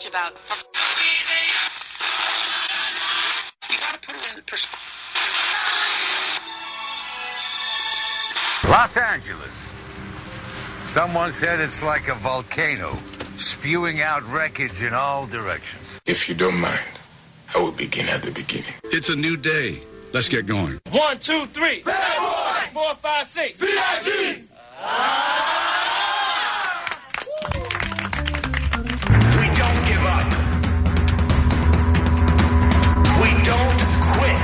about. You got to put it in perspective. Los Angeles. Someone said it's like a volcano, spewing out wreckage in all directions. If you don't mind, I will begin at the beginning. It's a new day. Let's get going. 1, 2, 3. Bad boy. 4, 5, 6. VIG. We don't give up. We don't quit.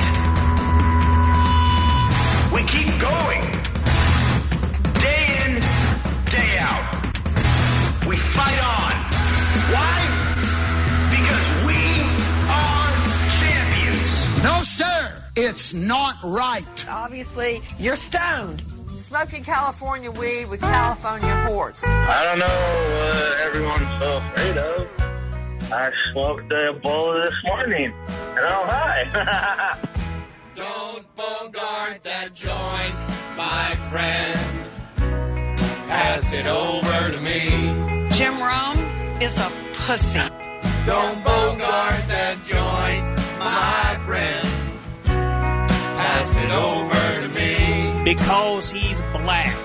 We keep going. Day in, day out. We fight on. Why? Because we are champions. No, sir. It's not right. Obviously, you're stoned. Smoking California weed with California horse. I don't know what everyone's so afraid of. I smoked a bowl this morning, and I'm high. Don't bogart that joint, my friend. Pass it over to me. Jim Rome is a pussy. Don't bogart that joint, my friend. Pass it over to me. Because he's black.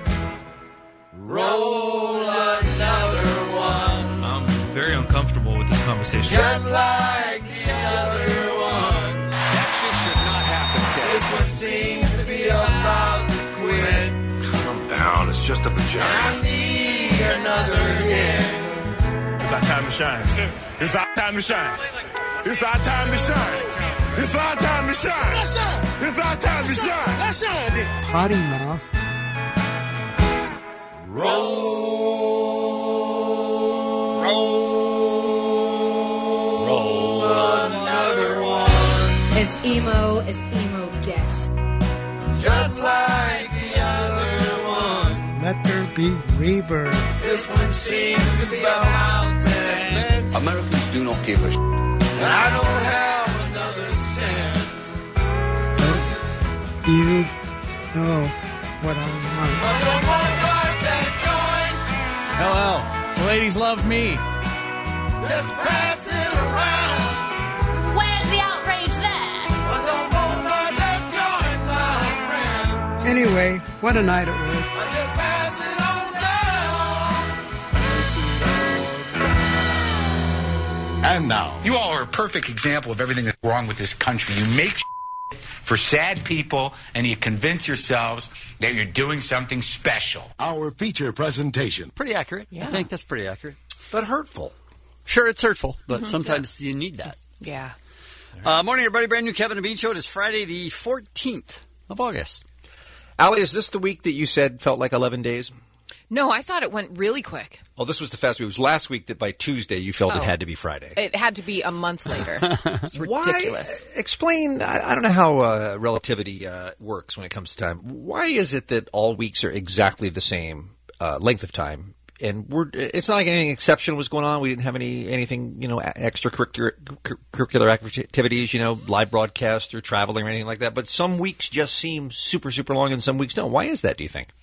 Roll another one. I'm very uncomfortable with this conversation. Just like the other one. That shit should not happen, Ted. This one seems to be about to quit. Calm down. It's just a vagina. I need another hit. It's our time to shine. It's our time to shine. It's our time to shine. It's our time to shine. Let's shine. It's our time to shine. Let's shine. Potty mouth. Roll another one. As emo gets. Just like the other one. Let there be reverb. This one seems to be about 10 minutes. Americans do not give a shit. And I don't have another cent. You know what I want. But don't bogart that Hello. The ladies love me. joint. Just pass it around. Where's the outrage there? But don't bogart that joint, my friend. Anyway, what a night it was. I just pass it on down. And now. You all are a perfect example of everything that's wrong with this country. You make for sad people, and you convince yourselves that you're doing something special. Our feature presentation. Pretty accurate. Yeah. I think that's pretty accurate. But hurtful. Sure, it's hurtful, but sometimes you need that. Yeah. Morning, everybody. Brand new Kevin and Bean Show. It is Friday, the 14th of August. Allie, is this the week that you said felt like 11 days? No, I thought it went really quick. Oh, this was the fast week. It was last week that by Tuesday you felt it had to be Friday. It had to be a month later. It's ridiculous. Why, explain, I don't know how relativity works when it comes to time. Why is it that all weeks are exactly the same length of time? And it's not like anything exceptional was going on. We didn't have anything, extracurricular activities, live broadcast or traveling or anything like that. But some weeks just seem super, super long and some weeks don't. Why is that, do you think?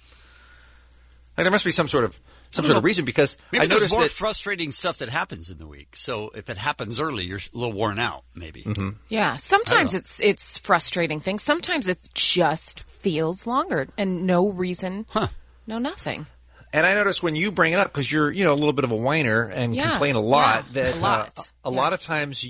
Like, there must be some sort of reason, because maybe I noticed there's more that frustrating stuff that happens in the week. So if it happens early, you're a little worn out, maybe. Mm-hmm. Yeah, sometimes it's frustrating things. Sometimes it just feels longer and no reason, no nothing. And I notice when you bring it up, because you're a little bit of a whiner and complain a lot, that a lot of times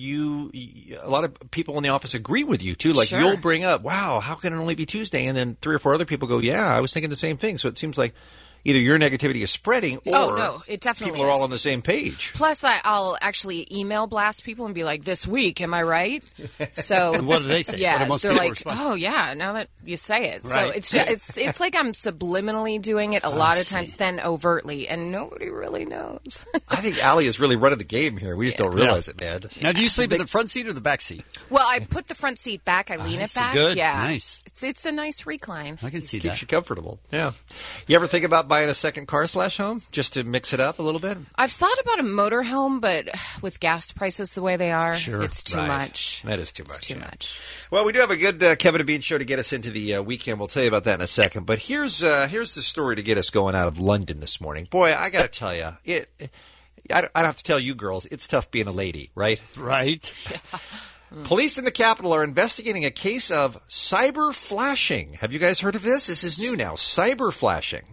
a lot of people in the office agree with you too. Like you'll bring up, wow, how can it only be Tuesday? And then 3 or 4 other people go, yeah, I was thinking the same thing. So it seems like either your negativity is spreading or it definitely people are all on the same page. Plus, I'll actually email blast people and be like, this week, am I right? So what do they say? Yeah, they're like, respond? oh, yeah, now that you say it. Right. So it's like I'm subliminally doing it a lot of times, then overtly, and nobody really knows. I think Allie is really running the game here. We just don't realize it, man. Now, do you sleep in the front seat or the back seat? Well, I put the front seat back. I lean it back. Good. Yeah. Nice. It's a nice recline. I can see that. Keeps you comfortable. Yeah. You ever think about buying a second car /home just to mix it up a little bit? I've thought about a motorhome, but with gas prices the way they are, it's too much. That is too much. It's too much. Well, we do have a good Kevin and Bean show to get us into the weekend. We'll tell you about that in a second. But here's the story to get us going out of London this morning. Boy, I got to tell you, I don't have to tell you girls, it's tough being a lady, right? Right. Police in the Capitol are investigating a case of cyber flashing. Have you guys heard of this? This is new now. Cyber flashing.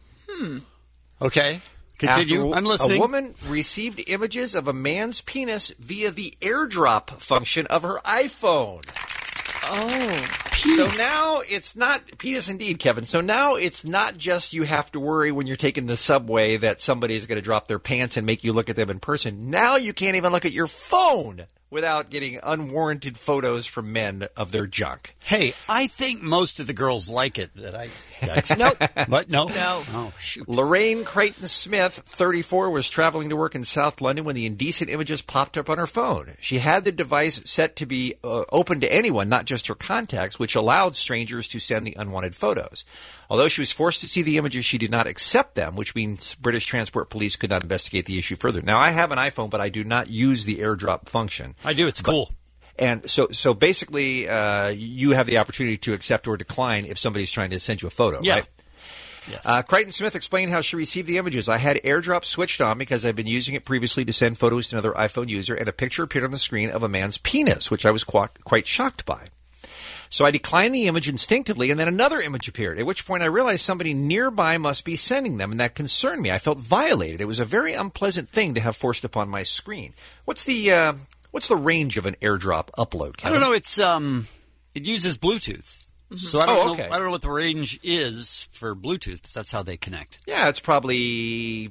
Okay. Continue. I'm listening. A woman received images of a man's penis via the AirDrop function of her iPhone. Oh. So now it's not penis indeed, Kevin. So now it's not just you have to worry when you're taking the subway that somebody's going to drop their pants and make you look at them in person. Now you can't even look at your phone without getting unwarranted photos from men of their junk. Hey, I think most of the girls like it. Nope. But no. No. Shoot. Lorraine Creighton-Smith, 34, was traveling to work in South London when the indecent images popped up on her phone. She had the device set to be open to anyone, not just her contacts, which allowed strangers to send the unwanted photos. Although she was forced to see the images, she did not accept them, which means British Transport Police could not investigate the issue further. Now, I have an iPhone, but I do not use the AirDrop function. I do. It's cool. And so basically, you have the opportunity to accept or decline if somebody's trying to send you a photo, right? Yes. Creighton-Smith explained how she received the images. I had AirDrop switched on because I've been using it previously to send photos to another iPhone user, and a picture appeared on the screen of a man's penis, which I was quite shocked by. So I declined the image instinctively, and then another image appeared, at which point I realized somebody nearby must be sending them, and that concerned me. I felt violated. It was a very unpleasant thing to have forced upon my screen. What's the range of an AirDrop upload, Kevin? I don't know. It's it uses Bluetooth. Mm-hmm. So I don't know what the range is for Bluetooth, but that's how they connect. Yeah, it's probably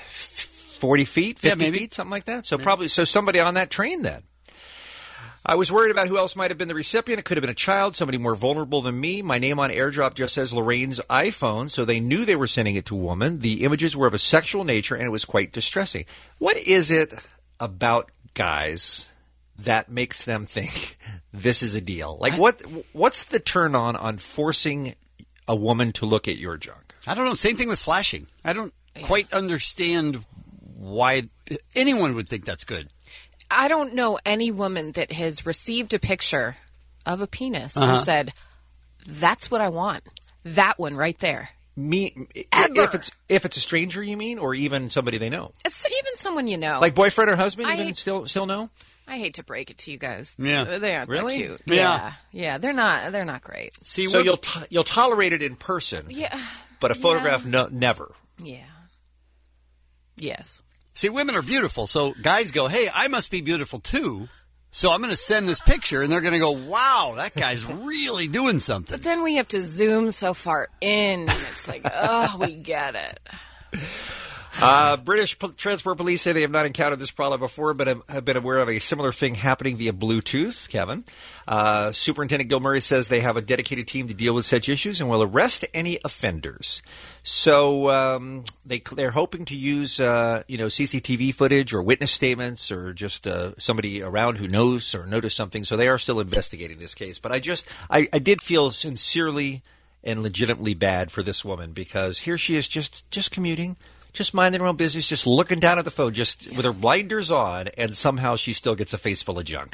40 feet, 50 feet, something like that. So probably somebody on that train then. I was worried about who else might have been the recipient. It could have been a child, somebody more vulnerable than me. My name on AirDrop just says Lorraine's iPhone, so they knew they were sending it to a woman. The images were of a sexual nature, and it was quite distressing. What is it about guys that makes them think this is a deal? Like, what's the turn on forcing a woman to look at your junk? I don't know. Same thing with flashing. I don't quite understand why anyone would think that's good. I don't know any woman that has received a picture of a penis and said, that's what I want. That one right there. If it's a stranger, you mean, or even somebody they know? It's even someone you know. Like boyfriend or husband, even still know? I hate to break it to you guys. Yeah. They aren't really that cute. Yeah. Yeah, they're not great. See, so you'll tolerate it in person. Yeah. But a photograph, never. Yeah. Yes. See, women are beautiful, so guys go, hey, I must be beautiful too, so I'm going to send this picture, and they're going to go, wow, that guy's really doing something. But then we have to zoom so far in, and it's like, oh, we get it. British Transport Police say they have not encountered this problem before, but have been aware of a similar thing happening via Bluetooth, Kevin. Superintendent Gil Murray says they have a dedicated team to deal with such issues and will arrest any offenders. So they're hoping to use CCTV footage or witness statements or just somebody around who knows or noticed something. So they are still investigating this case. But I did feel sincerely and legitimately bad for this woman because here she is just commuting. Just minding her own business, just looking down at the phone, with her blinders on, and somehow she still gets a face full of junk.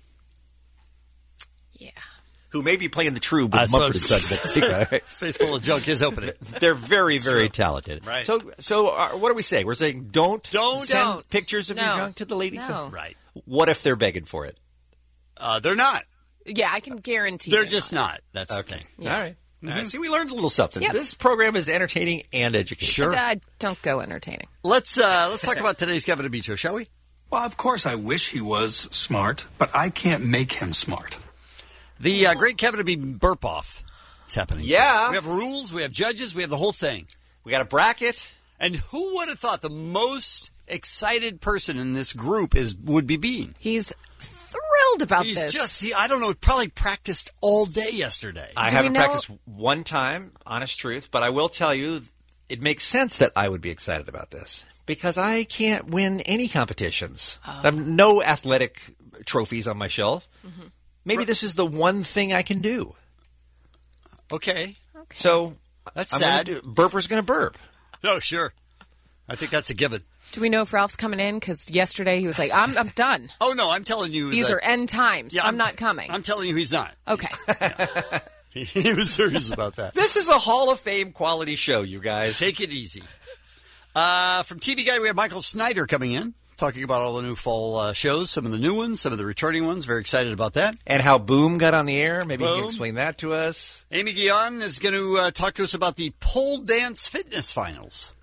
Yeah. Who may be playing the true, but Mumford & Sons. Face full of junk is opening. They're very, very talented. Right. So what do we say? We're saying don't send pictures of your junk to the ladies? No. Right. What if they're begging for it? They're not. Yeah, I can guarantee they're just not. That's okay. The thing. Yeah. All right. Mm-hmm. See, we learned a little something. Yep. This program is entertaining and educational. Sure. Don't go entertaining. Let's talk about today's Kevin and Bean Show, shall we? Well, of course I wish he was smart, but I can't make him smart. The great Kevin and Bean burp-off is happening. Yeah. We have rules, we have judges, we have the whole thing. We got a bracket. And who would have thought the most excited person in this group would be Bean? He's thrilled about this. I don't know, probably practiced all day yesterday. I haven't practiced one time, honest truth, but I will tell you it makes sense that I would be excited about this because I can't win any competitions. I have no athletic trophies on my shelf. Mm-hmm. Maybe this is the one thing I can do. Okay. So that's sad. Burper's going to burp. No, sure. I think that's a given. Do we know if Ralph's coming in? Because yesterday he was like, I'm done. Oh, no, I'm telling you. These are end times. Yeah, I'm not coming. I'm telling you he's not. Okay. Yeah. He was serious about that. This is a Hall of Fame quality show, you guys. Take it easy. From TV Guide, we have Michael Snyder coming in, talking about all the new fall shows, some of the new ones, some of the returning ones. Very excited about that. And how Boom got on the air. Maybe you can explain that to us. Amy Guion is going to talk to us about the pole dance fitness finals.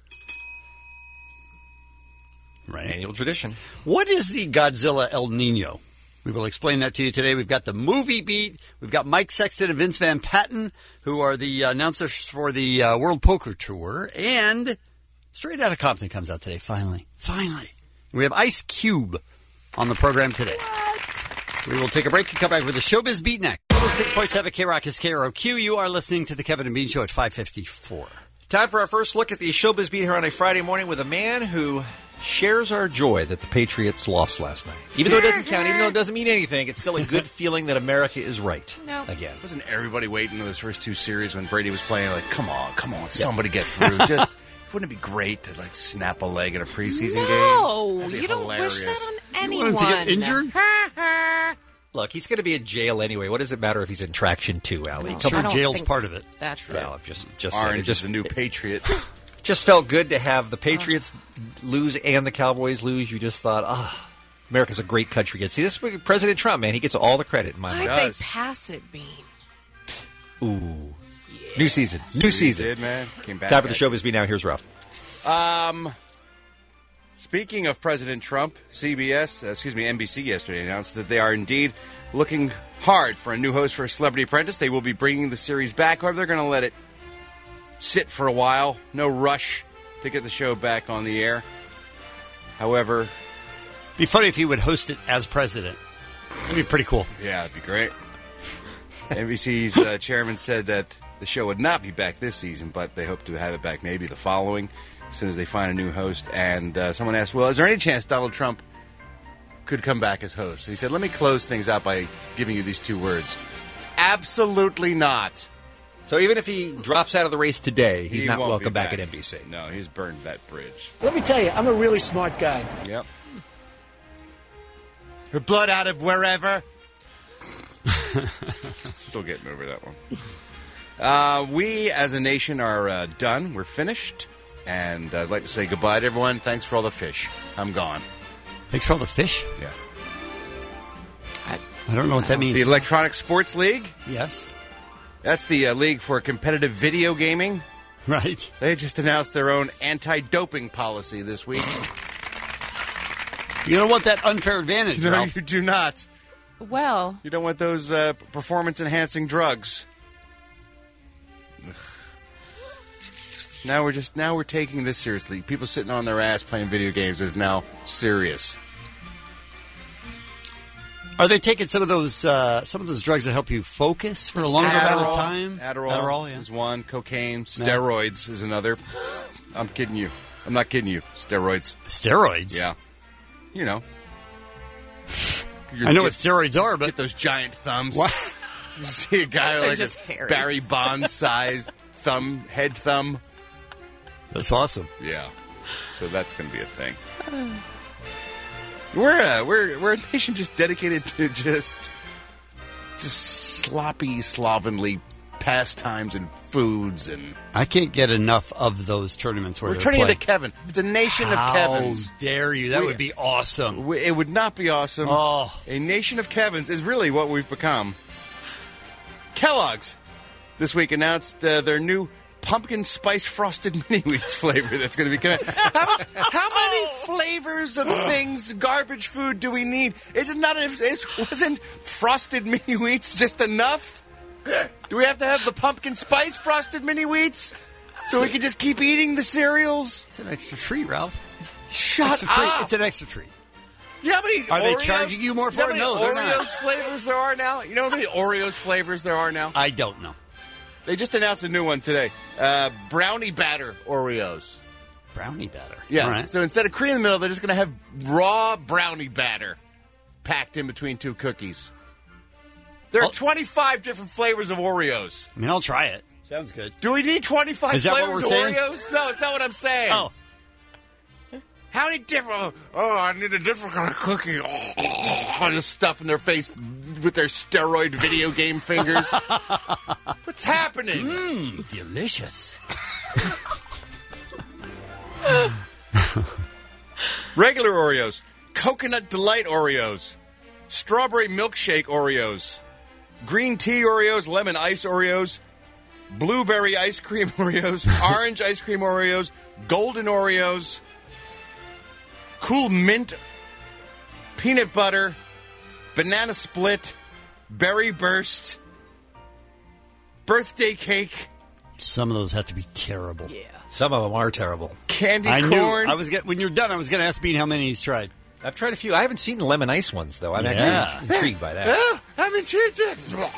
Right. Annual tradition. What is the Godzilla El Nino? We will explain that to you today. We've got the movie beat. We've got Mike Sexton and Vince Van Patten, who are the announcers for the World Poker Tour. And Straight Outta Compton comes out today, finally. Finally. We have Ice Cube on the program today. What? We will take a break and come back with the Showbiz Beat next. 6.7 K-Rock is KROQ. You are listening to the Kevin and Bean Show at 5:54. Time for our first look at the Showbiz Beat here on a Friday morning with a man who shares our joy that the Patriots lost last night. Even though it doesn't count, even though it doesn't mean anything, it's still a good feeling that America is right. No. Again. Wasn't everybody waiting in those first two series when Brady was playing? Like, come on, somebody get through. Just wouldn't it be great to like snap a leg in a preseason game? No, That'd be you don't hilarious. wish that on anyone. You want him to get injured? Look, he's going to be in jail anyway. What does it matter if he's in Traction 2, Allie? I'm sure jail's part of it. That's true. Well, just Orange is the new Patriot. Just felt good to have the Patriots lose and the Cowboys lose. You just thought, America's a great country. See, this is President Trump, man. He gets all the credit in my mind. Why'd they pass it, Bean? Ooh. Yeah. New season. New season. Did, man. Came back. Time for the Showbiz Beat now. Here's Ralph. Speaking of President Trump, NBC yesterday announced that they are indeed looking hard for a new host for Celebrity Apprentice. They will be bringing the series back. However, they're going to let it sit for a while. No rush to get the show back on the air. However, it'd be funny if he would host it as president. That'd be pretty cool. Yeah, it'd be great. NBC's chairman said that the show would not be back this season, but they hope to have it back maybe the following, as soon as they find a new host. And someone asked, well, is there any chance Donald Trump could come back as host? And he said, let me close things out by giving you these two words. Absolutely not. So even if he drops out of the race today, he's not welcome back at NBC. No, he's burned that bridge. Let me tell you, I'm a really smart guy. Yep. Her blood out of wherever. Still getting over that one. We, as a nation, are done. We're finished. And I'd like to say goodbye to everyone. Thanks for all the fish. I'm gone. Thanks for all the fish? Yeah. I don't know what that means. The Electronic Sports League? Yes. That's the league for competitive video gaming. Right. They just announced their own anti-doping policy this week. You don't want that unfair advantage, No, Ralph. you do not. Well, you don't want those performance-enhancing drugs. Ugh. Now we're taking this seriously. People sitting on their ass playing video games is now serious. Are they taking some of those drugs that help you focus for a longer amount of time? Adderall is one. Cocaine, steroids is another. I'm kidding you. I'm not kidding you. Steroids. Steroids? Yeah. You know. I know what steroids are, but get those giant thumbs. What? You see a guy like a Barry Bonds-sized head thumb. That's awesome. Yeah. So that's going to be a thing. We're a nation just dedicated to just sloppy, slovenly pastimes and foods, and I can't get enough of those tournaments where we're turning into Kevin. It's a nation of Kevins. How dare you? That would be awesome. It would not be awesome. Oh. A nation of Kevins is really what we've become. Kellogg's this week announced their new pumpkin spice frosted mini wheats flavor that's going to be coming. How many flavors of things, garbage food, do we need? Wasn't frosted mini wheats just enough? Do we have to have the pumpkin spice frosted mini wheats so we can just keep eating the cereals? It's an extra treat, Ralph. Shut up. Treat. It's an extra treat. You know how many Are they charging you more for it? No, they're not. Oreos flavors there are now? You know how many Oreos flavors there are now? I don't know. They just announced a new one today. Brownie batter Oreos. Brownie batter? Yeah. All right. So instead of cream in the middle, they're just going to have raw brownie batter packed in between two cookies. There are 25 different flavors of Oreos. I mean, I'll try it. Sounds good. Do we need 25 Is that flavors what we're of saying? Oreos? No, it's not what I'm saying. Oh. How many different... Oh, I need a different kind of cookie. Oh, just stuff in their face with their steroid video game fingers. What's happening? Delicious. Regular Oreos. Coconut Delight Oreos. Strawberry Milkshake Oreos. Green Tea Oreos. Lemon Ice Oreos. Blueberry Ice Cream Oreos. Orange Ice Cream Oreos. Golden Oreos. Cool Mint. Peanut Butter. Banana Split. Berry Burst. Birthday Cake. Some of those have to be terrible. Yeah. Some of them are terrible. Candy corn. corn. When you're done, I was going to ask Bean how many he's tried. I've tried a few. I haven't seen the lemon ice ones, though. I'm actually intrigued by that. I'm intrigued.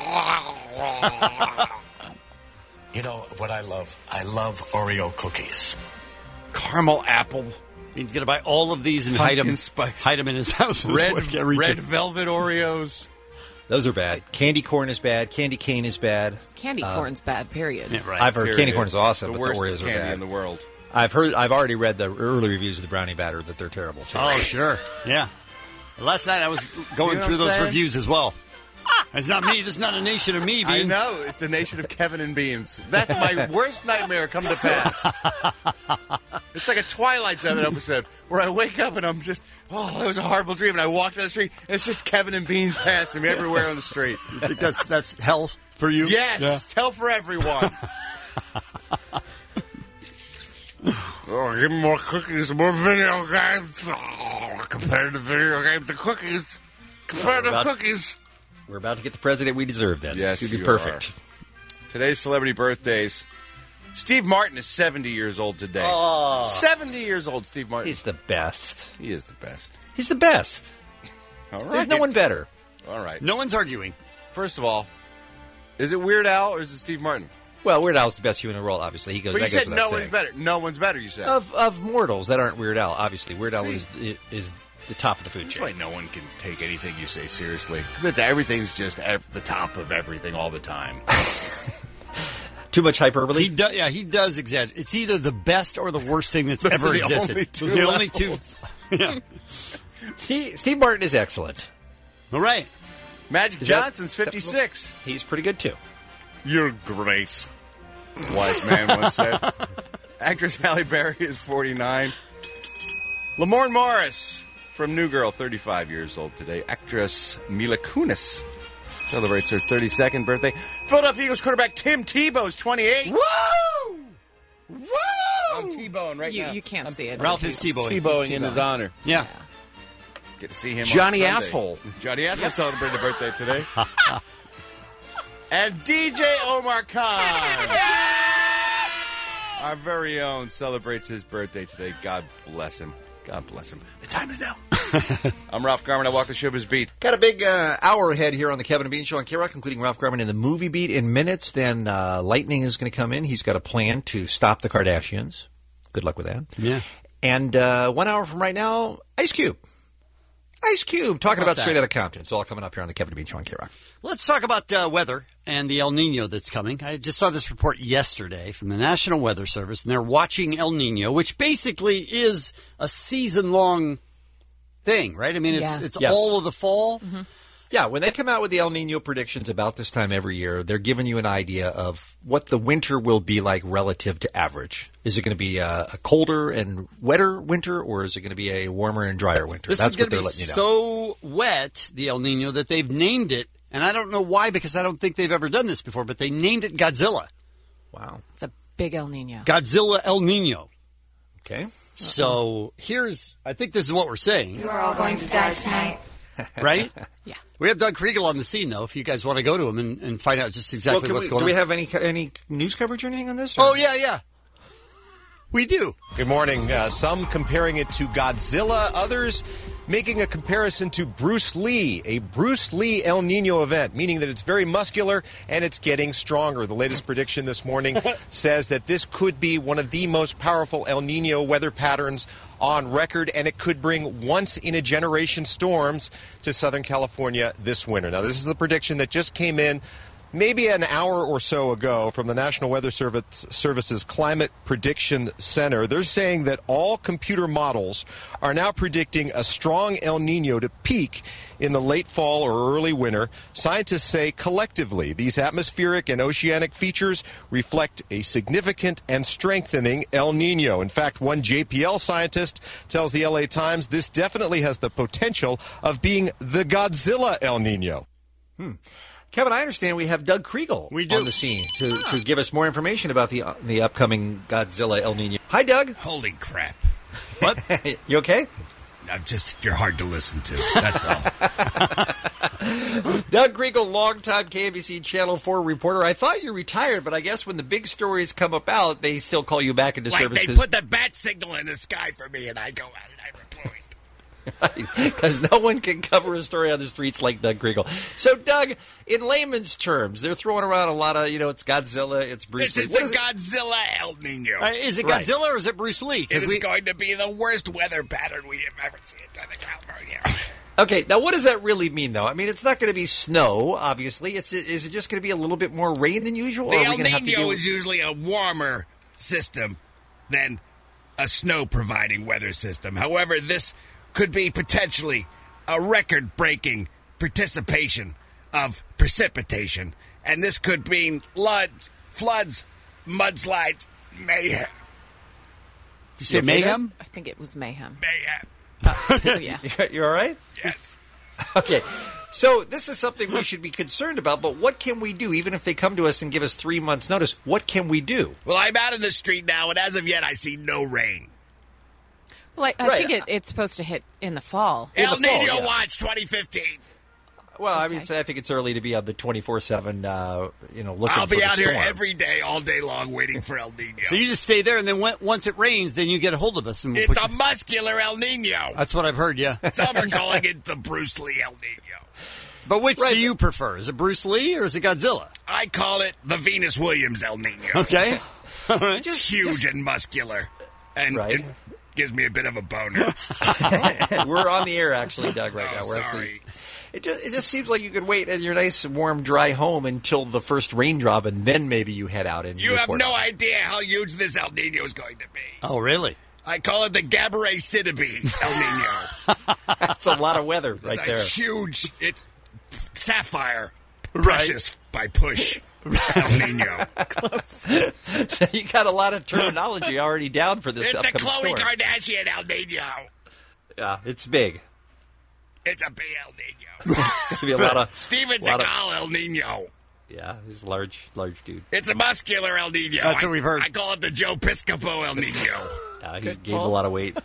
You know what I love? I love Oreo cookies. Caramel apple. He's going to buy all of these and hide them in his house. Red velvet Oreos. Those are bad. Candy corn is bad. Candy cane is bad. Candy corn's bad, period. Yeah, right. I've heard candy corn is awesome, the but the worst Oreos are candy bad. in the world. I've already read the early reviews of the brownie batter that they're terrible. Too. Oh, sure. Yeah. Last night I was going through those reviews as well. It's not me. This is not a nation of me, Bean. I know. It's a nation of Kevin and Beans. That's my worst nightmare come to pass. It's like a Twilight Zone episode where I wake up and I'm just, it was a horrible dream. And I walk down the street and it's just Kevin and Beans passing me everywhere on the street. You think that's hell for you? Yes. Yeah. It's hell for everyone. Give me more cookies, more video games. Compared to video games and cookies. Compared to cookies. We're about to get the president we deserve, then. Yes, it'd be you perfect. Are. Today's celebrity birthdays. Steve Martin is 70 years old today. Oh. 70 years old, Steve Martin. He's the best. He is the best. He's the best. All right. There's no one better. All right. No one's arguing. First of all, is it Weird Al or is it Steve Martin? Well, Weird Al's the best human in the world, obviously. He goes. But you said no one's one's better. No one's better, you said. Of mortals that aren't Weird Al, obviously. Weird Al is the top of the food chain. That's why no one can take anything you say seriously. Because everything's just at the top of everything all the time. Too much hyperbole? He does exaggerate. It's either the best or the worst thing that's ever existed. Those are the only two. Yeah. Steve Martin is excellent. All right. Magic Johnson's 56. He's pretty good, too. You're great, wise man once said. Actress Halle Berry is 49. Lamorne Morris from New Girl, 35 years old today. Actress Mila Kunis celebrates her 32nd birthday. Philadelphia Eagles quarterback Tim Tebow is 28. Woo! Woo! I'm Tebowing right now. You can't see it. Ralph is Tebowing. Tebowing in his honor. Yeah. Get to see him Johnny on Sunday. Asshole. Johnny Asshole celebrated a birthday today. And DJ Omar Khan, our very own, celebrates his birthday today. God bless him. God bless him. The time is now. I'm Ralph Garman. I walk the showbiz beat. Got a big hour ahead here on the Kevin and Bean Show on K-Rock, including Ralph Garman in the movie beat in minutes. Then Lightning is going to come in. He's got a plan to stop the Kardashians. Good luck with that. Yeah. And 1 hour from right now, Ice Cube. Ice Cube, talking about Straight Outta Compton. It's all coming up here on the Kevin and Bean Show on K-Rock. Let's talk about weather and the El Nino that's coming. I just saw this report yesterday from the National Weather Service, and they're watching El Nino, which basically is a season-long thing, right? I mean, it's Yes. all of the fall. Mm-hmm. Yeah, when they come out with the El Nino predictions about this time every year, they're giving you an idea of what the winter will be like relative to average. Is it going to be a colder and wetter winter, or is it going to be a warmer and drier winter? That's what they're letting you know. So wet, the El Nino, that they've named it, and I don't know why, because I don't think they've ever done this before, but they named it Godzilla. Wow. It's a big El Nino. Godzilla El Nino. Okay. So I think this is what we're saying. You are all going to die tonight. Right? Yeah. We have Doug Kriegel on the scene, though, if you guys want to go to him and find out just exactly what's going on. Do we have any news coverage or anything on this? Oh, yeah. We do. Good morning. Some comparing it to Godzilla, others making a comparison to Bruce Lee, a Bruce Lee El Nino event, meaning that it's very muscular and it's getting stronger. The latest prediction this morning says that this could be one of the most powerful El Nino weather patterns on record, and it could bring once-in-a-generation storms to Southern California this winter. Now, this is the prediction that just came in maybe an hour or so ago from the National Weather Service's Climate Prediction Center. They're saying that all computer models are now predicting a strong El Nino to peak in the late fall or early winter. Scientists say collectively these atmospheric and oceanic features reflect a significant and strengthening El Nino. In fact, one JPL scientist tells the LA Times this definitely has the potential of being the Godzilla El Nino. Kevin, I understand we have Doug Kriegel on the scene to give us more information about the upcoming Godzilla El Nino. Hi, Doug. Holy crap. What? You okay? You're hard to listen to. That's all. Doug Kriegel, longtime KNBC Channel 4 reporter. I thought you retired, but I guess when the big stories come about, they still call you back into service. They put the bat signal in the sky for me, and I go out and I report. Because no one can cover a story on the streets like Doug Kriegel. So, Doug, in layman's terms, they're throwing around a lot of, it's Godzilla, it's Bruce Lee. This is the Godzilla El Nino. Is it Godzilla or is it Bruce Lee? It is going to be the worst weather pattern we have ever seen in Southern California. Okay, now what does that really mean, though? I mean, it's not going to be snow, obviously. Is it just going to be a little bit more rain than usual? The El Nino is usually a warmer system than a snow-providing weather system. However, this could be potentially a record-breaking participation of precipitation. And this could mean floods, mudslides, mayhem. Did you say mayhem? I think it was mayhem. Mayhem. Oh, yeah. You all right? Yes. Okay. So this is something we should be concerned about, but what can we do? Even if they come to us and give us 3 months' notice, what can we do? Well, I'm out in the street now, and as of yet, I see no rain. Well, I think it's supposed to hit in the fall. El Nino Watch 2015. Well, I mean, I think it's early to be on the 24/7, looking I'll for be the out storm. here every day, all day long, waiting for El Nino. So you just stay there, and then once it rains, then you get a hold of us. And we'll It's a muscular El Nino. That's what I've heard, yeah. Some are calling it the Bruce Lee El Nino. But which do you prefer? Is it Bruce Lee or is it Godzilla? I call it the Venus Williams El Nino. Okay. All right. It's huge and muscular. And it gives me a bit of a boner. We're on the air, actually, Doug, right now. We're sorry. It just seems like you could wait in your nice, warm, dry home until the first raindrop, and then maybe you head out and You have no idea how huge this El Nino is going to be. Oh, really? I call it the Gabourey Sidibe El Nino. That's a lot of weather right there. It's huge. It's sapphire. Precious by push. El Nino. Close. So you got a lot of terminology already down for this It's the upcoming Khloe storm. Kardashian El Nino. Yeah, it's big. It's a big El Nino. Be a lot of Steven Seagal El Nino. Yeah, he's a large dude. It's a muscular El Nino. That's what we've heard. I call it the Joe Piscopo El Nino. He gained a lot of weight.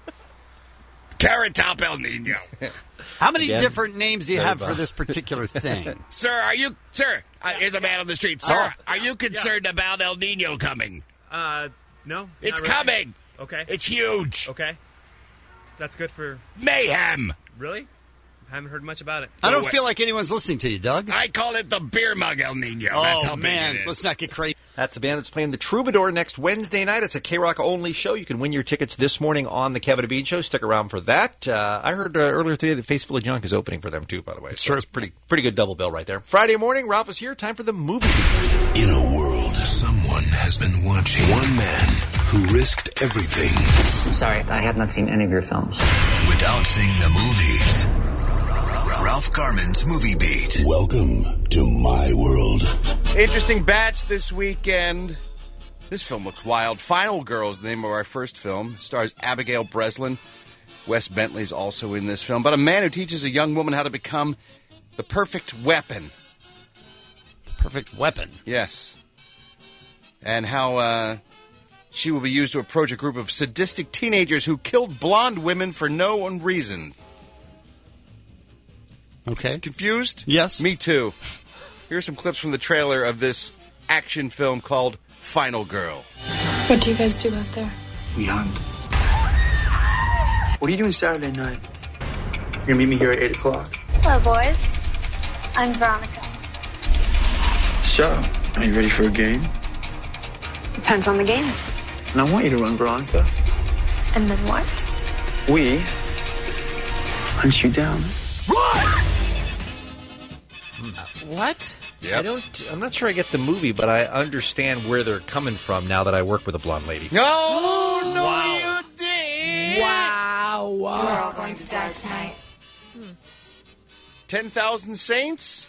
Carrot Top El Nino. How many different names do you have for this particular thing? Sir, here's a man on the street. Sir, are you concerned about El Nino coming? No. It's not really. coming. Okay. It's huge. Okay. That's good for... Mayhem. Really? I haven't heard much about it. I don't feel like anyone's listening to you, Doug. I call it the beer mug El Nino. Oh, That's how big man. it is. Let's not get crazy. That's a band that's playing the Troubadour next Wednesday night. It's a K-Rock only show. You can win your tickets this morning on the Kevin and Bean Show. Stick around for that. I heard earlier today that Faceful of Junk is opening for them too, by the way. So it's pretty good double bill right there. Friday morning, Ralph is here. Time for the movie beat. In a world, someone has been watching one man who risked everything. Sorry, I have not seen any of your films. Without seeing the movies. Ralph Garman's Movie Beat. Welcome to my world. Interesting batch this weekend. This film looks wild. Final Girl is the name of our first film. It stars Abigail Breslin. Wes Bentley's also in this film. But a man who teaches a young woman how to become the perfect weapon. The perfect weapon? Yes. And how she will be used to approach a group of sadistic teenagers who killed blonde women for no one reason. Okay. Confused? Yes. Me too. Here are some clips from the trailer of this action film called Final Girl. What do you guys do out there? We hunt. What are you doing Saturday night? You're gonna meet me here at 8 o'clock. Hello, boys. I'm Veronica. So, are you ready for a game? Depends on the game. And I want you to run, Veronica. And then what? We hunt you down. What? Yep. I'm not sure I get the movie, but I understand where they're coming from now that I work with a blonde lady. Oh, no, Wow. you did. Wow. We're all going to die tonight. 10,000 Saints?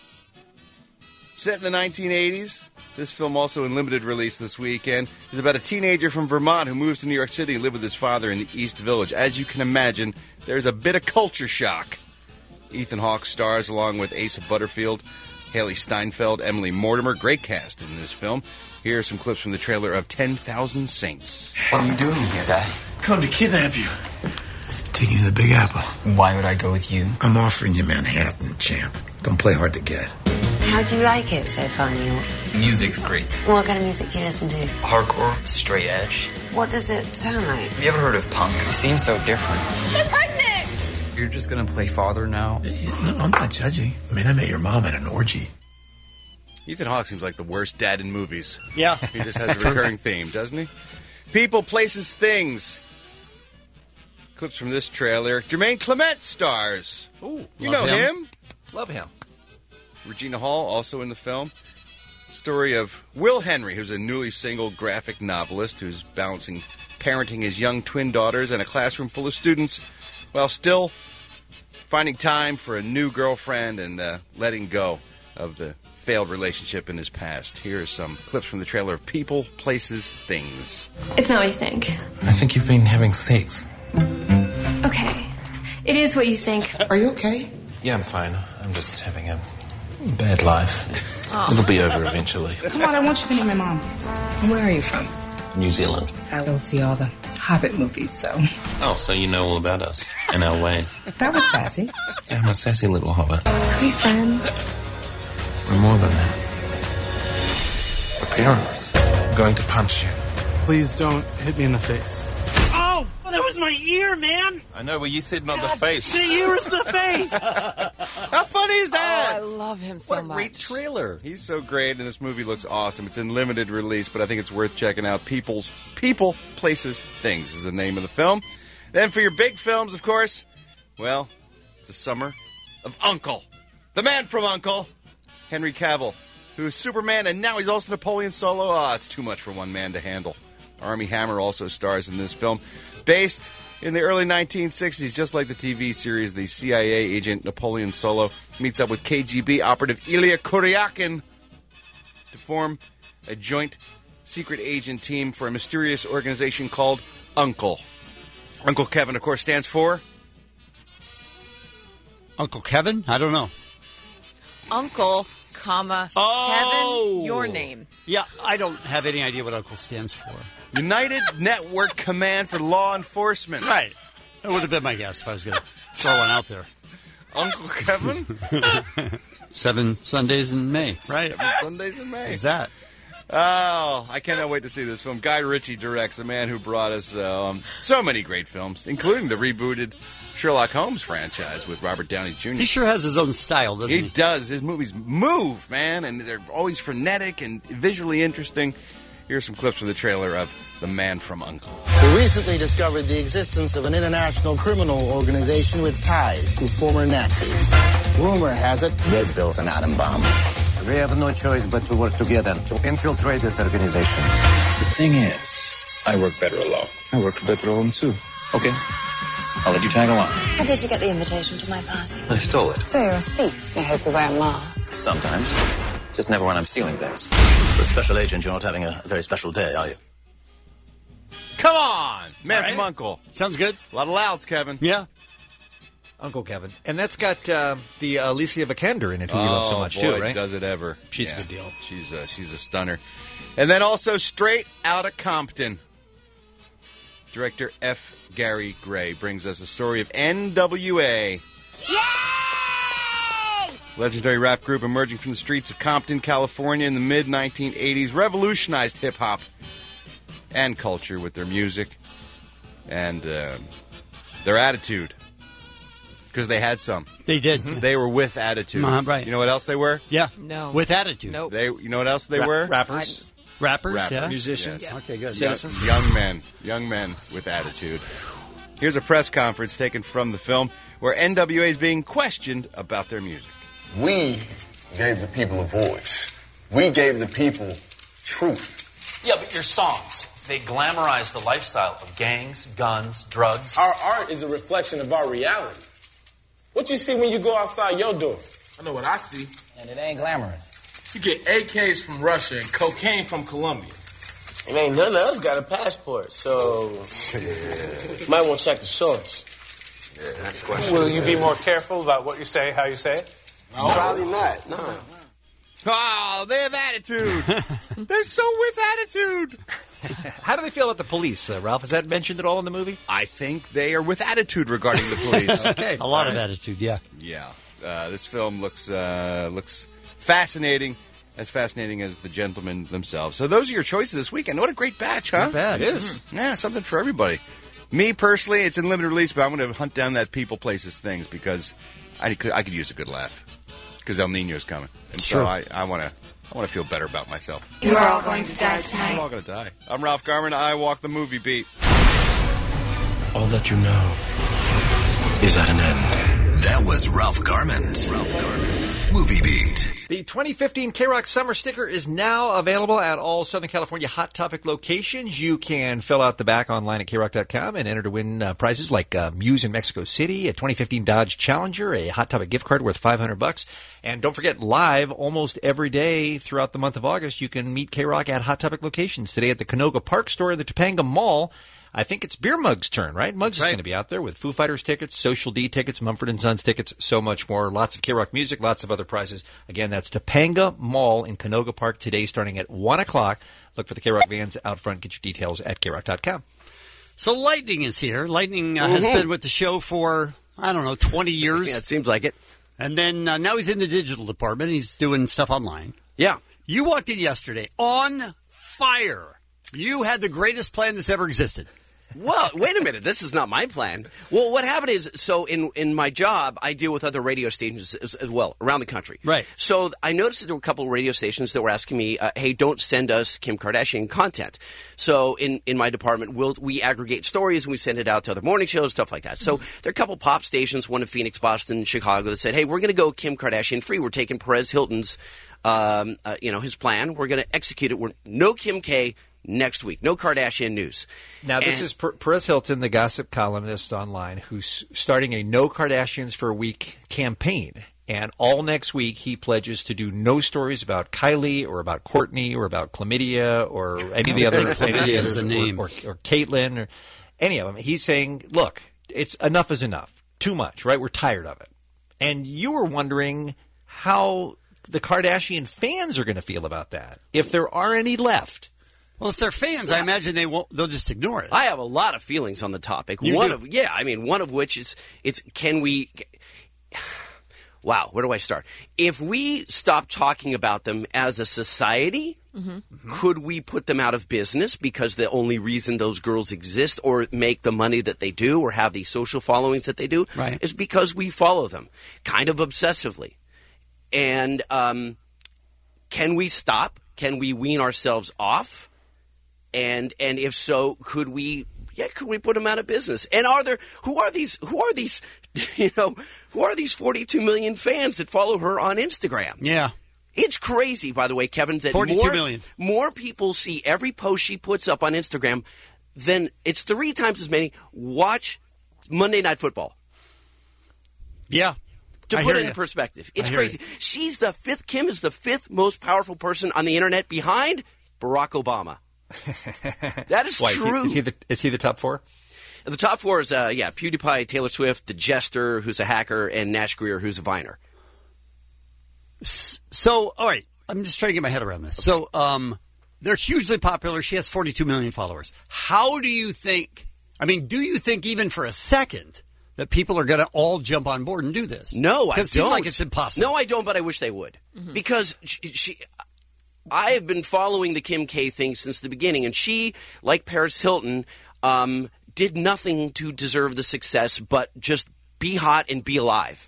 Set in the 1980s. This film also in limited release this weekend is about a teenager from Vermont who moves to New York City and lives with his father in the East Village. As you can imagine, there's a bit of culture shock. Ethan Hawke stars along with Asa Butterfield, Haley Steinfeld, Emily Mortimer. Great cast in this film. Here are some clips from the trailer of 10,000 Saints. What are you doing here, Dad? Come to kidnap you. Taking you to the Big Apple. Why would I go with you? I'm offering you Manhattan, champ. Don't play hard to get. How do you like it so far, New York? Music's great. What kind of music do you listen to? Hardcore, straight edge. What does it sound like? Have you ever heard of punk? It seems so different. I'm pregnant! You're just gonna play father now? No, I'm not judging. I mean, I met your mom at an orgy. Ethan Hawke seems like the worst dad in movies. Yeah. He just has a recurring theme, doesn't he? People, places, things. Clips from this trailer. Jermaine Clement stars. Ooh, You know him. Love him. Regina Hall, also in the film. Story of Will Henry, who's a newly single graphic novelist who's balancing parenting his young twin daughters and a classroom full of students while still finding time for a new girlfriend and letting go of the failed relationship in his past. Here are some clips from the trailer of People, Places, Things. It's not what you think. I think you've been having sex. Okay. It is what you think. Are you okay? Yeah, I'm fine. I'm just having a bad life. It'll be over eventually. Come on, I want you to meet my mom. Where are you from? New Zealand. I don't see all the Hobbit movies, so. Oh, so you know all about us and our ways. That was sassy. Yeah, I'm a sassy little hobbit. Are we friends? We're more than that. We're parents. I'm going to punch you. Please don't hit me in the face. Oh, that was my ear, man. I know, well, you said not the face. The ear is the face. How funny is that? Oh, I love him so What a much. great trailer. He's so great, and this movie looks awesome. It's in limited release, but I think it's worth checking out. People, Places, Things is the name of the film. Then for your big films, of course, well, it's a summer of Uncle. The man from Uncle, Henry Cavill, who is Superman, and now he's also Napoleon Solo. Ah, it's too much for one man to handle. Armie Hammer also stars in this film. Based in the early 1960s, just like the TV series, the CIA agent Napoleon Solo meets up with KGB operative Ilya Kuryakin to form a joint secret agent team for a mysterious organization called Uncle. Uncle Kevin, of course, stands for... Uncle Kevin? I don't know. Uncle, comma, Kevin, your name. Yeah, I don't have any idea what Uncle stands for. United Network Command for Law Enforcement. Right. That would have been my guess if I was going to throw one out there. Uncle Kevin? 7 Sundays in May. Right. 7 Sundays in May. Who's that? Oh, I cannot wait to see this film. Guy Ritchie directs, the man who brought us so many great films, including the rebooted Sherlock Holmes franchise with Robert Downey Jr. He sure has his own style, doesn't he? He does. His movies move, man, and they're always frenetic and visually interesting. Here's some clips from the trailer of The Man from U.N.C.L.E. We recently discovered the existence of an international criminal organization with ties to former Nazis. Rumor has it, they've built an atom bomb. We have no choice but to work together to infiltrate this organization. The thing is, I work better alone. I work better alone, too. Okay. I'll let you tag along. How did you get the invitation to my party? I stole it. So you're a thief. I hope you wear a mask. Sometimes. Just never when I'm stealing things. For a special agent, you're not having a very special day, are you? Come on! Man from U.N.C.L.E. Sounds good. A lot of louds, Kevin. Yeah. Uncle Kevin. And that's got the Alicia Vikander in it, who you love so much, boy, too, right? does it ever. She's a good deal. She's a stunner. And then also Straight Outta Compton. Director F. Gary Gray brings us a story of NWA. Yay! Legendary rap group emerging from the streets of Compton, California in the mid-1980s, revolutionized hip-hop and culture with their music and their attitude. Because they had some. They did. They were with attitude. Right. You know what else they were? Yeah. No. With attitude. Nope. You know what else they were? Rappers. Rappers, yeah. Musicians. Yes. Okay, good. Citizens. Young men with attitude. Here's a press conference taken from the film where NWA is being questioned about their music. We gave the people a voice. We gave the people truth. Yeah, but your songs, they glamorize the lifestyle of gangs, guns, drugs. Our art is a reflection of our reality. What you see when you go outside your door? I know what I see. And it ain't glamorous. You get AKs from Russia and cocaine from Colombia. And ain't none of us got a passport, so might want to check the source. Yeah, next question. Will you be more careful about what you say, how you say it? No. Probably not, no. Oh, they have attitude. They're so with attitude. How do they feel about the police, Ralph? Is that mentioned at all in the movie? I think they are with attitude regarding the police. Okay, a lot of attitude, yeah. Yeah. This film looks fascinating. As fascinating as the gentlemen themselves. So those are your choices this weekend. What a great batch, huh? Not bad. It is. Yeah, something for everybody. Me, personally, it's in limited release, but I'm going to hunt down that People, Places, Things because I could use a good laugh because El Nino's coming. And so I want to feel better about myself. You are all going to die tonight. We're all going to die. I'm Ralph Garman. I walk the movie beat. All that you know is at an end. That was Ralph Garman's Movie Beat. The 2015 K-Rock Summer Sticker is now available at all Southern California Hot Topic locations. You can fill out the back online at krock.com and enter to win prizes like Muse in Mexico City, a 2015 Dodge Challenger, a Hot Topic gift card worth $500. And don't forget, live almost every day throughout the month of August, you can meet K-Rock at Hot Topic locations. Today at the Canoga Park store at the Topanga Mall. I think it's Beer Mug's turn, right? Muggs is going to be out there with Foo Fighters tickets, Social D tickets, Mumford & Sons tickets, so much more. Lots of K-Rock music, lots of other prizes. Again, that's Topanga Mall in Canoga Park today starting at 1 o'clock. Look for the K-Rock vans out front. Get your details at krock.com. So Lightning is here. Lightning has been with the show for, 20 years. Yeah, it seems like it. And then now he's in the digital department. He's doing stuff online. Yeah. You walked in yesterday on fire. You had the greatest plan that's ever existed. Well, wait a minute. This is not my plan. Well, what happened is, so in my job, I deal with other radio stations as well around the country. Right. So I noticed that there were a couple of radio stations that were asking me, hey, don't send us Kim Kardashian content. So in my department, we aggregate stories and we send it out to other morning shows, stuff like that. So there are a couple pop stations, one in Phoenix, Boston, Chicago, that said, hey, we're going to go Kim Kardashian free. We're taking Perez Hilton's, his plan. We're going to execute it. We're no Kim K next week. No Kardashian news. Now, this is Perez Hilton, the gossip columnist online, who's starting a No Kardashians for a Week campaign. And all next week, he pledges to do no stories about Kylie or about Kourtney or about chlamydia or any of the other chlamydia is the name. Or Caitlyn or any of them. He's saying, look, it's enough is enough. Too much, right? We're tired of it. And you were wondering how the Kardashian fans are going to feel about that, if there are any left. Well, if they're fans, I imagine they'll just ignore it. I have a lot of feelings on the topic. One of which is can we wow, where do I start? If we stop talking about them as a society, could we put them out of business because the only reason those girls exist or make the money that they do or have these social followings that they do is because we follow them kind of obsessively. And can we stop? Can we wean ourselves off? And if so, could we put them out of business? And who are these 42 million fans that follow her on Instagram? Yeah. It's crazy, by the way, Kevin, that 42 million. More people see every post she puts up on Instagram than it's 3 times as many watch Monday Night Football. Yeah. To put it in perspective. It's crazy. Kim is the 5th most powerful person on the internet behind Barack Obama. That is true. Is he the top 4? The top 4 is PewDiePie, Taylor Swift, The Jester, who's a hacker, and Nash Greer, who's a viner. So, all right, I'm just trying to get my head around this. Okay. So, they're hugely popular. She has 42 million followers. How do you think? I mean, do you think even for a second that people are going to all jump on board and do this? No, I don't. Because it seems like it's impossible. No, I don't, but I wish they would. Because I have been following the Kim K thing since the beginning, and she, like Paris Hilton, did nothing to deserve the success but just be hot and be alive.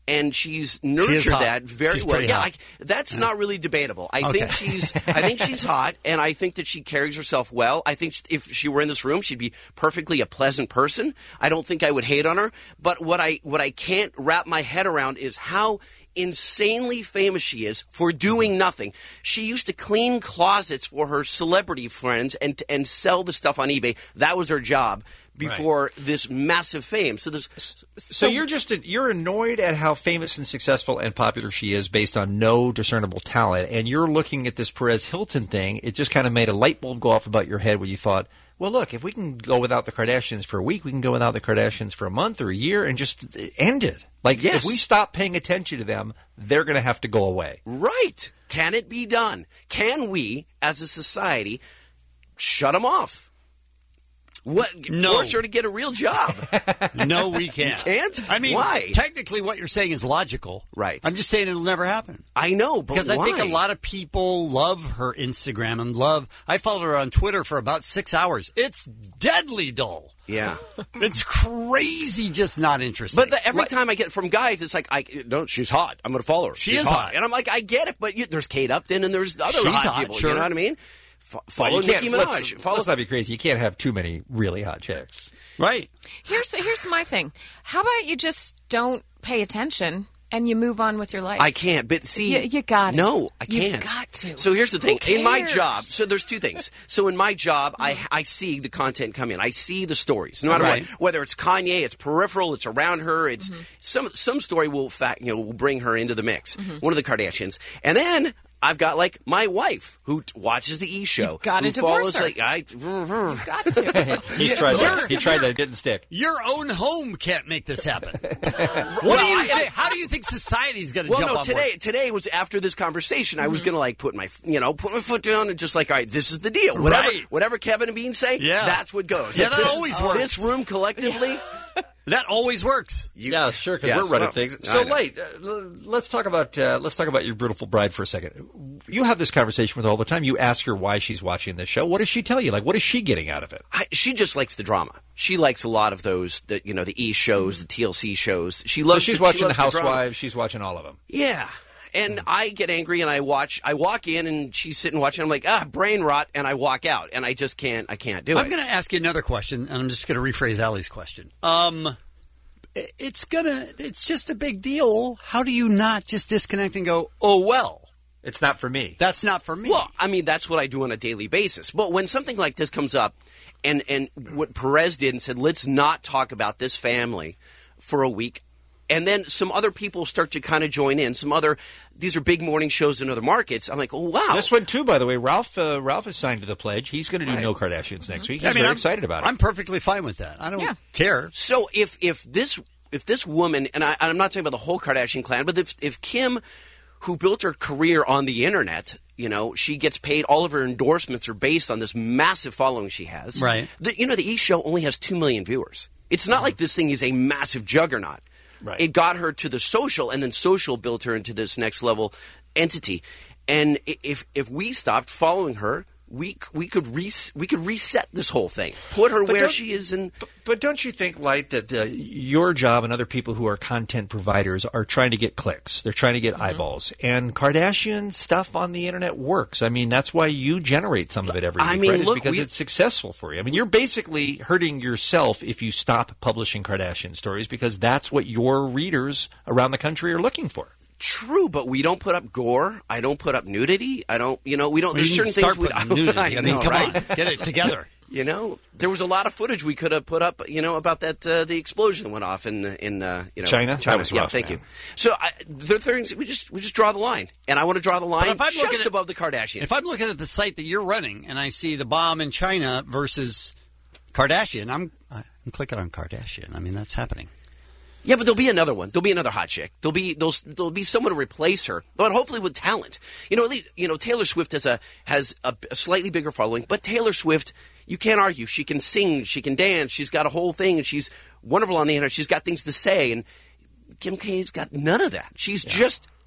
And she's nurtured that very she's well. Yeah, like, that's not really debatable. I think she's hot, and I think that she carries herself well. I think if she were in this room, she'd be perfectly a pleasant person. I don't think I would hate on her. But what I can't wrap my head around is how insanely famous she is for doing nothing. She used to clean closets for her celebrity friends and sell the stuff on eBay. That was her job before this massive fame. So you're annoyed at how famous and successful and popular she is based on no discernible talent, and you're looking at this Perez Hilton thing. It just kind of made a light bulb go off about your head where you thought, well, look, if we can go without the Kardashians for a week, we can go without the Kardashians for a month or a year and just end it. Like, if we stop paying attention to them, they're going to have to go away. Right. Can it be done? Can we, as a society, shut them off? Force her to get a real job. No, we can't. You can't? I mean, why? Technically, what you're saying is logical. Right. I'm just saying it'll never happen. I know, but because why? I think a lot of people love her Instagram and I followed her on Twitter for about 6 hours. It's deadly dull. Yeah. It's crazy, just not interesting. But every time I get from guys, it's like, no, she's hot. I'm going to follow her. She's hot. And I'm like, I get it, but there's Kate Upton and there's other hot people. Sure. You know what I mean? Follow Nicki Minaj. Let's not be crazy. You can't have too many really hot chicks. Right. Here's my thing. How about you just don't pay attention and you move on with your life? I can't, but see... You got it. No, I can't. You've got to. So here's the thing. Who cares? In my job, so there's two things. So in my job, I see the content come in. I see the stories. No matter what. Whether it's Kanye, it's peripheral, it's around her, it's... Some story will bring her into the mix. One of the Kardashians. And then... I've got, my wife who watches the E! Show. You've got to divorce her. You've got to. He's tried that. He tried that. It didn't stick. Your own home can't make this happen. How do you think society's going to jump on board? Today was after this conversation. I was going to, put my foot down and just all right, this is the deal. Whatever Kevin and Bean say, that's what goes. Yeah, that always works. This room collectively... That always works. Yeah, sure, because we're running things. So, Light, let's talk about your beautiful bride for a second. You have this conversation with her all the time. You ask her why she's watching this show. What does she tell you? What is she getting out of it? She just likes the drama. She likes a lot of those, the E! shows, the TLC shows. She loves. So she's watching the Housewives. She's watching all of them. Yeah. And I get angry and I walk in and she's sitting watching. I'm like, brain rot, and I walk out. And I just can't do it. I'm going to ask you another question, and I'm just going to rephrase Allie's question. It's just a big deal. How do you not just disconnect and go, oh, well. It's not for me. That's not for me. Well, I mean, that's what I do on a daily basis. But when something like this comes up, and what Perez did and said, let's not talk about this family for a week, and then some other people start to kind of join in. These are big morning shows in other markets. I'm like, oh, wow. This one, too, by the way. Ralph is signed to the pledge. He's going to do No Kardashians next week. He's very excited about it. I'm perfectly fine with that. I don't care. So if this woman, and I'm not talking about the whole Kardashian clan, but if Kim, who built her career on the internet, she gets paid, all of her endorsements are based on this massive following she has. Right. The E! Show only has 2 million viewers. It's not like this thing is a massive juggernaut. Right. It got her to the social, and then social built her into this next level entity. And if we stopped following her, we could reset this whole thing, put her where she is. But don't you think, Light, that your job and other people who are content providers are trying to get clicks? They're trying to get eyeballs. And Kardashian stuff on the internet works. I mean, that's why you generate some of it every week, right? Because it's successful for you. I mean, you're basically hurting yourself if you stop publishing Kardashian stories, because that's what your readers around the country are looking for. True, but we don't put up gore. I don't put up nudity. I don't. We don't. There's certain things we don't. Nudity. I mean, come on, get it together. There was a lot of footage we could have put up. About that the explosion that went off in China. That was rough, thank you. So the things we just draw the line, and I want to draw the line just above the Kardashians. If I'm looking at the site that you're running and I see the bomb in China versus Kardashian, I'm clicking on Kardashian. I mean, that's happening. Yeah, but there'll be another one. There'll be another hot chick. There'll be someone to replace her, but hopefully with talent. At least Taylor Swift has a slightly bigger following, but Taylor Swift, you can't argue. She can sing, she can dance, she's got a whole thing, and she's wonderful on the internet. She's got things to say, and Kim K's got none of that. She's just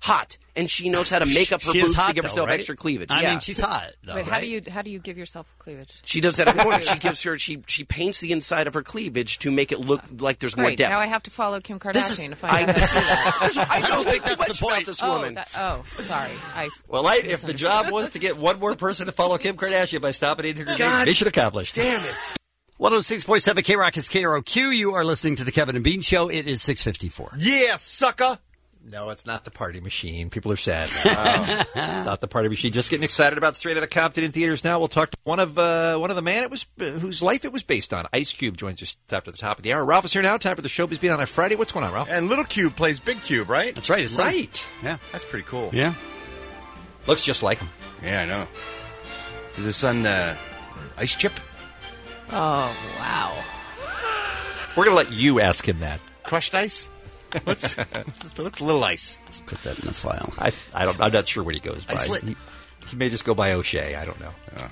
hot, and she knows how to make up her She is boobs hot, to give though, herself right? extra cleavage. I yeah. mean, she's hot. Though, Wait, right? how do you give yourself cleavage? She does that at point. She gives her she paints the inside of her cleavage to make it look like there's more Great. depth. Now I have to follow Kim This is- Kardashian to find out how to do that. I don't think that's the point. This woman. Sorry. Well, if the job was to get one more person to follow Kim Kardashian by stopping in here today, God mission accomplished. Damn it. 106.7 K-Rock is KROQ. You are listening to the Kevin and Bean Show. It is 6:54. Yeah, sucker. No, it's not the party machine. People are sad. Not the party machine. Just getting excited about Straight Outta Compton in theaters now. We'll talk to one of the man whose life it was based on. Ice Cube joins us after the top of the hour. Ralph is here now. Time for the Showbiz Beat on a Friday. What's going on, Ralph? And Little Cube plays Big Cube, right? That's right. His son. Right. Yeah. That's pretty cool. Yeah. Looks just like him. Yeah, I know. Is his son Ice Chip? Oh, wow. We're going to let you ask him that. Crushed ice? What's Little Ice? Let's put that in the file. I'm not sure what he goes by. He may just go by O'Shea. I don't know. Oh.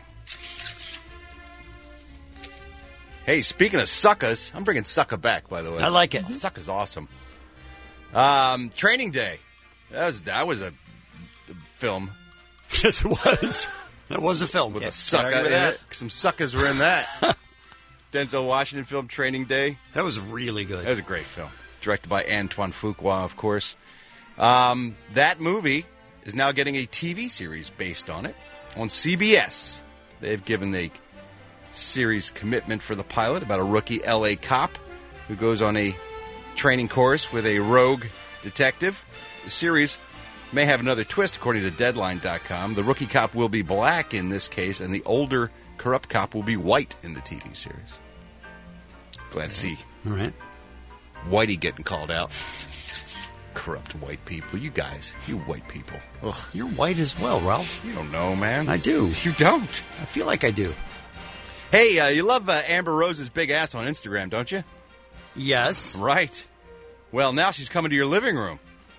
Hey, speaking of suckers, I'm bringing Sucker back, by the way. I like it. Sucker's awesome. Training Day. That was a film. Yes, it was. It was a film. With a sucker in it. Some suckers were in that. Denzel Washington film Training Day. That was really good. That was a great film. Directed by Antoine Fuqua, of course. That movie is now getting a TV series based on it on CBS. They've given a series commitment for the pilot about a rookie L.A. cop who goes on a training course with a rogue detective. The series may have another twist, according to Deadline.com. The rookie cop will be black in this case, and the older corrupt cop will be white in the TV series. Glad to see. All right. Whitey getting called out. Corrupt white people. You guys. You white people. Ugh. You're white as well, Ralph. You don't know, man. I do. You don't. I feel like I do. Hey, you love Amber Rose's big ass on Instagram, don't you? Yes. Right. Well, now she's coming to your living room.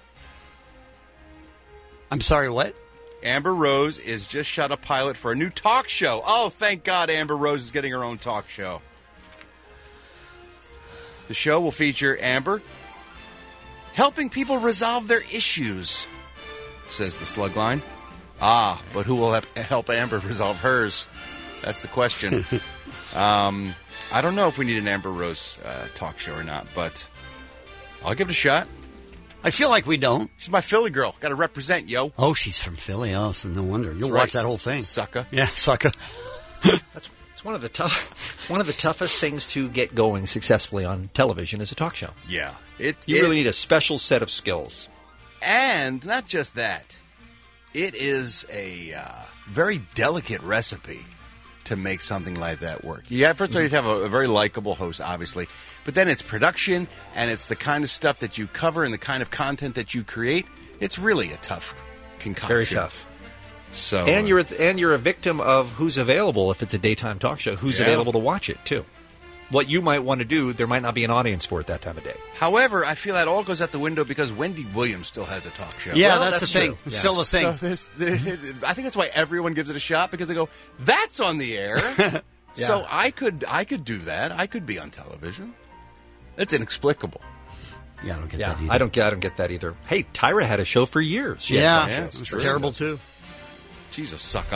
I'm sorry, what? Amber Rose is just shot a pilot for a new talk show. Oh, thank God Amber Rose is getting her own talk show. The show will feature Amber helping people resolve their issues, says the slug line. Ah, but who will help Amber resolve hers? That's the question. I don't know if we need an Amber Rose talk show or not, but I'll give it a shot. I feel like we don't. She's my Philly girl. Got to represent, yo. Oh, she's from Philly. Oh, so no wonder. You'll right. watch that whole thing. Sucker. Yeah, sucker. It's one of the toughest things to get going successfully on television is a talk show. Yeah. You really need a special set of skills. And not just that. It is a very delicate recipe to make something like that work. First of all, you have a very likable host, obviously. But then it's production, and it's the kind of stuff that you cover and the kind of content that you create. It's really a tough concoction. Very tough. So, and you're a victim of who's available if it's a daytime talk show. Who's available to watch it too? What you might want to do, there might not be an audience for it that time of day. However, I feel that all goes out the window because Wendy Williams still has a talk show. Yeah, well, that's the thing. It's still a thing. So I think that's why everyone gives it a shot, because they go, "That's on the air." Yeah. So I could do that. I could be on television. It's inexplicable. Yeah, I don't get that either. I don't get that either. Hey, Tyra had a show for years. Yeah, it was terrible too. She's a sucker.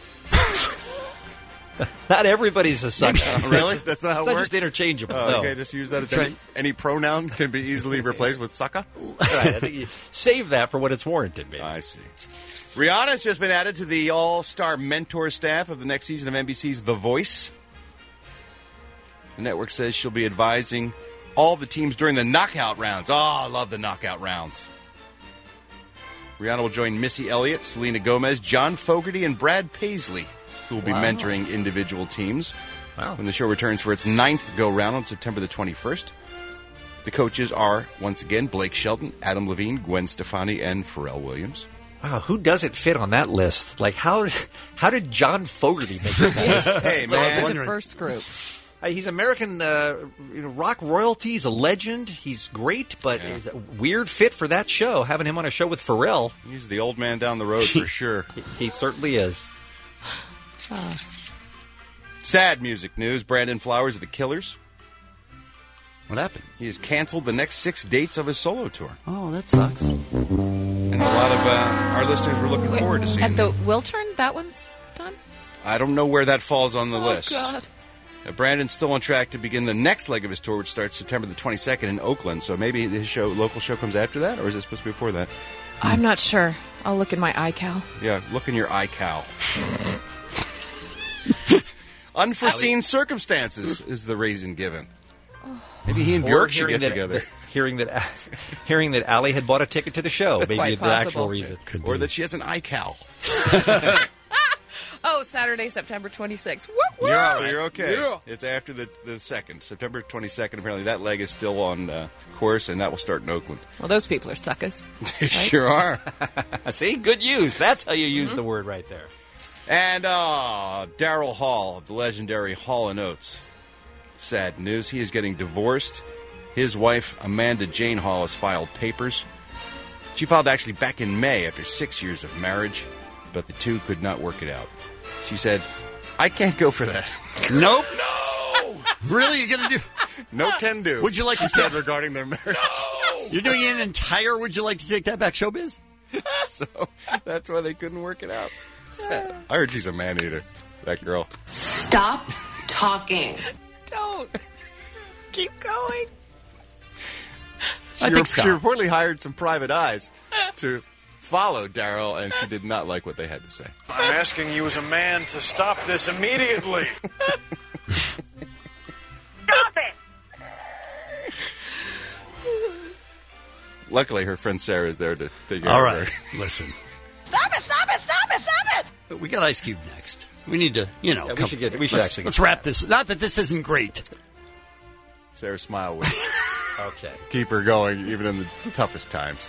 Not everybody's a sucker. Really? That's not how it It's works? just interchangeable. Oh, No. okay, just use that as any pronoun can be easily replaced with sucker? Right, I think you save that for what it's warranted, maybe. I see. Rihanna's just been added to the all-star mentor staff of the next season of NBC's The Voice. The network says she'll be advising all the teams during the knockout rounds. Oh, I love the knockout rounds. Rihanna will join Missy Elliott, Selena Gomez, John Fogerty, and Brad Paisley, who will be mentoring individual teams when the show returns for its 9th go-round on September the 21st. The coaches are, once again, Blake Shelton, Adam Levine, Gwen Stefani, and Pharrell Williams. Wow, who doesn't fit on that list? Like, how did John Fogerty make the list? Hey, man. It's a diverse group. He's American rock royalty. He's a legend. He's great, but it's a weird fit for that show, having him on a show with Pharrell. He's the old man down the road for sure. He certainly is. Sad music news. Brandon Flowers of The Killers. What happened? He has canceled the next 6 dates of his solo tour. Oh, that sucks. And a lot our listeners were looking forward to seeing. At the Wiltern, that one's done? I don't know where that falls on the list. God. Brandon's still on track to begin the next leg of his tour, which starts September the 22nd in Oakland. So maybe his local show comes after that, or is it supposed to be before that? I'm not sure. I'll look in my iCal. Yeah, look in your iCal. Unforeseen circumstances is the reason given. Maybe he and Bjork should get together. Hearing that Allie had bought a ticket to the show, maybe the actual reason. Or that she has an iCal. Oh, Saturday, September 26th. Woo, woo. You're all right. You're okay. Yeah. It's after the 2nd. September 22nd, apparently that leg is still on course, and that will start in Oakland. Well, those people are suckers. They sure are. See? Good use. That's how you use the word right there. And Daryl Hall of the legendary Hall & Oates. Sad news. He is getting divorced. His wife, Amanda Jane Hall, has filed papers. She filed actually back in May after 6 years of marriage, but the two could not work it out. She said, I can't go for that. Nope. No! Really? You're going to do... No can do. Would you like to said regarding their marriage? No! You're doing an entire would you like to take that back showbiz? So that's why they couldn't work it out. I heard she's a man-eater, that girl. Stop talking. Don't. Keep going. She reportedly hired some private eyes to follow Daryl, and she did not like what they had to say. I'm asking you as a man to stop this immediately. Stop it! Luckily, her friend Sarah is there to take All care right, of her. listen. Stop it! Stop it! Stop it! Stop it! We got Ice Cube next. We need to, we should actually let's wrap this. Not that this isn't great. Sarah's smile will okay. keep her going even in the toughest times.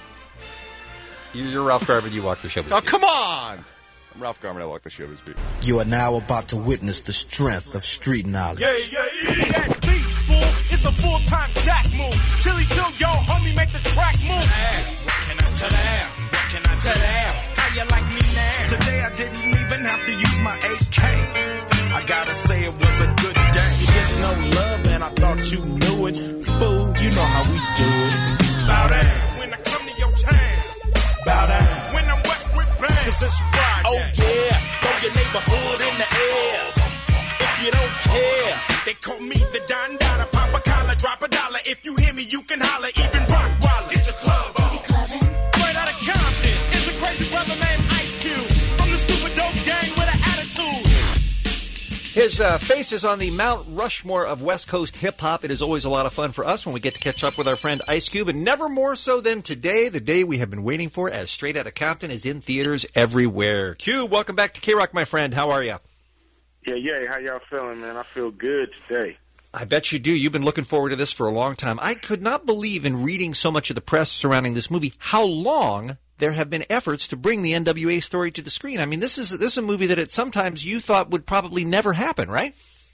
You're Ralph Garman. You walk the showbiz beat. Oh, come on! I'm Ralph Garman. I walk the showbiz beat. You are now about to witness the strength of street knowledge. Yeah. That beat, fool. It's a full-time jack move. Chili chill, yo, homie, make the track move. What can I tell them? What can I tell them? How you like me now? Today I didn't even have to use my AK. I gotta say it was a good day. You just no love, and I thought you knew it. Fool, you know how we do it. Bow down when I come to your town. Bow down when I'm Westwood Band. 'Cause it's Friday. Oh yeah, throw your neighborhood in the air. If you don't care, they call me the Don Dada. Pop a collar, drop a dollar. If you hear me, you can holler. Even Rock Waller. Get your club on. Right out of Compton, it's a crazy brother named Ice Cube. From the stupid dope gang with an attitude. His face is on the Mount Rushmore of West Coast hip-hop. It is always a lot of fun for us when we get to catch up with our friend Ice Cube, and never more so than today, the day we have been waiting for, as Straight Outta Compton is in theaters everywhere. Cube, welcome back to K-Rock, my friend. How are you? Yeah. How y'all feeling, man? I feel good today. I bet you do. You've been looking forward to this for a long time. I could not believe in reading so much of the press surrounding this movie how long there have been efforts to bring the NWA story to the screen. I mean, this is a movie that at sometimes you thought would probably never happen, right?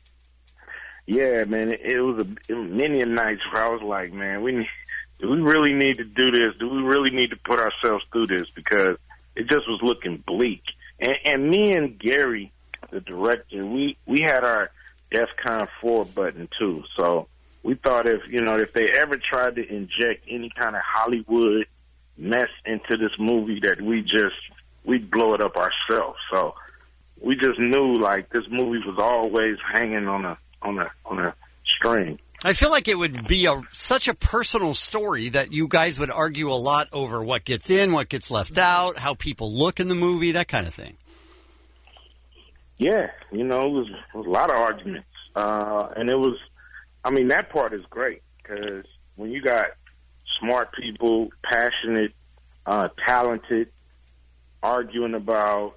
Yeah, man. It was many a nights where I was like, man, do we really need to do this? Do we really need to put ourselves through this? Because it just was looking bleak. And me and Gary, the director, we had our DEFCON 4 button too. So we thought if they ever tried to inject any kind of Hollywood mess into this movie, that we'd blow it up ourselves. So we just knew like this movie was always hanging on a string. I feel like it would be such a personal story that you guys would argue a lot over what gets in, what gets left out, how people look in the movie, that kind of thing. Yeah, it was a lot of arguments. And it was, that part is great because when you got smart people, passionate, talented, arguing about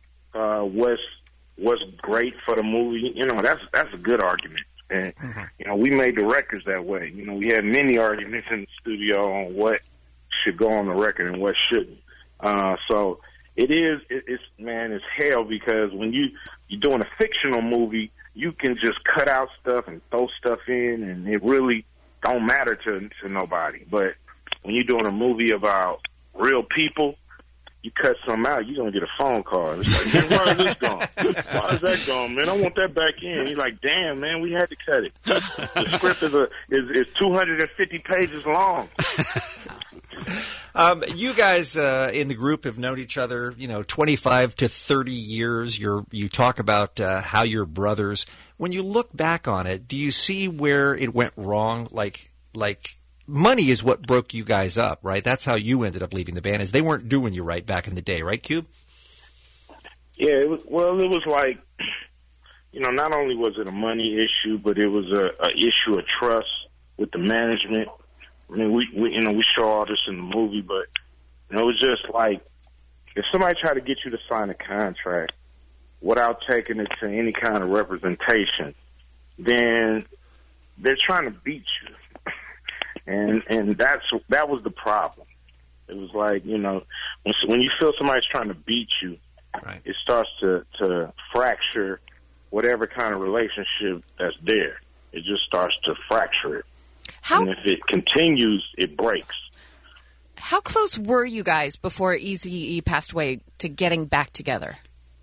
what's great for the movie, that's a good argument. And, we made the records that way. We had many arguments in the studio on what should go on the record and what shouldn't. So it's hell because when you're doing a fictional movie, you can just cut out stuff and throw stuff in, and it really don't matter to nobody. But when you're doing a movie about real people, you cut something out, you're going to get a phone call. It's like, man, why is this gone? Why is that gone, man? I want that back in. You're like, damn, man, we had to cut it. The script is 250 pages long. You guys in the group have known each other, 25 to 30 years. You talk about how you're brothers. When you look back on it, do you see where it went wrong? Like money is what broke you guys up, right? That's how you ended up leaving the band, is they weren't doing you right back in the day, right, Cube? Yeah, it was like, not only was it a money issue, but it was a issue of trust with the management. I mean, we show all this in the movie, but it was just like, if somebody tried to get you to sign a contract without taking it to any kind of representation, then they're trying to beat you, and that was the problem. It was like, when you feel somebody's trying to beat you, right, it starts to fracture whatever kind of relationship that's there. It just starts to fracture it. And if it continues, it breaks. How close were you guys before Eazy-E passed away to getting back together?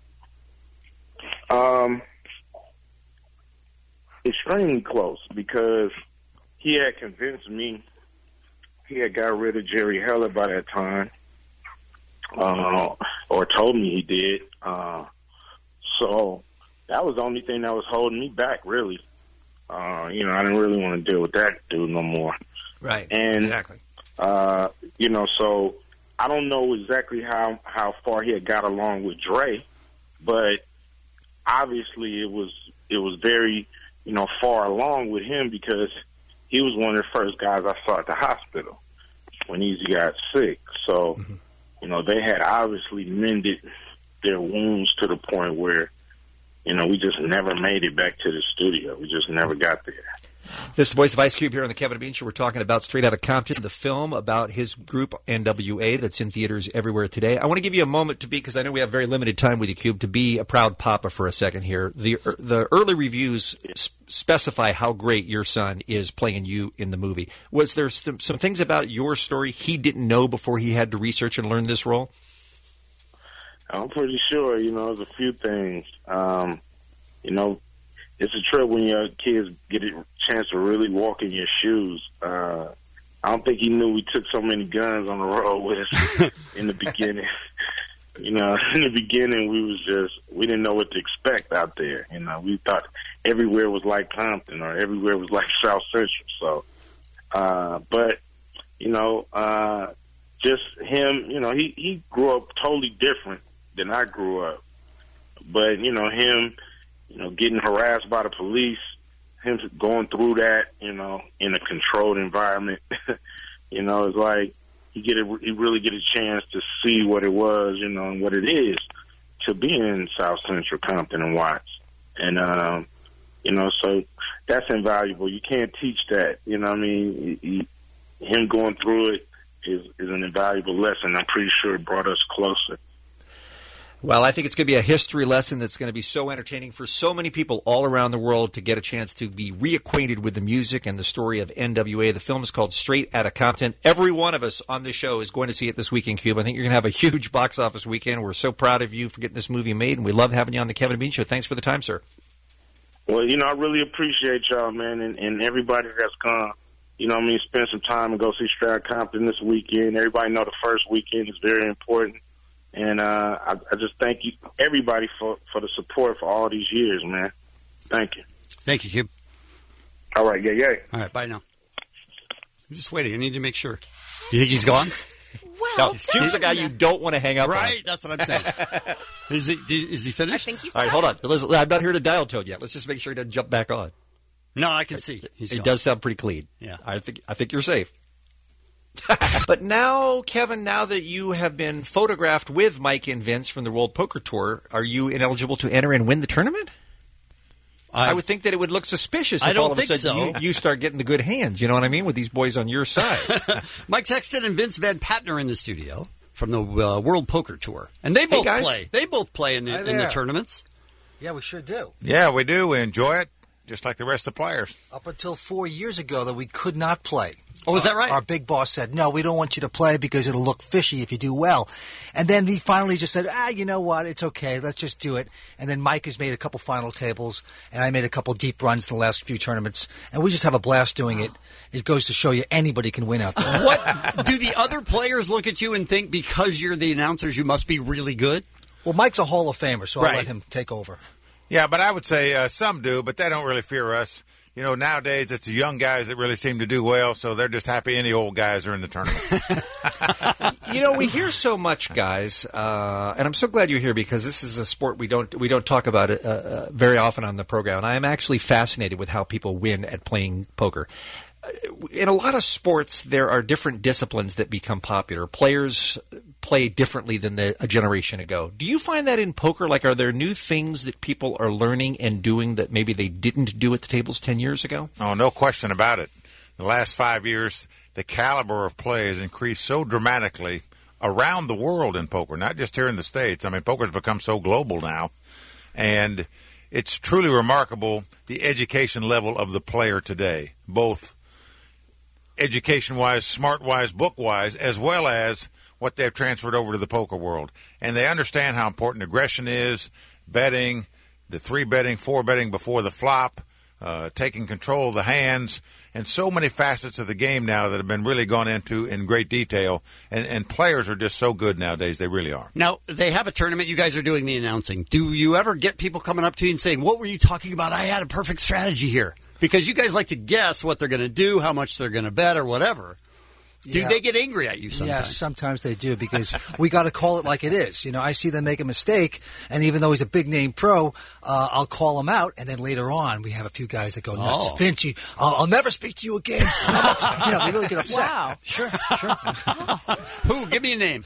Extremely close, because he had convinced me. He had got rid of Jerry Heller by that time, or told me he did. So that was the only thing that was holding me back, really. I didn't really want to deal with that dude no more. Right. And, exactly. So I don't know exactly how far he had got along with Dre, but obviously it was very, far along with him, because he was one of the first guys I saw at the hospital when Eazy got sick. So, they had obviously mended their wounds to the point where, we just never made it back to the studio. We just never got there. This is the voice of Ice Cube here on the Kevin and Bean Show. We're talking about Straight Outta Compton, the film about his group NWA that's in theaters everywhere today. I want to give you a moment to be, because I know we have very limited time with you, Cube, to be a proud papa for a second here. The early reviews specify how great your son is playing you in the movie. Was there some things about your story he didn't know before he had to research and learn this role? I'm pretty sure, there's a few things. It's a trip when your kids get a chance to really walk in your shoes. I don't think he knew we took so many guns on the road with us in the beginning. In the beginning, we didn't know what to expect out there. We thought everywhere was like Compton or everywhere was like South Central. So, but, just him, he grew up totally different than I grew up. But, him, getting harassed by the police, him going through that, in a controlled environment, it's like he really get a chance to see what it was, and what it is to be in South Central Compton and Watts. And, so that's invaluable. You can't teach that, him going through it is an invaluable lesson. I'm pretty sure it brought us closer. Well, I think it's going to be a history lesson that's going to be so entertaining for so many people all around the world to get a chance to be reacquainted with the music and the story of NWA. The film is called Straight Outta Compton. Every one of us on this show is going to see it this weekend, Cube. I think you're going to have a huge box office weekend. We're so proud of you for getting this movie made, and we love having you on the Kevin and Bean Show. Thanks for the time, sir. Well, I really appreciate y'all, man, and everybody that's gone, spend some time and go see Straight Outta Compton this weekend. Everybody know the first weekend is very important. And I just thank you, everybody, for the support for all these years, man. Thank you. Thank you, Cube. All right, yeah. All right, bye now. I'm just waiting. I need to make sure. Do you think he's gone? Well, Cube's a guy you don't want to hang up on. Right, that's what I'm saying. Is he finished? I think he's all right, hold on. Listen, I'm not here to dial tone yet. Let's just make sure he doesn't jump back on. No, I can see. He does sound pretty clean. Yeah. I think you're safe. But now, Kevin, now that you have been photographed with Mike and Vince from the World Poker Tour, are you ineligible to enter and win the tournament? I would think that it would look suspicious if all of a sudden you start getting the good hands, you know what I mean, with these boys on your side. Mike Sexton and Vince Van Patten are in the studio from the World Poker Tour. And they both play. They both play in the tournaments. Yeah, we sure do. Yeah, we do. We enjoy it. just like the rest of the players. Up until 4 years ago, though, we could not play. Oh, is that right? Our big boss said, no, we don't want you to play because it'll look fishy if you do well. And then he finally just said, you know what, it's okay, let's just do it. And then Mike has made a couple final tables, and I made a couple deep runs in the last few tournaments, and we just have a blast doing it. It goes to show you anybody can win out there. What do the other players look at you and think because you're the announcers you must be really good? Well, Mike's a Hall of Famer, so I'll let him take over. Yeah, but I would say some do, but they don't really fear us. You know, nowadays it's the young guys that really seem to do well, so they're just happy any old guys are in the tournament. You know, we hear so much, guys, and I'm so glad you're here because this is a sport we don't talk about it very often on the program. And I am actually fascinated with how people win at playing poker. In a lot of sports, there are different disciplines that become popular. Players play differently than a generation ago. Do you find that in poker? Like, are there new things that people are learning and doing that maybe they didn't do at the tables 10 years ago? Oh, no question about it. The last 5 years, the caliber of play has increased so dramatically around the world in poker, not just here in the States. I mean, poker's become so global now, and it's truly remarkable the education level of the player today, both education-wise, smart-wise, book-wise, as well as what they've transferred over to the poker world. And they understand how important aggression is, betting, the 3-betting, 4-betting before the flop, taking control of the hands, and so many facets of the game now that have been really gone into in great detail. And players are just so good nowadays. They really are. Now, they have a tournament. You guys are doing the announcing. Do you ever get people coming up to you and saying, what were you talking about? I had a perfect strategy here. Because you guys like to guess what they're going to do, how much they're going to bet, or whatever. Do they get angry at you sometimes? Yeah, sometimes they do because we got to call it like it is. You know, I see them make a mistake, and even though he's a big-name pro, I'll call him out, and then later on we have a few guys that go nuts. Oh. Vince, I'll never speak to you again. You know, they really get upset. Wow. Sure. Who? Give me a name.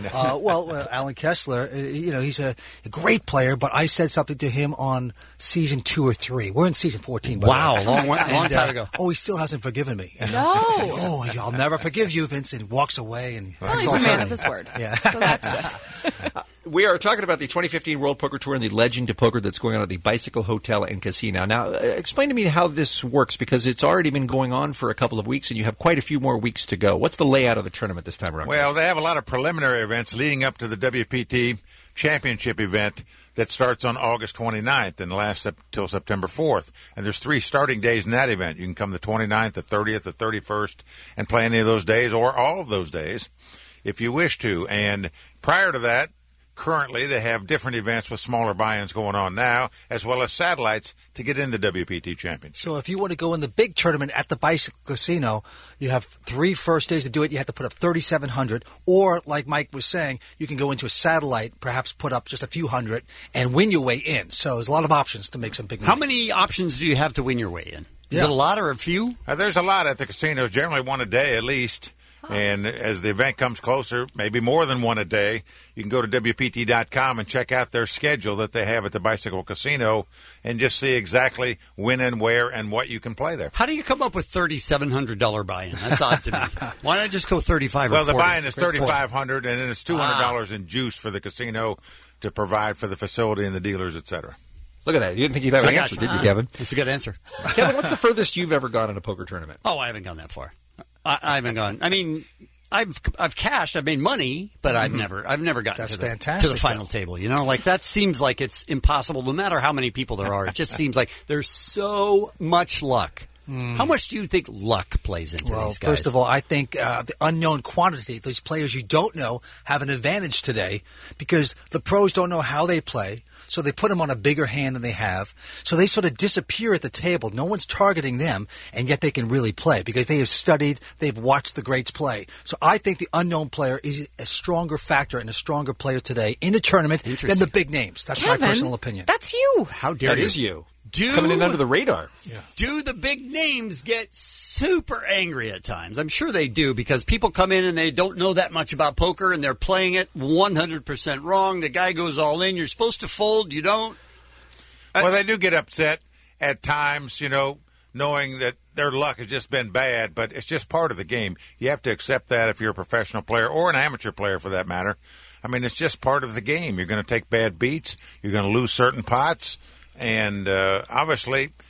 Alan Kessler, you know, he's a great player, but I said something to him on season 2 or 3. We're in season 14. Wow, long time ago. Oh, he still hasn't forgiven me. No. I'll never forgive you, Vincent. Walks away. And well, he's a man of his word. Yeah. So that's good. We are talking about the 2015 World Poker Tour and the Legend of Poker that's going on at the Bicycle Hotel and Casino. Now, explain to me how this works, because it's already been going on for a couple of weeks, and you have quite a few more weeks to go. What's the layout of the tournament this time around? Well, they have a lot of preliminary events leading up to the WPT Championship event that starts on August 29th and lasts up till September 4th. And there's 3 starting days in that event. You can come the 29th, the 30th, the 31st, and play any of those days or all of those days if you wish to. And prior to that, currently they have different events with smaller buy-ins going on now, as well as satellites to get in the WPT Championship. So if you want to go in the big tournament at the Bicycle Casino, you have 3 first days to do it. You have to put up $3,700, or like Mike was saying, you can go into a satellite, perhaps put up just a few hundred, and win your way in. So there's a lot of options to make some big money. How many options do you have to win your way in? Is it a lot or a few? There's a lot at the casinos, generally one a day at least. And as the event comes closer, maybe more than one a day, you can go to WPT.com and check out their schedule that they have at the Bicycle Casino and just see exactly when and where and what you can play there. How do you come up with $3,700 buy-in? That's odd to me. Why not just go $35 or Well, the $40? buy-in is $3,500, and then it's $200 in juice for the casino to provide for the facility and the dealers, et cetera. Look at that. You didn't think you'd have an answer, did you, Kevin? That's a good answer. Kevin, what's the furthest you've ever gone in a poker tournament? Oh, I haven't gone that far. I haven't gone. I mean, I've cashed. I've made money, but I've never gotten to the final table. You know, like that seems like it's impossible. No matter how many people there are, it just seems like there's so much luck. How much do you think luck plays into these guys? First of all, I think the unknown quantity, those players you don't know, have an advantage today because the pros don't know how they play. So they put them on a bigger hand than they have. So they sort of disappear at the table. No one's targeting them, and yet they can really play because they have studied, they've watched the greats play. So I think the unknown player is a stronger factor and a stronger player today in a tournament than the big names. That's Kevin, my personal opinion. That's you. How dare you? That is you. Coming in under the radar. Yeah. Do the big names get super angry at times? I'm sure they do because people come in and they don't know that much about poker and they're playing it 100% wrong. The guy goes all in. You're supposed to fold. You don't. Well, they do get upset at times, you know, knowing that their luck has just been bad, but it's just part of the game. You have to accept that if you're a professional player or an amateur player for that matter. I mean, it's just part of the game. You're going to take bad beats. You're going to lose certain pots. And obviously,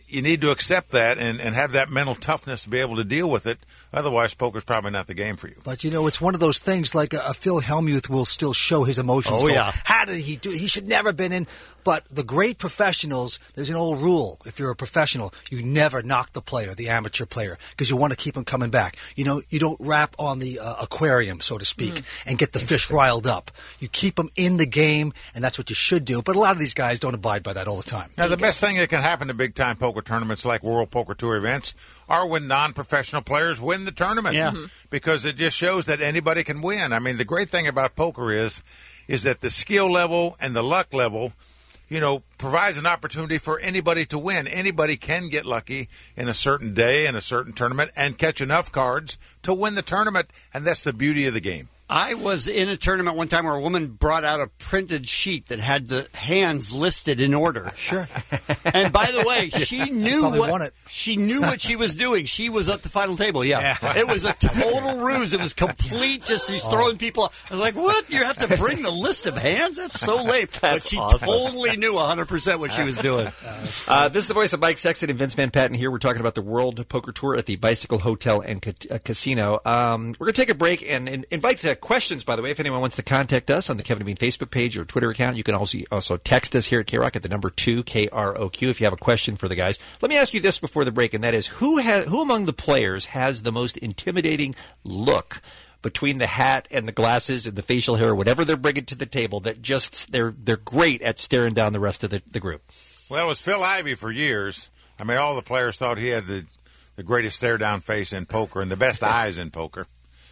you need to accept that and have that mental toughness to be able to deal with it. Otherwise, poker's probably not the game for you. But, it's one of those things like a Phil Hellmuth will still show his emotions. Oh, yeah. How did he do it? He should never have been in. But the great professionals, there's an old rule. If you're a professional, you never knock the player, the amateur player, because you want to keep him coming back. You don't rap on the aquarium, so to speak, and get the fish riled up. You keep them in the game, and that's what you should do. But a lot of these guys don't abide by that all the time. Now, the best thing that can happen to big-time poker tournaments like World Poker Tour events are when non-professional players win the tournament. Yeah. Because it just shows that anybody can win. I mean, the great thing about poker is that the skill level and the luck level, provides an opportunity for anybody to win. Anybody can get lucky in a certain day in a certain tournament and catch enough cards to win the tournament, and that's the beauty of the game. I was in a tournament one time where a woman brought out a printed sheet that had the hands listed in order. Sure. And by the way, she knew won it. She knew what she was doing. She was at the final table. Yeah. It was a total ruse. It was complete. Just she's throwing people. I was like, "What? You have to bring the list of hands? That's so lame." But she totally knew 100% what she was doing. This is the voice of Mike Sexton and Vince Van Patten here. We're talking about the World Poker Tour at the Bicycle Hotel and Casino. We're going to take a break and invite questions, by the way. If anyone wants to contact us on the Kevin and Bean Facebook page or Twitter account, you can also text us here at KROQ at the number 2, KROQ, if you have a question for the guys. Let me ask you this before the break, and that is, who among the players has the most intimidating look between the hat and the glasses and the facial hair, or whatever they're bringing to the table, that just they're great at staring down the rest of the group? Well, it was Phil Ivey for years. I mean, all the players thought he had the greatest stare-down face in poker and the best eyes in poker.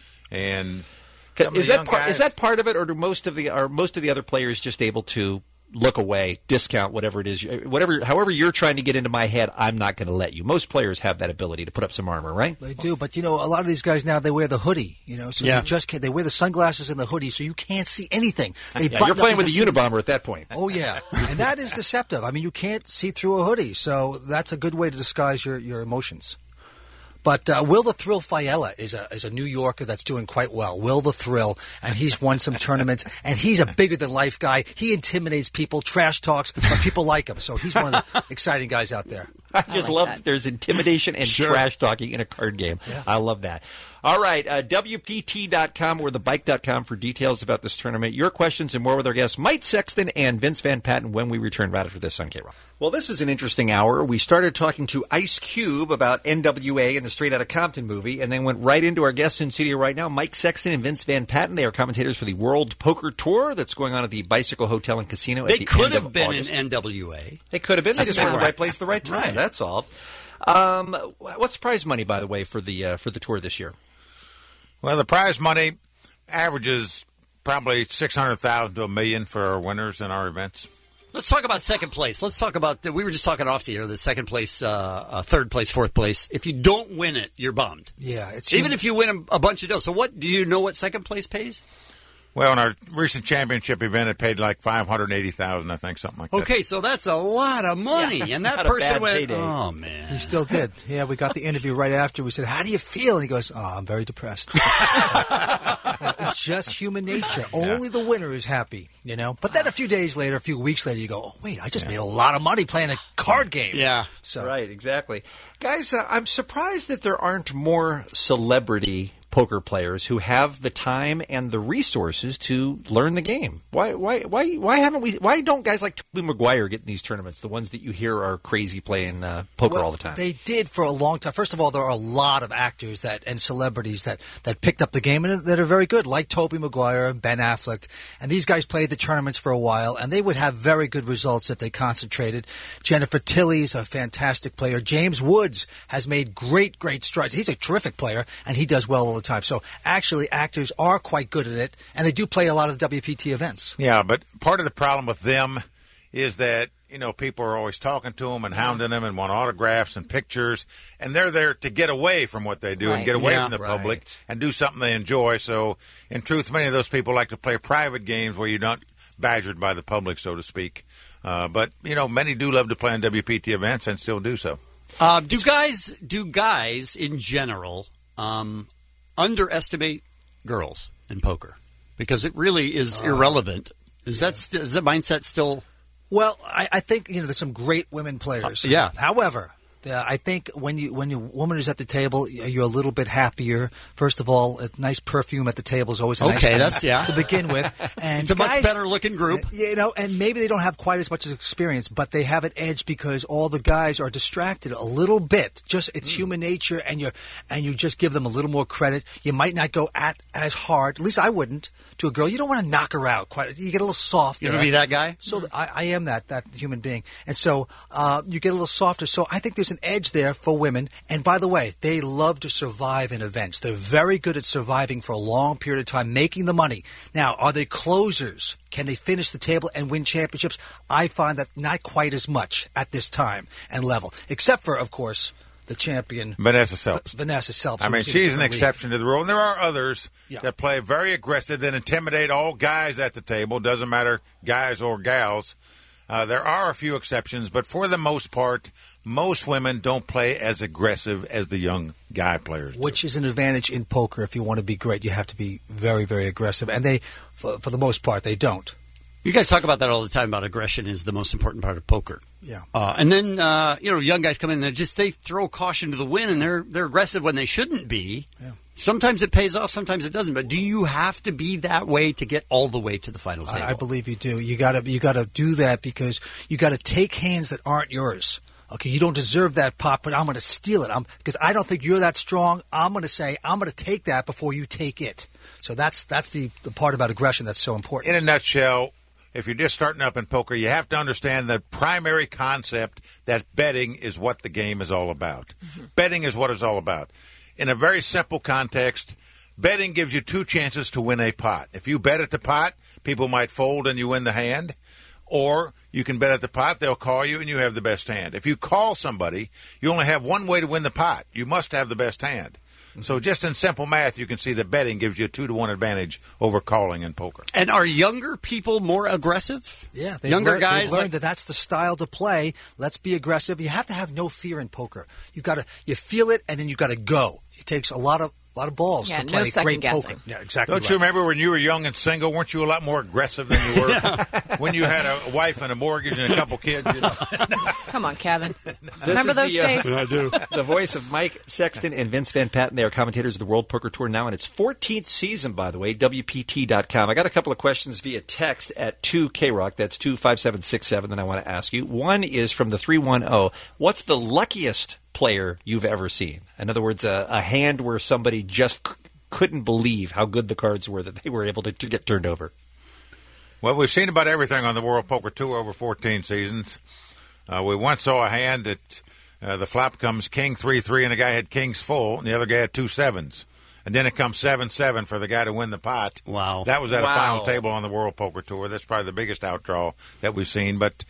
And is that part of it, or are most of the other players just able to look away, discount whatever it is, however you're trying to get into my head, I'm not going to let you. Most players have that ability to put up some armor, right? They do, but a lot of these guys now, they wear the hoodie, so you just can't. They wear the sunglasses and the hoodie, so you can't see anything. You're playing with a Unabomber at that point. Oh yeah, and that is deceptive. I mean, you can't see through a hoodie, so that's a good way to disguise your emotions. But Will the Thrill Fiella is a New Yorker that's doing quite well. Will the Thrill, and he's won some tournaments, and he's a bigger-than-life guy. He intimidates people, trash talks, but people like him. So he's one of the exciting guys out there. I just love that there's intimidation and trash talking in a card game. Yeah. I love that. All right, WPT.com or thebike.com for details about this tournament. Your questions and more with our guests, Mike Sexton and Vince Van Patten, when we return right after this on KROQ. Well, this is an interesting hour. We started talking to Ice Cube about NWA and the Straight Outta Compton movie, and then went right into our guests in studio right now, Mike Sexton and Vince Van Patten. They are commentators for the World Poker Tour that's going on at the Bicycle Hotel and Casino. They could have been in NWA. They could have been. They just were in the right place at the right time. Right. That's all. What's prize money, by the way, for the tour this year? Well, the prize money averages probably $600,000 to $1 million for our winners in our events. Let's talk about second place. Let's talk about we were just talking off the air. The second place, third place, fourth place. If you don't win it, you're bummed. Yeah, even if you win a bunch of dough. So, what do you know? What second place pays? Well, in our recent championship event, it paid like $580,000, I think, something like that. Okay, so that's a lot of money, and that person went, payday. Oh, man. He still did. Yeah, we got the interview right after. We said, how do you feel? And he goes, I'm very depressed. It's just human nature. Only the winner is happy, But then a few weeks later, you go, oh, wait, I just made a lot of money playing a card game. Yeah. So. Right, exactly. Guys, I'm surprised that there aren't more celebrity poker players who have the time and the resources to learn the game. Why don't guys like Tobey Maguire get in these tournaments? The ones that you hear are crazy playing poker all the time. They did for a long time. First of all, there are a lot of actors and celebrities that picked up the game and that are very good, like Tobey Maguire and Ben Affleck. And these guys played the tournaments for a while, and they would have very good results if they concentrated. Jennifer Tilly's a fantastic player. James Woods has made great strides. He's a terrific player, and he does well all the time. So actually, actors are quite good at it, and they do play a lot of the WPT events. Yeah, but part of the problem with them is that, people are always talking to them and hounding them and want autographs and pictures, and they're there to get away from what they do and get away from the public and do something they enjoy. So, in truth, many of those people like to play private games where you're not badgered by the public, so to speak. But, many do love to play on WPT events and still do so. Do guys in general underestimate girls in poker? Because it really is irrelevant. Is that mindset still? Well, I think there's some great women players. Yeah. However, I think when your woman is at the table, you're a little bit happier. First of all, a nice perfume at the table is always a nice thing to begin with. And it's a much better looking group. And maybe they don't have quite as much experience, but they have an edge because all the guys are distracted a little bit. Just it's human nature, and you just give them a little more credit. You might not go at as hard. At least I wouldn't. To a girl, you don't want to knock her out. You get a little soft. You want to be that guy? So I am that human being, and so you get a little softer. So I think there's an edge there for women. And by the way, they love to survive in events. They're very good at surviving for a long period of time, making the money. Now, are they closers? Can they finish the table and win championships? I find that not quite as much at this time and level, except for, of course, the champion Vanessa Selps. Vanessa Selps. I mean, she's an exception to the rule. And there are others that play very aggressive, that intimidate all guys at the table. Doesn't matter, guys or gals. There are a few exceptions, but for the most part, most women don't play as aggressive as the young guy players do. Which is an advantage in poker. If you want to be great, you have to be very, very aggressive. And they, for the most part, they don't. You guys talk about that all the time, about aggression is the most important part of poker. Yeah. And then, young guys come in, they throw caution to the wind, and they're aggressive when they shouldn't be. Yeah. Sometimes it pays off, sometimes it doesn't. But do you have to be that way to get all the way to the final table? I believe you do. You gotta do that because you gotta take hands that aren't yours. Okay, you don't deserve that pot, but I'm going to steal it. Because I don't think you're that strong. I'm going to say I'm going to take that before you take it. So that's the part about aggression that's so important. In a nutshell, if you're just starting up in poker, you have to understand the primary concept that betting is what the game is all about. Mm-hmm. Betting is what it's all about. In a very simple context, betting gives you two chances to win a pot. If you bet at the pot, people might fold and you win the hand. Or you can bet at the pot, they'll call you and you have the best hand. If you call somebody, you only have one way to win the pot. You must have the best hand. So just in simple math, you can see that betting gives you a 2-to-1 advantage over calling in poker. And are younger people more aggressive? Yeah. Younger guys they've learned that that's the style to play. Let's be aggressive. You have to have no fear in poker. You feel it, and then you've got to go. It takes a lot of balls to play great poker. Yeah, exactly. Don't you remember when you were young and single? Weren't you a lot more aggressive than you were when you had a wife and a mortgage and a couple kids? You know? Come on, Kevin. Remember those days? I do. The voice of Mike Sexton and Vince Van Patten. They are commentators of the World Poker Tour now in its 14th season, by the way, WPT.com. I got a couple of questions via text at 2KROC. That's 25767 that I want to ask you. One is from the 310. What's the luckiest player you've ever seen? In other words, a hand where somebody just couldn't believe how good the cards were that they were able to get turned over. Well, we've seen about everything on the World Poker Tour over 14 seasons. We once saw a hand that the flop comes king 3-3 and the guy had kings full and the other guy had 2 sevens. And then it comes 7-7 for the guy to win the pot. Wow. That was at a final table on the World Poker Tour. That's probably the biggest outdraw that we've seen. But,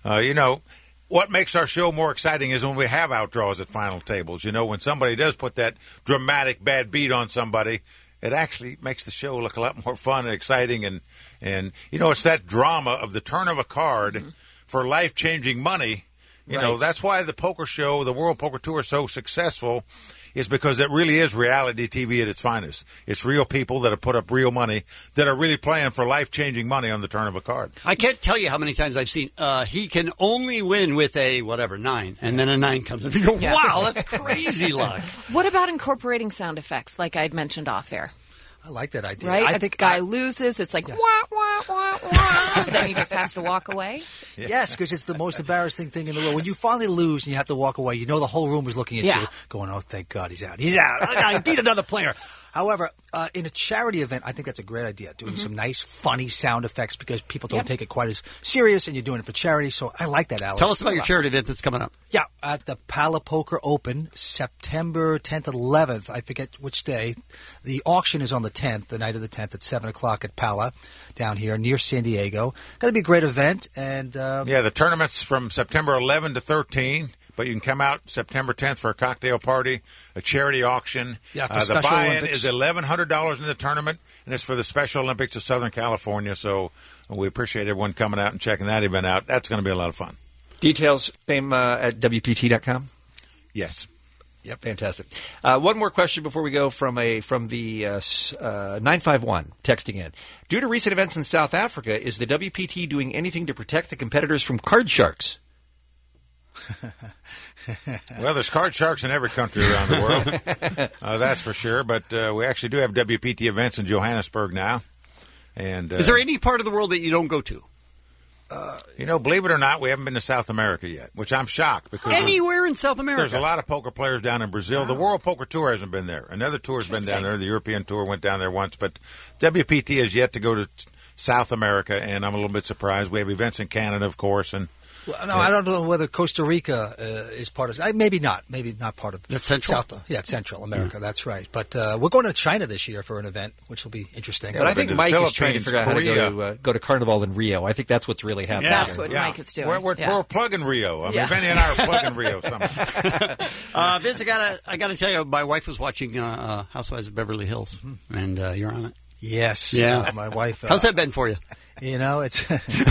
what makes our show more exciting is when we have outdraws at final tables. You know, when somebody does put that dramatic bad beat on somebody, it actually makes the show look a lot more fun and exciting. And it's that drama of the turn of a card for life-changing money. You know, that's why the poker show, the World Poker Tour, is so successful, is because it really is reality TV at its finest. It's real people that have put up real money that are really playing for life-changing money on the turn of a card. I can't tell you how many times I've seen he can only win with a 9, and then a 9 comes up. You go, wow, that's crazy luck. What about incorporating sound effects like I'd mentioned off air? I like that idea. Right? I think guy loses, it's like, wah, wah, wah, wah. Then he just has to walk away. Yeah. Yes, because it's the most embarrassing thing in the world. When you finally lose and you have to walk away, the whole room is looking at you going, oh, thank God he's out. He's out. I beat another player. However, in a charity event, I think that's a great idea, doing some nice, funny sound effects because people don't take it quite as serious, and you're doing it for charity, so I like that, Alex. Tell us about your charity event that's coming up. Yeah, at the Pala Poker Open, September 10th and 11th, I forget which day. The auction is on the 10th, the night of the 10th at 7 o'clock at Pala down here near San Diego. Going to be a great event. And the tournament's from September 11 to 13. But you can come out September 10th for a cocktail party, a charity auction. Yeah, for the Special buy-in Olympics. is $1,100 in the tournament, and it's for the Special Olympics of Southern California. So we appreciate everyone coming out and checking that event out. That's going to be a lot of fun. Details, same at WPT.com? Yes. Yep, fantastic. One more question before we go from the 951 texting in. Due to recent events in South Africa, is the WPT doing anything to protect the competitors from card sharks? Well, there's card sharks in every country around the world. That's for sure. But we actually do have WPT events in Johannesburg now. And is there any part of the world that you don't go to? Believe it or not, we haven't been to South America yet, which I'm shocked because anywhere in South America. There's a lot of poker players down in Brazil. Wow. The World Poker Tour hasn't been there. Another tour's been down there. The European Tour went down there once, but WPT has yet to go to South America, and I'm a little bit surprised. We have events in Canada, of course, and. Well, no, I don't know whether Costa Rica is part of. Maybe not part of. That's Central. It's Central America. That's right. But we're going to China this year for an event, which will be interesting. But I think Mike is trying to figure out how to go to Carnival in Rio. I think that's what's really happening. That's what Mike is doing. We're plugging Rio. I mean, Benny and I are plugging Rio. Vince, I got to tell you, my wife was watching Housewives of Beverly Hills, and you're on it. Yes. Yeah. My wife. How's that been for you? It's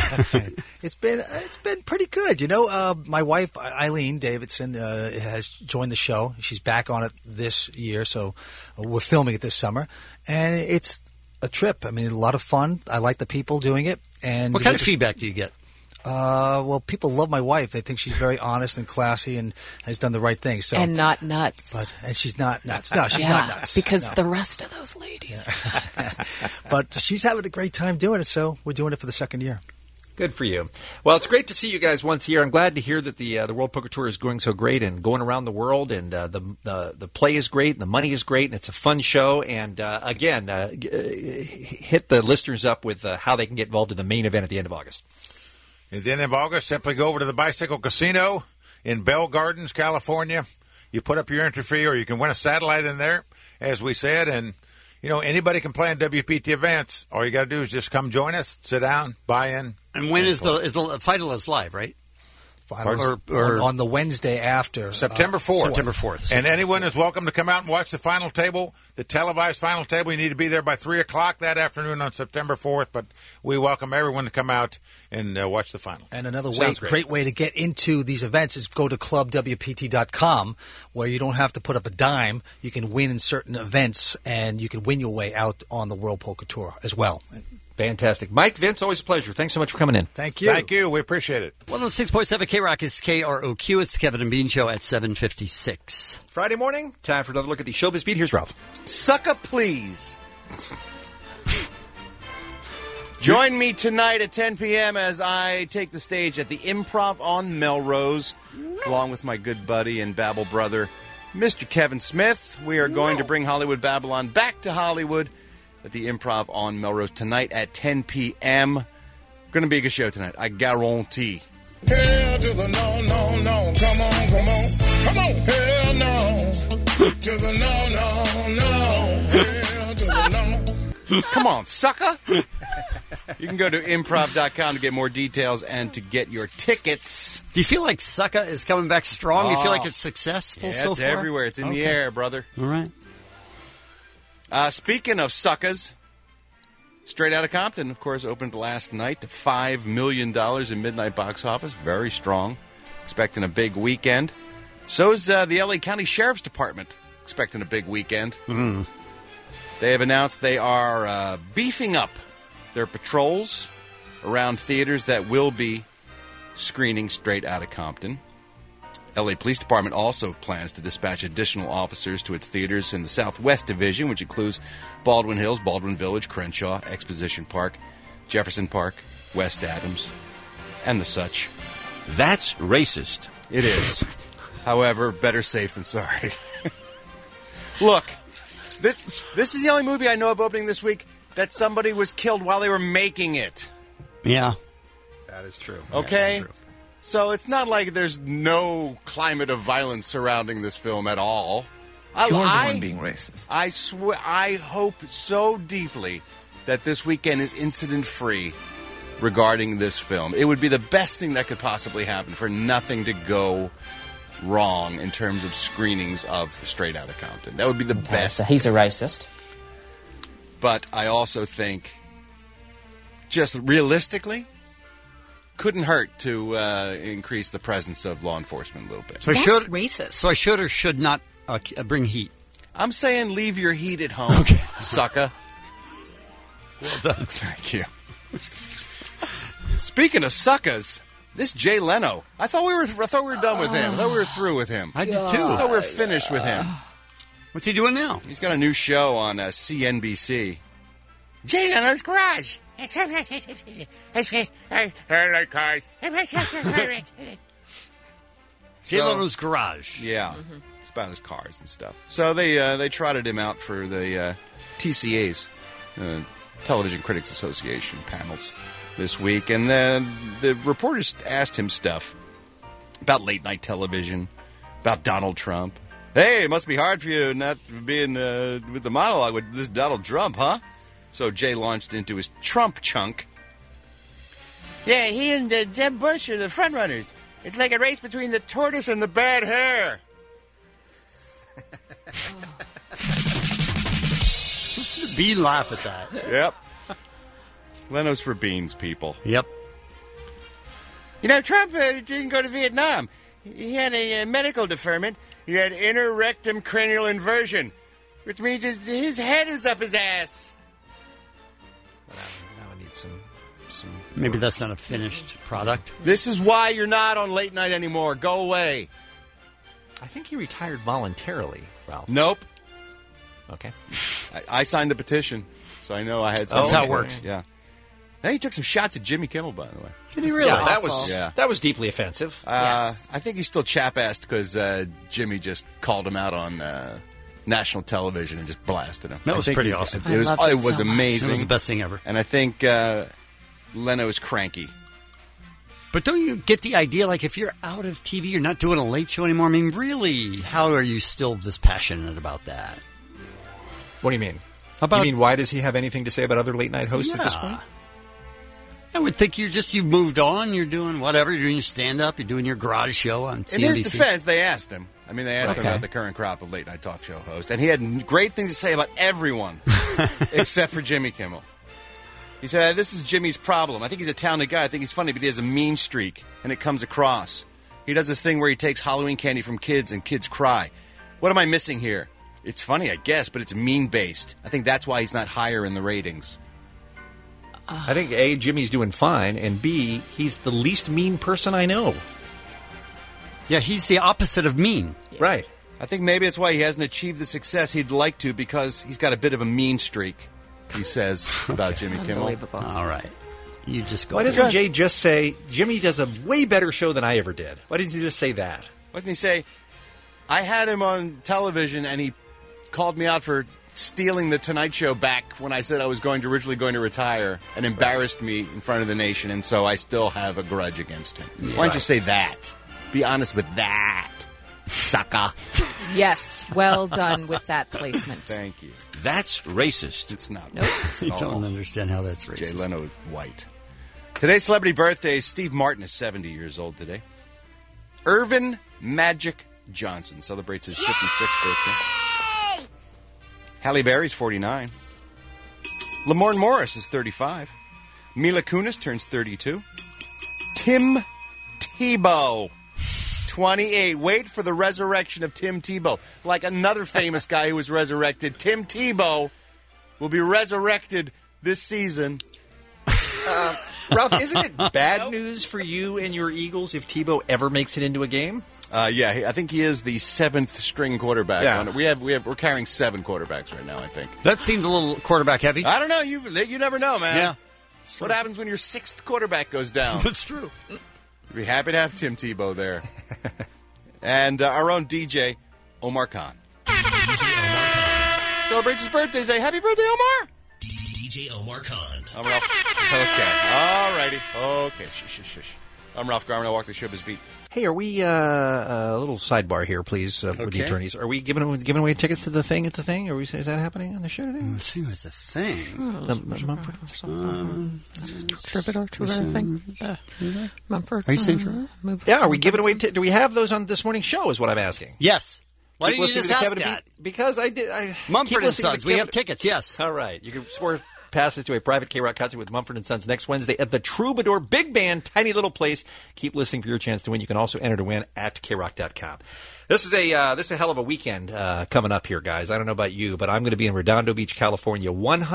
been pretty good. My wife Eileen Davidson has joined the show. She's back on it this year, so we're filming it this summer, and it's a trip. I mean, a lot of fun. I like the people doing it. And what kind of feedback do you get? Well, people love my wife. They think she's very honest and classy and has done the right thing. So and not nuts. And she's not nuts. No, she's not nuts. Because the rest of those ladies are nuts. But she's having a great time doing it, so we're doing it for the second year. Good for you. Well, it's great to see you guys once a year. I'm glad to hear that the World Poker Tour is going so great and going around the world, and the play is great, and the money is great, and it's a fun show. And again, hit the listeners up with how they can get involved in the main event at the end of August. At the end of August, simply go over to the Bicycle Casino in Bell Gardens, California. You put up your entry fee, or you can win a satellite in there, as we said. And, anybody can play in WPT events. All you got to do is just come join us, sit down, buy in. And when is the final is live, right? Or on the Wednesday after. September 4th. September 4th. And anyone is welcome to come out and watch the final table, the televised final table. You need to be there by 3 o'clock that afternoon on September 4th. But we welcome everyone to come out and watch the final. And another great way to get into these events is go to clubwpt.com, where you don't have to put up a dime. You can win in certain events, and you can win your way out on the World Poker Tour as well. Fantastic. Mike, Vince, always a pleasure. Thanks so much for coming in. Thank you. Thank you. We appreciate it. 106.7 K-Rock is KROQ. It's the Kevin and Bean Show at 7:56. Friday morning, time for another look at the Showbiz Beat. Here's Ralph. Sucker, please. Join me tonight at 10 p.m. as I take the stage at the Improv on Melrose, along with my good buddy and Babble brother, Mr. Kevin Smith. We are going to bring Hollywood Babylon back to Hollywood at the Improv on Melrose tonight at 10 p.m. Going to be a good show tonight, I guarantee. Hell to the no, no, no. Come on, come on. Come on. Hell no. To the no, no, no. Hell to the no. Come on, sucker. You can go to improv.com to get more details and to get your tickets. Do you feel like Sucka is coming back strong? Do you feel like it's successful so far? It's everywhere. It's in the air, brother. All right. Speaking of suckers, Straight Outta Compton, of course, opened last night to $5 million in midnight box office. Very strong. Expecting a big weekend. So is the L.A. County Sheriff's Department expecting a big weekend. Mm. They have announced they are beefing up their patrols around theaters that will be screening Straight Outta Compton. L.A. Police Department also plans to dispatch additional officers to its theaters in the Southwest Division, which includes Baldwin Hills, Baldwin Village, Crenshaw, Exposition Park, Jefferson Park, West Adams, and the such. That's racist. It is. However, better safe than sorry. Look, this is the only movie I know of opening this week that somebody was killed while they were making it. Yeah. That is true. Okay? That is true. So it's not like there's no climate of violence surrounding this film at all. You're the one being racist. I hope so deeply that this weekend is incident-free regarding this film. It would be the best thing that could possibly happen for nothing to go wrong in terms of screenings of Straight Outta Compton. That would be the best. So he's a racist. But I also think, just realistically, couldn't hurt to increase the presence of law enforcement a little bit. So racist. So I should or should not bring heat? I'm saying leave your heat at home, sucker. Well done. Thank you. Speaking of suckers, This Jay Leno. I thought we were done with him. I thought we were through with him. I did too. I thought we were finished with him. What's he doing now? He's got a new show on CNBC. Jay Leno's Garage. I like cars. Jay Leno's Garage. Yeah. It's about his cars and stuff. So they trotted him out for the TCA's, Television Critics Association panels this week. And the reporters asked him stuff about late-night television, about Donald Trump. Hey, it must be hard for you not being with the monologue with this Donald Trump, huh? So Jay launched into his Trump chunk. Yeah, he and Jeb Bush are the front runners. It's like a race between the tortoise and the bad hair. Listen to Bean laugh at that. Yep. Leno's for beans, people. Yep. You know, Trump didn't go to Vietnam. He had a medical deferment. He had inner rectum cranial inversion, which means his head was up his ass. Now I need some. Maybe that's not a finished product. This is why you're not on late night anymore. Go away. I think he retired voluntarily, Ralph. Nope. Okay. I signed the petition, so I know I had some. That's how it works. Yeah. Hey, he took some shots at Jimmy Kimmel, by the way. Did he really? Yeah, that was deeply offensive. Yes. I think he's still chap-assed because Jimmy just called him out on national television and just blasted him. That was pretty awesome. It was so amazing. It was the best thing ever. And I think Leno is cranky. But don't you get the idea, like, if you're out of TV, you're not doing a late show anymore? I mean, really, how are you still this passionate about that? What do you mean? You mean, why does he have anything to say about other late-night hosts at this point? I would think you've moved on, you're doing whatever, you're doing your stand-up, you're doing your garage show on CNBC. In his defense, they asked him. I mean, they asked him about the current crop of late-night talk show hosts, and he had great things to say about everyone except for Jimmy Kimmel. He said, this is Jimmy's problem. I think he's a talented guy. I think he's funny, but he has a mean streak, and it comes across. He does this thing where he takes Halloween candy from kids, and kids cry. What am I missing here? It's funny, I guess, but it's mean-based. I think that's why he's not higher in the ratings. I think, A, Jimmy's doing fine, and B, he's the least mean person I know. Yeah, he's the opposite of mean. Yeah. Right. I think maybe that's why he hasn't achieved the success he'd like to, because he's got a bit of a mean streak, he says about Jimmy Kimmel. Unbelievable. All right. You just go. Why doesn't Jay just say, Jimmy does a way better show than I ever did? Why didn't you just say that? Why doesn't he say, I had him on television, and he called me out for stealing the Tonight Show back when I said I was originally going to retire, and embarrassed me in front of the nation, and so I still have a grudge against him. Yeah. Why don't you say that? Be honest with that, sucker. Yes, well done with that placement. Thank you. That's racist. It's not nope. racist You at all. don't understand how that's racist. Jay Leno is white. Today's celebrity birthday, Steve Martin is 70 years old today. Irvin Magic Johnson celebrates his 56th birthday. Halle Berry's 49. Lamorne Morris is 35. Mila Kunis turns 32. Tim Tebow, 28. Wait for the resurrection of Tim Tebow. Like another famous guy who was resurrected, Tim Tebow will be resurrected this season. Ralph, isn't it bad news for you and your Eagles if Tebow ever makes it into a game? Yeah, I think he is the 7th string quarterback. Yeah. We're carrying 7 quarterbers right now, I think. That seems a little quarterback heavy. I don't know. You never know, man. Yeah. What happens when your 6th quarterback goes down? That's true. We'd be happy to have Tim Tebow there. And our own DJ, Omar Khan. Celebrates his birthday today. Happy birthday, Omar! DJ Omar Khan. I'm Ralph. Okay. All righty. Okay. Shush. I'm Ralph Garman. I walk the showbiz beat. Hey, are we a little sidebar here, please, with the attorneys? Are we giving away tickets to the thing at the thing? Is that happening on the show today? The thing with the thing. Troubadour thing. Mumford. Are you saying Troubadour? Yeah, are we giving away? Do we have those on this morning's show? Is what I'm asking. Yes. Why didn't you just ask that? Because I did. Mumford and Sons. We have tickets. Yes. All right. You can score passes to a private K-Rock concert with Mumford & Sons next Wednesday at the Troubadour Big Band, tiny little place. Keep listening for your chance to win. You can also enter to win at KRock.com. This is a hell of a weekend coming up here, guys. I don't know about you, but I'm going to be in Redondo Beach, California.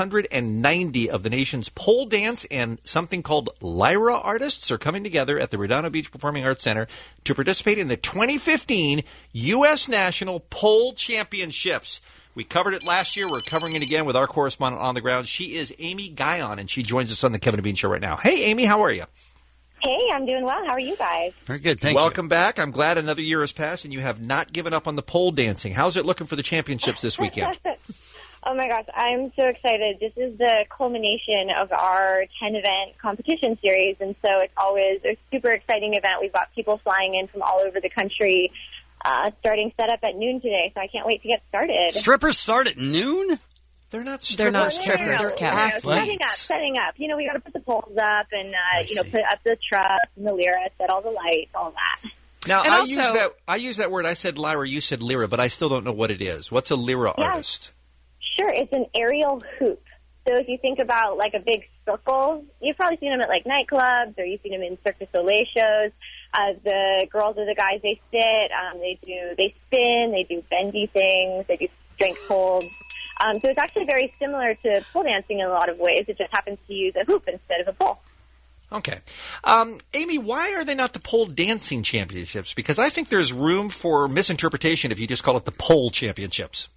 190 of the nation's pole dance and something called Lyra artists are coming together at the Redondo Beach Performing Arts Center to participate in the 2015 U.S. National Pole Championships. We covered it last year. We're covering it again with our correspondent on the ground. She is Amy Guyon, and she joins us on the Kevin and Bean Show right now. Hey, Amy, how are you? Hey, I'm doing well. How are you guys? Very good, thank you. Welcome back. I'm glad another year has passed, and you have not given up on the pole dancing. How's it looking for the championships this weekend? Oh, my gosh. I'm so excited. This is the culmination of our 10-event competition series, and so it's always a super exciting event. We've got people flying in from all over the country, starting set up at noon today, so I can't wait to get started. Strippers start at noon? They're not strippers. They're not strippers. Setting up. You know, we got to put the poles up and, put up the trucks and the lyra, set all the lights, all that. Now, I use that word. I said lyra, you said lyra, but I still don't know what it is. What's a lyra artist? Sure, it's an aerial hoop. So if you think about like a big circle, you've probably seen them at like nightclubs or you've seen them in Cirque du Soleil shows. The girls or the guys, they sit, they spin, they do bendy things, they do strength holds. So it's actually very similar to pole dancing in a lot of ways. It just happens to use a hoop instead of a pole. Okay. Amy, why are they not the pole dancing championships? Because I think there's room for misinterpretation if you just call it the pole championships.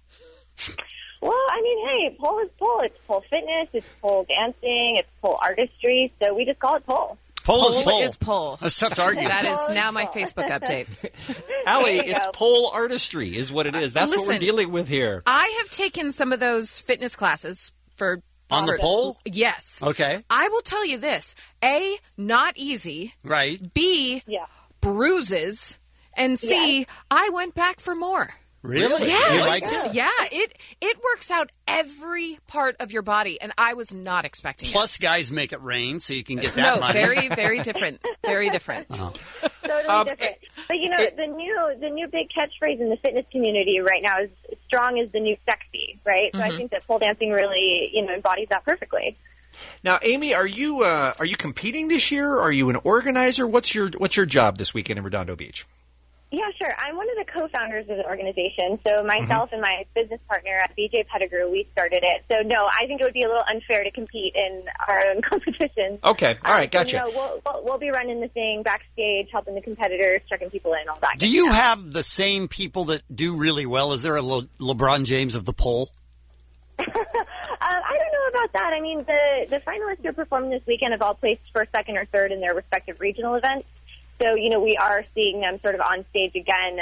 Well, I mean, hey, pole is pole. It's pole fitness, it's pole dancing, it's pole artistry, so we just call it pole. Pole is pole. That's tough to argue. That is now my Facebook update. Allie, it's pole artistry is what it is. That's what we're dealing with here. I have taken some of those fitness classes for... On the pole? Yes. Okay. I will tell you this. A, not easy. Right. B, bruises. And C, I went back for more. Really? Yes. You liked it? Yeah. It works out every part of your body, and I was not expecting it. Plus, guys make it rain, so you can get that money. Very, very different. Very different. Oh. Totally different. But, you know, the new big catchphrase in the fitness community right now is strong is the new sexy, right? So I think that pole dancing really, embodies that perfectly. Now, Amy, are you competing this year? Are you an organizer? What's your job this weekend in Redondo Beach? Yeah, sure. I'm one of the co-founders of the organization. So myself and my business partner at BJ Pettigrew, we started it. So, no, I think it would be a little unfair to compete in our own competition. Okay. All right. Gotcha. We'll be running the thing backstage, helping the competitors, checking people in, all that. Do you have the same people that do really well? Is there a LeBron James of the pole? I don't know about that. I mean, the finalists who are performing this weekend have all placed first, second, or third in their respective regional events. So, we are seeing them sort of on stage again.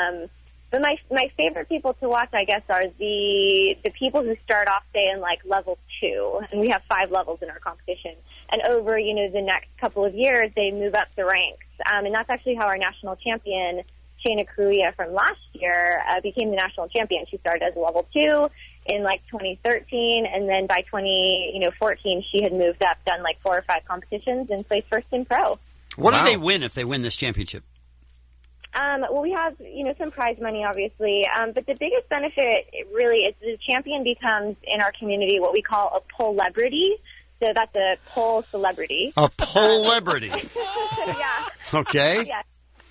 But my favorite people to watch, I guess, are the people who start off, say, in, like, level 2. And we have 5 levels in our competition. And over, the next couple of years, they move up the ranks. And that's actually how our national champion, Shayna Karuya, from last year, became the national champion. She started as a level 2 in, 2013. And then by 2014, she had moved up, done, 4 or 5 competitions, and placed first in pro. What do they win if they win this championship? Well, we have, some prize money, obviously. But the biggest benefit, really, is the champion becomes, in our community, what we call a pole-lebrity. So that's a pole celebrity. A pole-lebrity. Yeah. Okay. Yeah.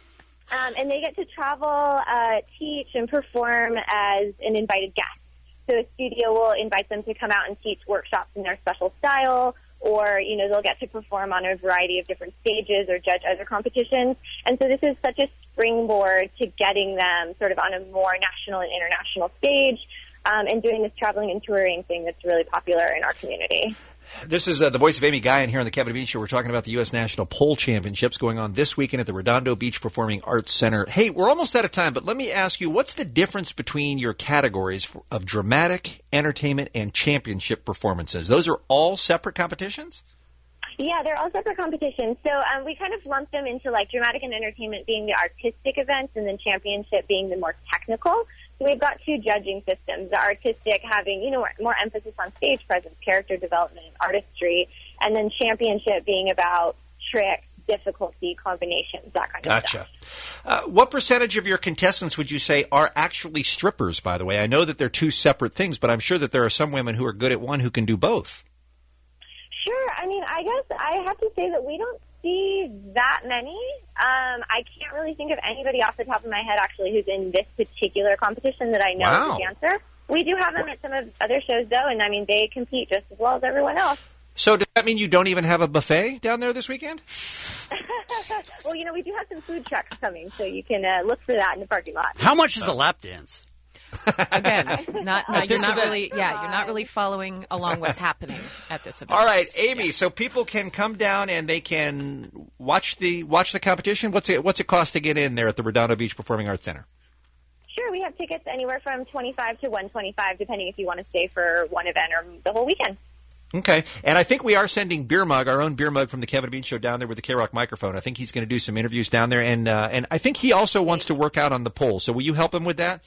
And they get to travel, teach, and perform as an invited guest. So a studio will invite them to come out and teach workshops in their special style, or, they'll get to perform on a variety of different stages or judge other competitions. And so this is such a springboard to getting them sort of on a more national and international stage, and doing this traveling and touring thing that's really popular in our community. This is the voice of Amy Guyon here on the Kevin Bean Show. We're talking about the U.S. National Pole Championships going on this weekend at the Redondo Beach Performing Arts Center. Hey, we're almost out of time, but let me ask you, what's the difference between your categories of dramatic, entertainment, and championship performances? Those are all separate competitions? Yeah, they're all separate competitions. So we kind of lump them into dramatic and entertainment being the artistic events, and then championship being the more technical. So we've got 2 judging systems, the artistic having, more emphasis on stage presence, character development, artistry, and then championship being about tricks, difficulty, combinations, that kind of stuff. Gotcha. What percentage of your contestants would you say are actually strippers, by the way? I know that they're 2 separate things, but I'm sure that there are some women who are good at one who can do both. I guess I have to say that we don't see that many. I can't really think of anybody off the top of my head, actually, who's in this particular competition that I know is a dancer. We do have them at some of other shows, though, and, I mean, they compete just as well as everyone else. So does that mean you don't even have a buffet down there this weekend? Well, you know, we do have some food trucks coming, so you can look for that in the parking lot. How much is the lap dance? Again, you're not really following along what's happening at this event. All right, Amy. So people can come down and they can watch the competition. What's it cost to get in there at the Redondo Beach Performing Arts Center? Sure, we have tickets anywhere from $25 to $125, depending if you want to stay for one event or the whole weekend. Okay, and I think we are sending Beer Mug, our own Beer Mug from the Kevin and Bean Show, down there with the K-Rock microphone. I think he's going to do some interviews down there, and I think he also wants to work out on the pole. So will you help him with that?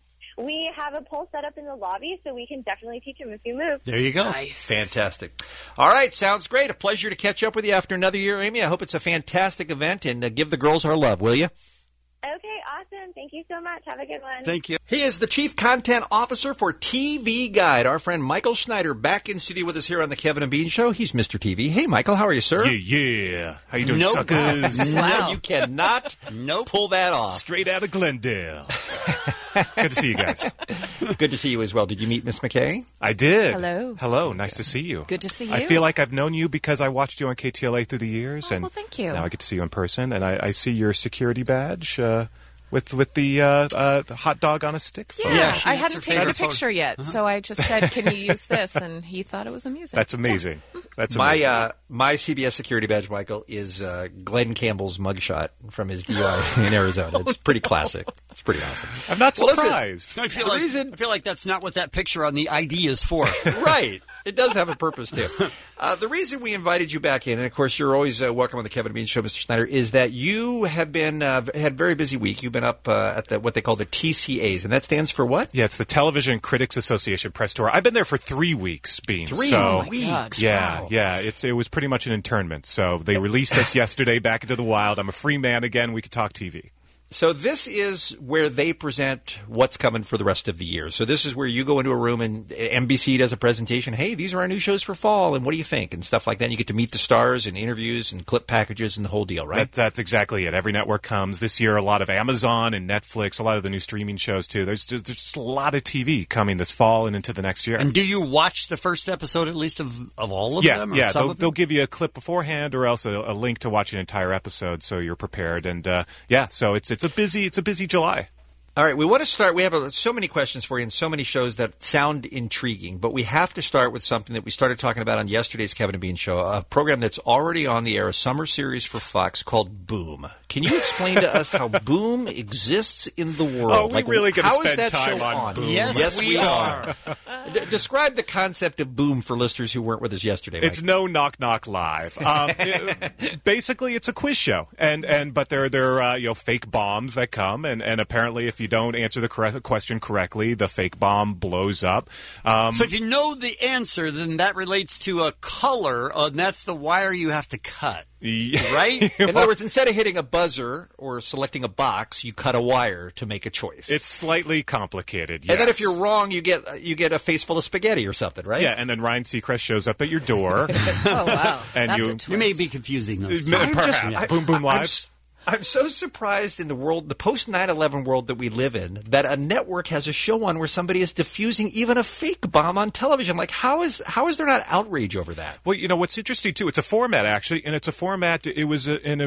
We have a pole set up in the lobby, so we can definitely teach him a few moves. There you go. Nice. Fantastic. All right, sounds great. A pleasure to catch up with you after another year, Amy. I hope it's a fantastic event, and give the girls our love, will you? Okay, awesome. Thank you so much. Have a good one. Thank you. He is the Chief Content Officer for TV Guide. Our friend Michael Schneider back in studio with us here on the Kevin and Bean Show. He's Mr. TV. Hey, Michael, how are you, sir? Yeah. How you doing, suckers? No, you cannot pull that off. Straight out of Glendale. Good to see you guys. Good to see you as well. Did you meet Miss McKay? I did. Hello. Hello. Nice to see you. Good to see you. I feel like I've known you because I watched you on KTLA through the years. Well, thank you. Now I get to see you in person, and I see your security badge with the hot dog on a stick. Yeah, I hadn't taken a picture yet, so I just said, can you use this? And he thought it was amusing. That's amazing. That's amazing. My CBS security badge, Michael, is Glenn Campbell's mugshot from his DUI in Arizona. It's pretty classic. It's pretty awesome. I'm not surprised. I feel like that's not what that picture on the ID is for. Right. It does have a purpose, too. The reason we invited you back in, and of course you're always welcome on the Kevin and Bean Show, Mr. Schneider, is that you have been had a very busy week. You've been up at what they call the TCAs, and that stands for what? Yeah, it's the Television Critics Association press tour. I've been there for 3 weeks, Bean. 3 weeks? Yeah, wow. yeah. It was pretty much an internment. So they released us yesterday back into the wild. I'm a free man again. We could talk TV. So this is where they present what's coming for the rest of the year. So this is where you go into a room and NBC does a presentation. Hey, these are our new shows for fall, and what do you think? And stuff like that. And you get to meet the stars and interviews and clip packages and the whole deal, right? That's exactly it. Every network comes. This year, a lot of Amazon and Netflix, a lot of the new streaming shows, too. There's just a lot of TV coming this fall and into the next year. And do you watch the first episode, at least, of all of them? Yeah, they'll give you a clip beforehand or else a link to watch an entire episode so you're prepared. And, so it's a busy July. All right, we want to start. We have so many questions for you and so many shows that sound intriguing, but we have to start with something that we started talking about on yesterday's Kevin and Bean Show, a program that's already on the air, a summer series for Fox called Boom. Can you explain to us how Boom exists in the world? Oh, we really going to spend time on Boom? Yes, we are. Describe the concept of Boom for listeners who weren't with us yesterday, Mike. It's no Knock Knock Live. Basically, it's a quiz show, but there are fake bombs that come, and apparently if you don't answer the question correctly, the fake bomb blows up. So if you know the answer, then that relates to a color, and that's the wire you have to cut. Right? In other words, instead of hitting a buzzer or selecting a box, you cut a wire to make a choice. It's slightly complicated, yes. And then if you're wrong, you get a face full of spaghetti or something, right? Yeah, and then Ryan Seacrest shows up at your door. Oh, wow. And you may be confusing those. Perhaps. Boom Boom Live. I'm so surprised in the world, the post 9/11 world that we live in, that a network has a show on where somebody is diffusing even a fake bomb on television. Like, how is there not outrage over that? Well, what's interesting too, it's a format actually, and it's a format. It was an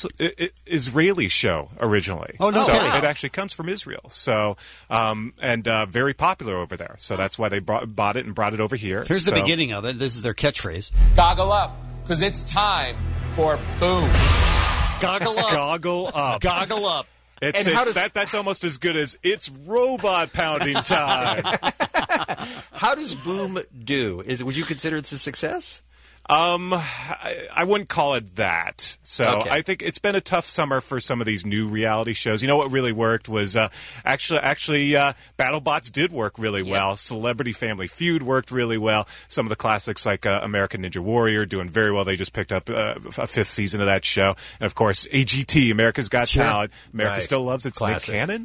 Israeli show originally. Oh no! So wow. It actually comes from Israel. So very popular over there. So that's why they bought it and brought it over here. Here's the beginning of it. This is their catchphrase: Goggle up, because it's time for Boom. Goggle up. Goggle up. Goggle up. That's almost as good as it's robot pounding time. How does Boom do? Would you consider it a success? I wouldn't call it that. So okay. I think it's been a tough summer for some of these new reality shows. You know what really worked was actually BattleBots did work really well. Celebrity Family Feud worked really well. Some of the classics like American Ninja Warrior doing very well. They just picked up a 5th season of that show. And of course, AGT, America's Got Talent. America still loves its Nick Cannon.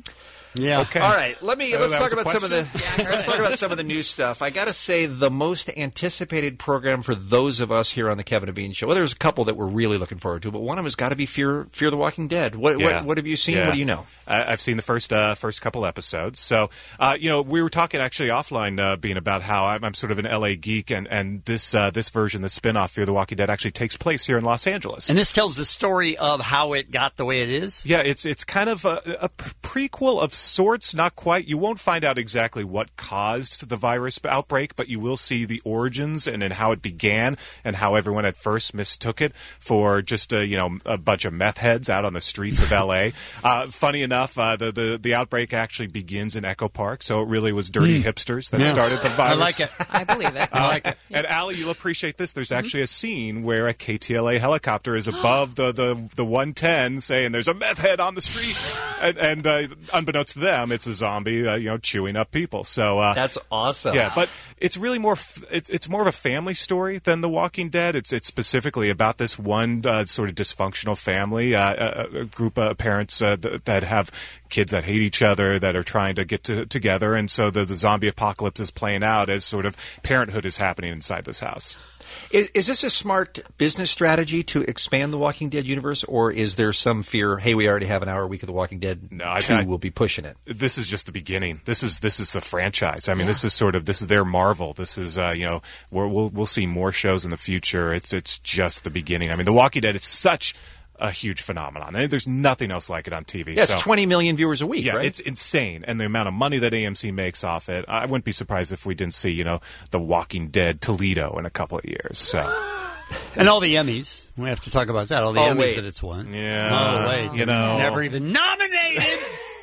Yeah. Okay. All right. Let's talk about some of the new stuff. I got to say, the most anticipated program for those of us here on the Kevin and Bean Show. Well, there's a couple that we're really looking forward to, but one of them has got to be Fear the Walking Dead. What have you seen? Yeah. What do you know? I've seen the first couple episodes. So, we were talking actually offline, Bean, about how I'm sort of an LA geek, and this version, the spinoff Fear the Walking Dead, actually takes place here in Los Angeles. And this tells the story of how it got the way it is. Yeah, it's kind of a prequel of sorts, not quite. You won't find out exactly what caused the virus outbreak, but you will see the origins and how it began and how everyone at first mistook it for just a bunch of meth heads out on the streets of L.A. Funny enough, the outbreak actually begins in Echo Park, so it really was dirty hipsters that started the virus. I like it. I believe it. I like it. And Allie, you'll appreciate this. There's actually a scene where a KTLA helicopter is above the 110 saying there's a meth head on the street, and unbeknownst to them, it's a zombie, chewing up people. So that's awesome. Yeah, but it's really more. It's more of a family story than The Walking Dead. It's specifically about this one sort of dysfunctional family, a group of parents that have kids that hate each other, that are trying to get together, and so the zombie apocalypse is playing out as sort of parenthood is happening inside this house. Is this a smart business strategy to expand the Walking Dead universe, or is there some fear, hey, we already have an hour a week of the Walking Dead, we'll be pushing it? This is just the beginning. This is the franchise. I mean, this is their Marvel. This is we'll see more shows in the future. It's just the beginning. I mean, the Walking Dead is such a huge phenomenon. There's nothing else like it on TV. Yeah, it's 20 million viewers a week, yeah, right? It's insane. And the amount of money that AMC makes off it, I wouldn't be surprised if we didn't see, The Walking Dead Toledo in a couple of years. So. And all the Emmys. We have to talk about that. All the Emmys that it's won. Yeah. Oh, wait. Never even nominated.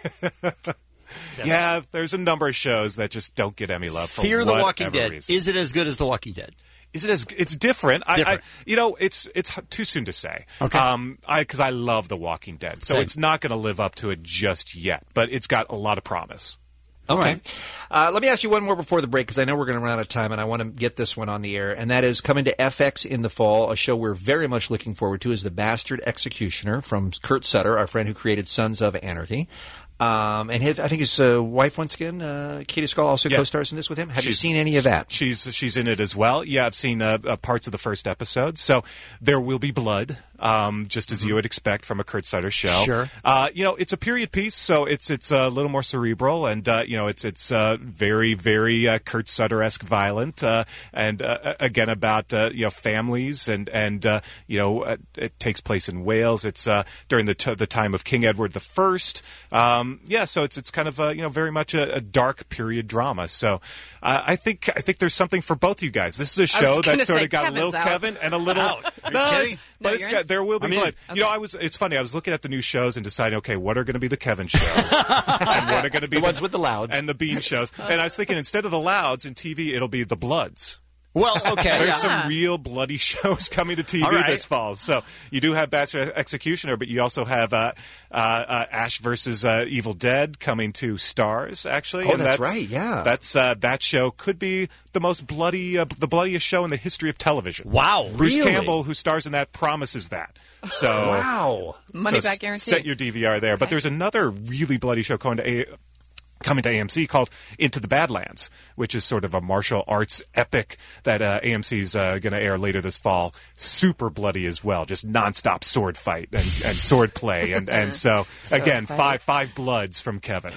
Yes. Yeah, there's a number of shows that just don't get Emmy love for Fear the Walking Dead. Reason. Is it as good as The Walking Dead? It's different. It's too soon to say. Okay. Because I love The Walking Dead, so it's not going to live up to it just yet. But it's got a lot of promise. Okay. Let me ask you one more before the break, because I know we're going to run out of time, and I want to get this one on the air. And that is coming to FX in the fall. A show we're very much looking forward to is The Bastard Executioner from Kurt Sutter, our friend who created Sons of Anarchy. And I think his wife, once again, Katie Skull, also co-stars in this with him. Have you seen any of that? She's in it as well. Yeah, I've seen parts of the first episode. So there will be blood, just as you would expect from a Kurt Sutter show. Sure. It's a period piece, so it's a little more cerebral, and it's very, very Kurt Sutter-esque violent, and again about families, and it takes place in Wales. It's during the time of King Edward I. So it's kind of very much a dark period drama. So I think there's something for both you guys. This is a show that sort of got Kevin's a little out. Kevin and a little. There will be blood. It's funny. I was looking at the new shows and deciding, okay, what are going to be the Kevin shows, and what are going to be the ones with the Louds and the Bean shows. And I was thinking, instead of the Louds in TV, it'll be the Bloods. Well, okay. There's some real bloody shows coming to TV this fall. So you do have Bastard Executioner, but you also have Ash versus Evil Dead coming to Starz, actually. Oh, that's right, yeah. That show could be the most bloody, the bloodiest show in the history of television. Wow, Bruce really? Campbell, who stars in that, promises that. So wow. Money back guarantee. Set your DVR there. Okay. But there's another really bloody show coming to AMC called Into the Badlands, which is sort of a martial arts epic that AMC's going to air later this fall. Super bloody as well, just nonstop sword fight and sword play, and so again, five bloods from Kevin.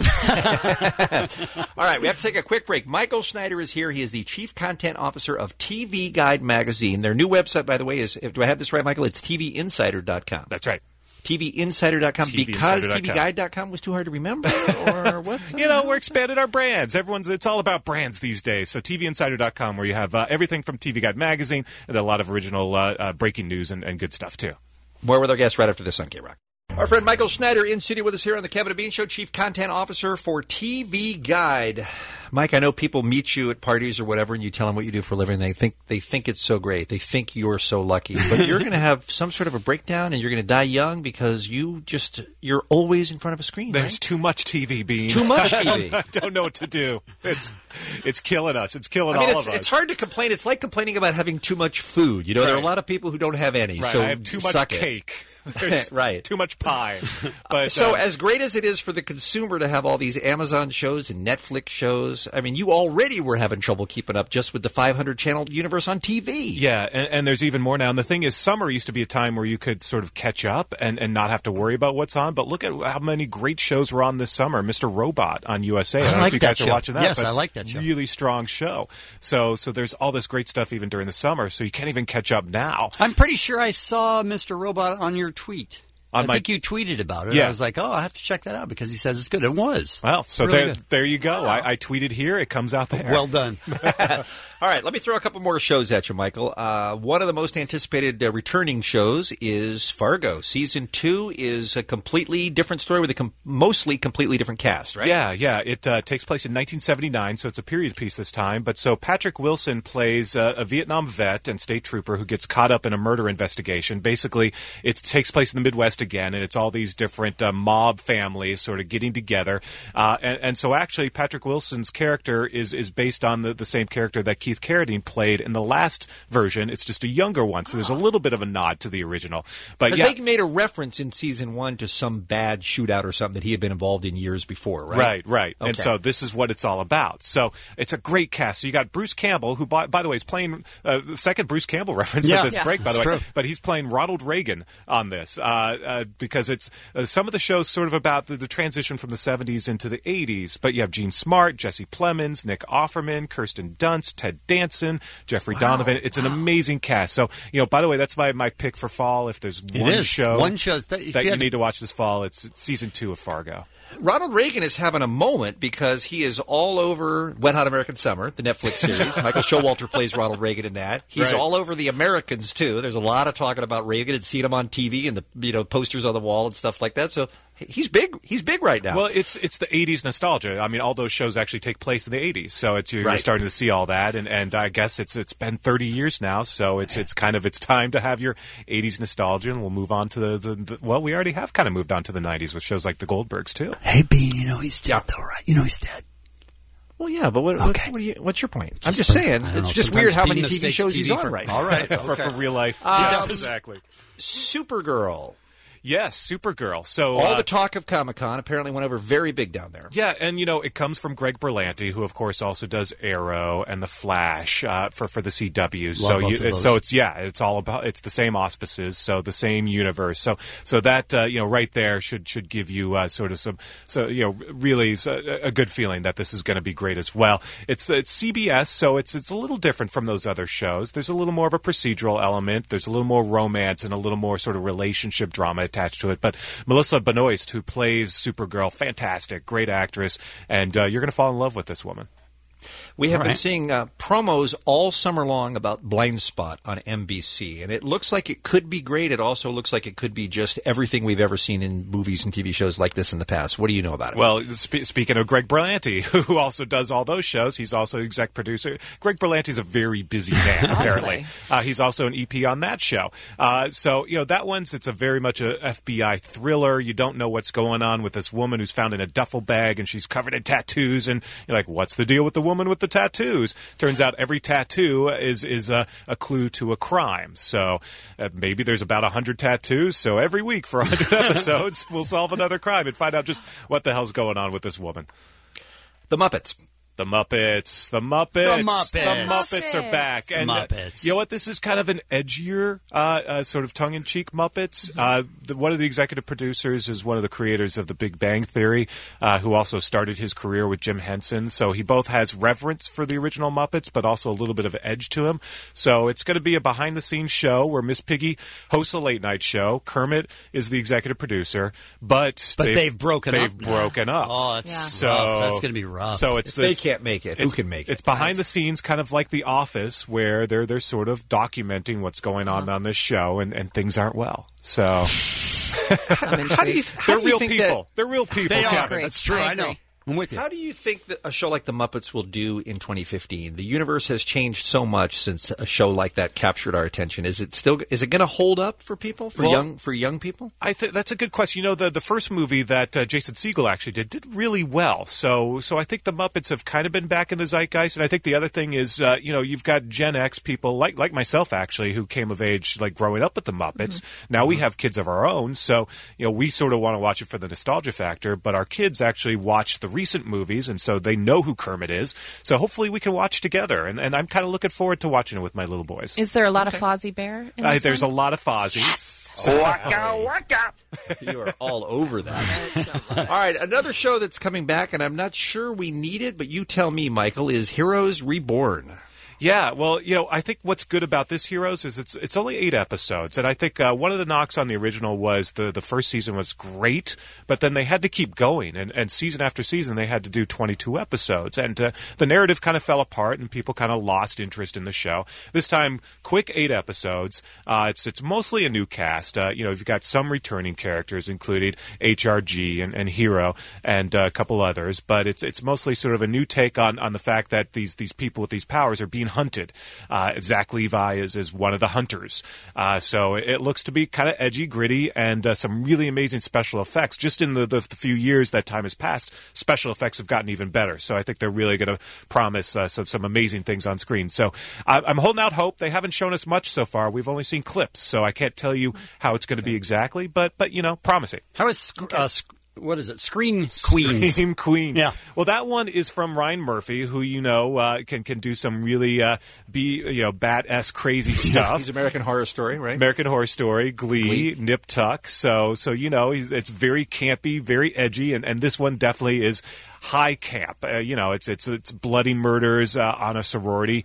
All right, we have to take a quick break. Michael Schneider is here. He is the Chief Content Officer of TV Guide Magazine. Their new website, by the way, is, do I have this right, Michael? It's TVinsider.com. That's right. TVinsider.com because TVGuide.com was too hard to remember, or what? We're expanding our brands. It's all about brands these days. So TVinsider.com, where you have everything from TV Guide Magazine and a lot of original breaking news and good stuff, too. More with our guests right after this on K-Rock. Our friend Michael Schneider in studio with us here on the Kevin and Bean Show, Chief Content Officer for TV Guide. Mike, I know people meet you at parties or whatever, and you tell them what you do for a living. They think it's so great. They think you're so lucky. But you're going to have some sort of a breakdown, and you're going to die young because you're always in front of a screen. There's right? too much TV, Bean. Too much TV. I don't know what to do. It's killing us. It's killing all of us. It's hard to complain. It's like complaining about having too much food. There are a lot of people who don't have any. Right. So I have too much cake. There's right. too much pie. But so as great as it is for the consumer to have all these Amazon shows and Netflix shows, I mean, you already were having trouble keeping up just with the 500-channel universe on TV. Yeah, and there's even more now. And the thing is, summer used to be a time where you could sort of catch up and not have to worry about what's on. But look at how many great shows were on this summer. Mr. Robot on USA. I don't know if you guys are watching that. Yes, I like that show. Really strong show. So there's all this great stuff even during the summer, so you can't even catch up now. I'm pretty sure I saw Mr. Robot on your tweet. I think you tweeted about it. Yeah. I was like, oh, I have to check that out because he says it's good. It was. Well, so really there you go. I tweeted here. It comes out there. Well done. All right, let me throw a couple more shows at you, Michael. One of the most anticipated returning shows is Fargo. Season 2 is a completely different story with a mostly completely different cast, right? Yeah. It takes place in 1979, so it's a period piece this time. But so Patrick Wilson plays a Vietnam vet and state trooper who gets caught up in a murder investigation. Basically, it takes place in the Midwest again, and it's all these different mob families sort of getting together. And so actually, Patrick Wilson's character is based on the same character that Keith Carradine played in the last version. It's just a younger one, so there's a little bit of a nod to the original. But they made a reference in season 1 to some bad shootout or something that he had been involved in years before, right? Right. Okay. And so this is what it's all about. So it's a great cast. So you got Bruce Campbell, who, by the way, is playing the second Bruce Campbell reference at this break, by the way. True. But he's playing Ronald Reagan on this because it's some of the shows sort of about the transition from the 70s into the 80s. But you have Gene Smart, Jesse Plemons, Nick Offerman, Kirsten Dunst, Ted Danson, Jeffrey Donovan. It's an amazing cast. So, by the way, that's my pick for fall. If there's one show that you need to watch this fall, it's season 2 of Fargo. Ronald Reagan is having a moment because he is all over Wet Hot American Summer, the Netflix series. Michael Showalter plays Ronald Reagan in that. He's all over The Americans, too. There's a lot of talking about Reagan and seeing him on TV and the posters on the wall and stuff like that. So he's big. He's big right now. Well, it's the 80s nostalgia. I mean, all those shows actually take place in the 80s. So you're starting to see all that. And I guess it's been 30 years now. So it's kind of it's time to have your 80s nostalgia. And we'll move on to the well, we already have kind of moved on to the 90s with shows like The Goldbergs, too. Hey, Bean, he's dead, though, right? He's dead. Well, yeah, but what's your point? I'm just saying, it's just weird how many TV shows he's on right now. All right. For real life. Yes, exactly. Supergirl. Yes, Supergirl. So all the talk of Comic-Con apparently went over very big down there. Yeah, and it comes from Greg Berlanti, who of course also does Arrow and The Flash for the CW. It's all about it's the same auspices, so the same universe. So that right there should give you really a good feeling that this is going to be great as well. It's CBS, so it's a little different from those other shows. There's a little more of a procedural element. There's a little more romance and a little more sort of relationship drama attached to it. But Melissa Benoist, who plays Supergirl, fantastic, great actress, and you're going to fall in love with this woman. We have been seeing promos all summer long about Blind Spot on NBC, and it looks like it could be great. It also looks like it could be just everything we've ever seen in movies and TV shows like this in the past. What do you know about it? Well, speaking of Greg Berlanti, who also does all those shows, he's also exec producer. Greg Berlanti's a very busy man, apparently. He's also an EP on that show. That one's, it's a very much a FBI thriller. You don't know what's going on with this woman who's found in a duffel bag, and she's covered in tattoos, and you're like, what's the deal with the woman with the tattoos? Turns out every tattoo is a clue to a crime. So maybe there's about 100 tattoos. So every week for 100 episodes, we'll solve another crime and find out just what the hell's going on with this woman. The Muppets. The Muppets are back. And you know what? This is kind of an edgier, sort of tongue-in-cheek Muppets. One of the executive producers is one of the creators of The Big Bang Theory, who also started his career with Jim Henson. So he both has reverence for the original Muppets, but also a little bit of edge to him. So it's going to be a behind-the-scenes show where Miss Piggy hosts a late-night show. Kermit is the executive producer, but they've broken up. Oh, that's rough. That's going to be rough. So they can't make it. Who can make it? It's behind the scenes, kind of like The Office, where they're sort of documenting what's going on this show, and things aren't well. So how do you they're real people. They're real people. They are. Kevin. That's true. I know. I'm with you. How do you think that a show like The Muppets will do in 2015? The universe has changed so much since a show like that captured our attention. Is it going to hold up for people, for young people? I think that's a good question. You know, the first movie that Jason Segel actually did really well. So I think the Muppets have kind of been back in the zeitgeist. And I think the other thing is, you've got Gen X people like myself actually who came of age like growing up with the Muppets. Now we have kids of our own, so we sort of want to watch it for the nostalgia factor. But our kids actually watch the recent movies, and so they know who Kermit is. So hopefully we can watch together, and I'm kind of looking forward to watching it with my little boys. Is there a lot of Fozzie Bear in this There's one? a lot of Fozzie. Yes! So, waka, waka. You are all over that. All right, another show that's coming back, and I'm not sure we need it, but you tell me, Michael, is Heroes Reborn. Yeah, well, I think what's good about this Heroes is it's only 8 episodes, and I think one of the knocks on the original was the first season was great, but then they had to keep going, and season after season they had to do 22 episodes, and the narrative kind of fell apart, and people kind of lost interest in the show. This time, quick 8 episodes. It's mostly a new cast. You've got some returning characters, including HRG and Hero and a couple others, but it's mostly sort of a new take on the fact that these people with these powers are being hunted. Zach Levi is one of the hunters. So it looks to be kind of edgy, gritty, and some really amazing special effects. Just in the few years that time has passed, special effects have gotten even better. So I think they're really going to promise some amazing things on screen. So I'm holding out hope. They haven't shown us much so far. We've only seen clips, so I can't tell you how it's going to be exactly, but promising. How is what is it? Scream Queens. Scream Queens. Yeah. Well, that one is from Ryan Murphy, who can do some really bat-esque crazy stuff. He's American Horror Story, right? American Horror Story, Glee. Nip Tuck. So it's very campy, very edgy, and this one definitely is high camp. It's bloody murders at a sorority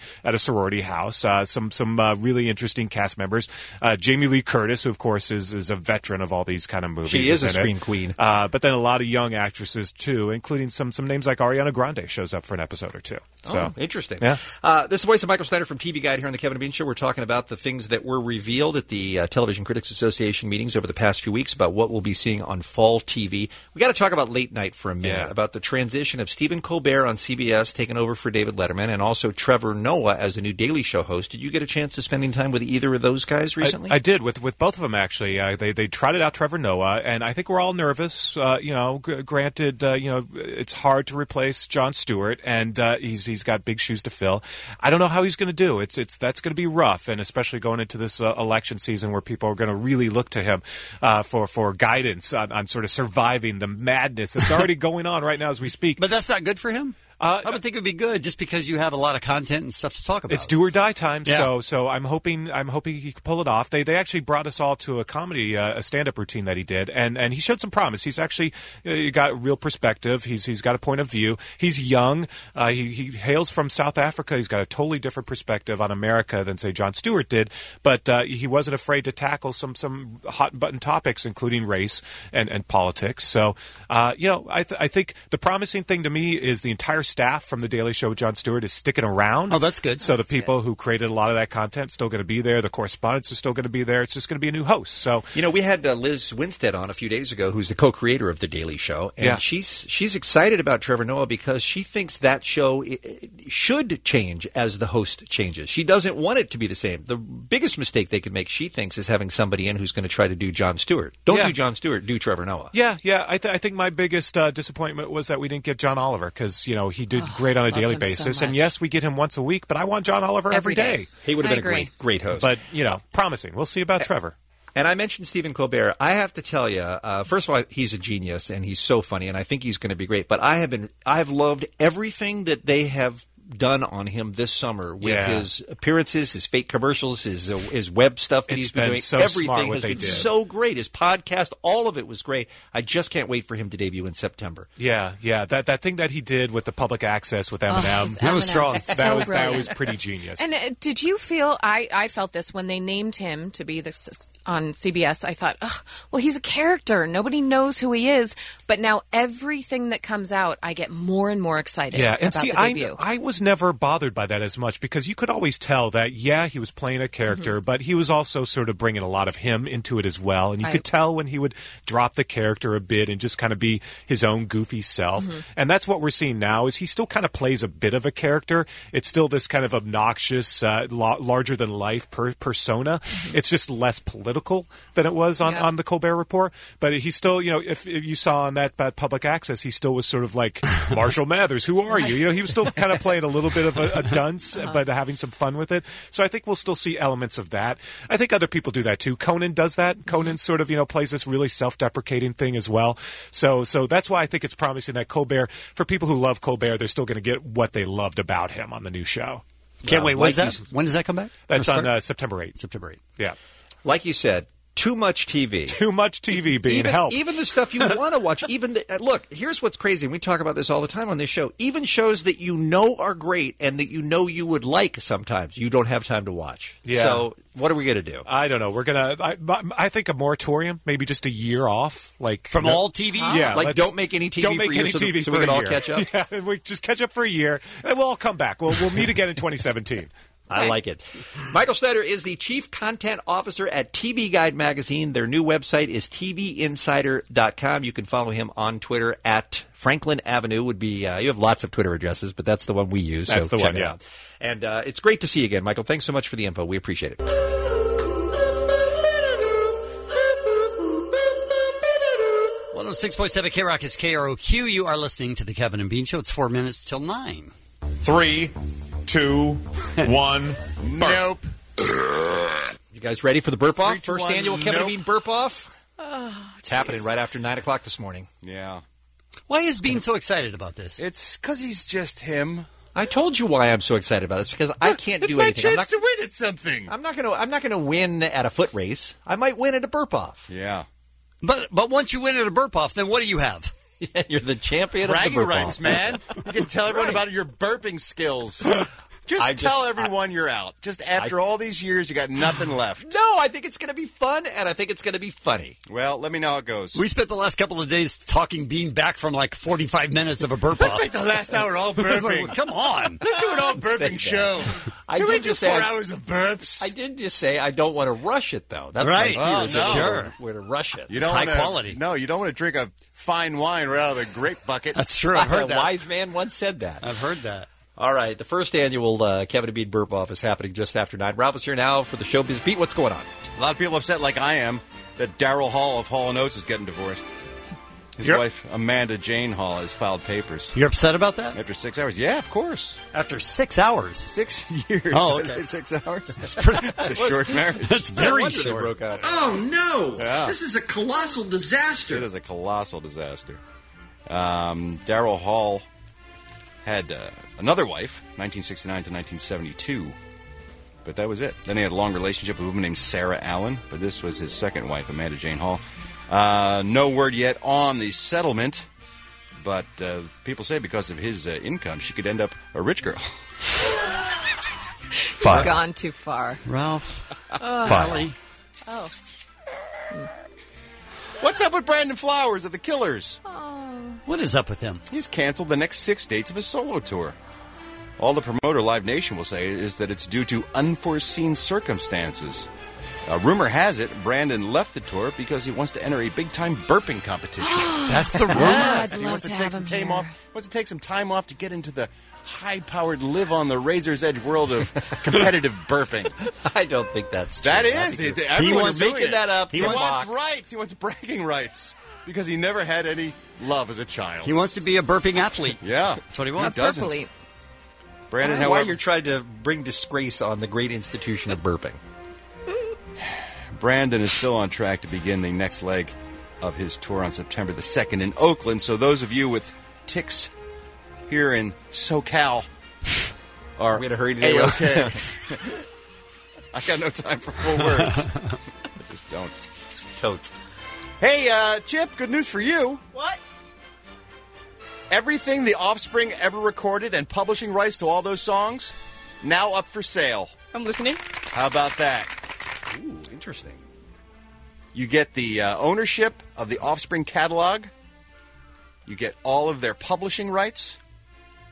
house. Some really interesting cast members. Jamie Lee Curtis, who of course is a veteran of all these kind of movies. She is a scream queen. But then a lot of young actresses too, including some names like Ariana Grande shows up for an episode or two. So interesting. Yeah. This is the voice of Michael Snyder from TV Guide here on the Kevin and Bean Show. We're talking about the things that were revealed at the Television Critics Association meetings over the past few weeks about what we'll be seeing on fall TV. We got to talk about late night for a minute, about the transition of Stephen Colbert on CBS taking over for David Letterman, and also Trevor Noah as the new Daily Show host. Did you get a chance to spending time with either of those guys recently? I did with both of them actually. They trotted out Trevor Noah, and I think we're all nervous. Granted, it's hard to replace Jon Stewart, and he's got big shoes to fill. I don't know how he's going to do. That's going to be rough, and especially going into this election season where people are going to really look to him for guidance on sort of surviving the madness that's already going on right now as we speak. But that's not good for him? I would think it would be good just because you have a lot of content and stuff to talk about. It's do or die time, Yeah. so I'm hoping he can pull it off. They actually brought us all to a comedy, a stand-up routine that he did, and he showed some promise. He's actually got real perspective. He's got a point of view. He's young. He hails from South Africa. He's got a totally different perspective on America than say Jon Stewart did, but he wasn't afraid to tackle some hot button topics, including race and politics. So I think the promising thing to me is the entire staff from The Daily Show with Jon Stewart is sticking around. Oh, that's good. So the people who created a lot of that content still going to be there. The correspondents are still going to be there. It's just going to be a new host. So we had Liz Winstead on a few days ago, who's the co-creator of The Daily Show, and she's excited about Trevor Noah because she thinks that show should change as the host changes. She doesn't want it to be the same. The biggest mistake they could make, she thinks, is having somebody in who's going to try to do Jon Stewart. Don't do Jon Stewart, do Trevor Noah. Yeah. I think my biggest disappointment was that we didn't get John Oliver because he did great on a daily basis. So and yes, we get him once a week, but I want John Oliver every day. He would have been a great host. But promising. We'll see about Trevor. And I mentioned Stephen Colbert. I have to tell you, first of all, he's a genius and he's so funny, and I think he's going to be great. But I have loved everything that they have done on him this summer with his appearances, his fake commercials, his web stuff that he's been doing. So everything has been did. so great. His podcast, all of it was great. I just can't wait for him to debut in September. Yeah. That thing that he did with the public access with Eminem, that was strong. That was pretty genius. And did you feel? I felt this when they named him to be on CBS. I thought, well, he's a character. Nobody knows who he is. But now everything that comes out, I get more and more excited. Yeah, and about see, the debut. I was was never bothered by that as much because you could always tell that, yeah, he was playing a character, but he was also sort of bringing a lot of him into it as well. And you could tell when he would drop the character a bit and just kind of be his own goofy self. And that's what we're seeing now is he still kind of plays a bit of a character. It's still this kind of obnoxious, larger-than-life persona. It's just less political than it was on the Colbert Report. But he still, if you saw on that public access, he still was sort of like, Marshall Mathers, who are you? He was still kind of playing a little bit of a dunce, but having some fun with it. So I think we'll still see elements of that. I think other people do that too. Conan does that. Conan sort of, plays this really self-deprecating thing as well. So that's why I think it's promising that Colbert, for people who love Colbert, they're still going to get what they loved about him on the new show. Can't wait. When does that come back? That's on September 8th. September 8th. Yeah. Like you said, too much TV. Too much TV being helped. Even the stuff you want to watch. Look, here's what's crazy. And we talk about this all the time on this show. Even shows that you know are great and that you would like sometimes, you don't have time to watch. Yeah. So what are we going to do? I don't know. We're going to, I think a moratorium, maybe just a year off. From all TV? Yeah. Like don't make any TV don't make for any you TV so for we can a all year. catch up? Yeah, and we just catch up for a year and we'll all come back. We'll meet again in 2017. I like it. Michael Snyder is the Chief Content Officer at TV Guide Magazine. Their new website is TVinsider.com. You can follow him on Twitter at Franklin Avenue. Would be you have lots of Twitter addresses, but that's the one we use. That's so the one, yeah. And it's great to see you again, Michael. Thanks so much for the info. We appreciate it. 106.7 K-Rock is KROQ. You are listening to the Kevin and Bean Show. It's 4 minutes till 9. 3, 2, 1. Nope. You guys ready for the burp off? First annual Kevin and Bean burp off? It's happening right after 9 o'clock this morning. Yeah. Why is Bean so excited about this? It's because he's just him. I told you why I'm so excited about it. It's because I can't do anything. It's my chance to win at something. I'm not gonna win at a foot race. I might win at a burp off. Yeah. But once you win at a burp off, then what do you have? You're the champion of the bragging burp rights, off. man. You can tell everyone about your burping skills. Just tell everyone you're out. Just after all these years, you got nothing left. No, I think it's going to be fun, and I think it's going to be funny. Well, let me know how it goes. We spent the last couple of days talking Bean back from like 45 minutes of a burp off. Let's make the last hour all burping. Come on. Let's do an all burping show. Can we do 4 hours of burps? I did just say I don't want to rush it, though. That's right. My fear. Sure. We're to rush it. You don't high quality. No, you don't want to drink a fine wine right out of the grape bucket. That's true. I've heard that. A wise man once said that. I've heard that. All right, the first annual Kevin and Bean burp off is happening just after 9. Ralph is here now for the Showbiz Beat. What's going on? A lot of people upset, like I am, that Daryl Hall of Hall & Oates is getting divorced. His wife, Amanda Jane Hall, has filed papers. You're upset about that? After 6 hours. Yeah, of course. After 6 hours? 6 years. Oh, okay. 6 hours? That's pretty. It's a short marriage. That's very short. They broke up. Oh, no. Yeah. This is a colossal disaster. It is a colossal disaster. Daryl Hall had another wife, 1969 to 1972, but that was it. Then he had a long relationship with a woman named Sarah Allen, but this was his second wife, Amanda Jane Hall. No word yet on the settlement, but people say because of his income, she could end up a rich girl. Fine. Gone too far. Ralph. Fine. Oh. What's up with Brandon Flowers of the Killers? What is up with him? He's canceled the next 6 dates of his solo tour. All the promoter, Live Nation, will say is that it's due to unforeseen circumstances. Rumor has it Brandon left the tour because he wants to enter a big-time burping competition. That's the rumor? I'd He love wants to to have take some him time here. off. Wants to take some time off to get into the high-powered, live on the razor's edge world of competitive burping. I don't think that's true. That is. He wants making that up. He wants rights. He wants bragging rights because he never had any love as a child. He wants to be a burping athlete. Yeah, that's what he wants. He doesn't. Purpley. Brandon, Why however, you're trying to bring disgrace on the great institution of burping? Brandon is still on track to begin the next leg of his tour on September the 2nd in Oakland. So those of you with tics here in SoCal are We're going to hurry today. A-okay. I got no time for full words. I just don't. Totes. Hey, Chip, good news for you. What? Everything The Offspring ever recorded and publishing rights to all those songs, now up for sale. I'm listening. How about that? Ooh, interesting. You get the ownership of the Offspring catalog. You get all of their publishing rights.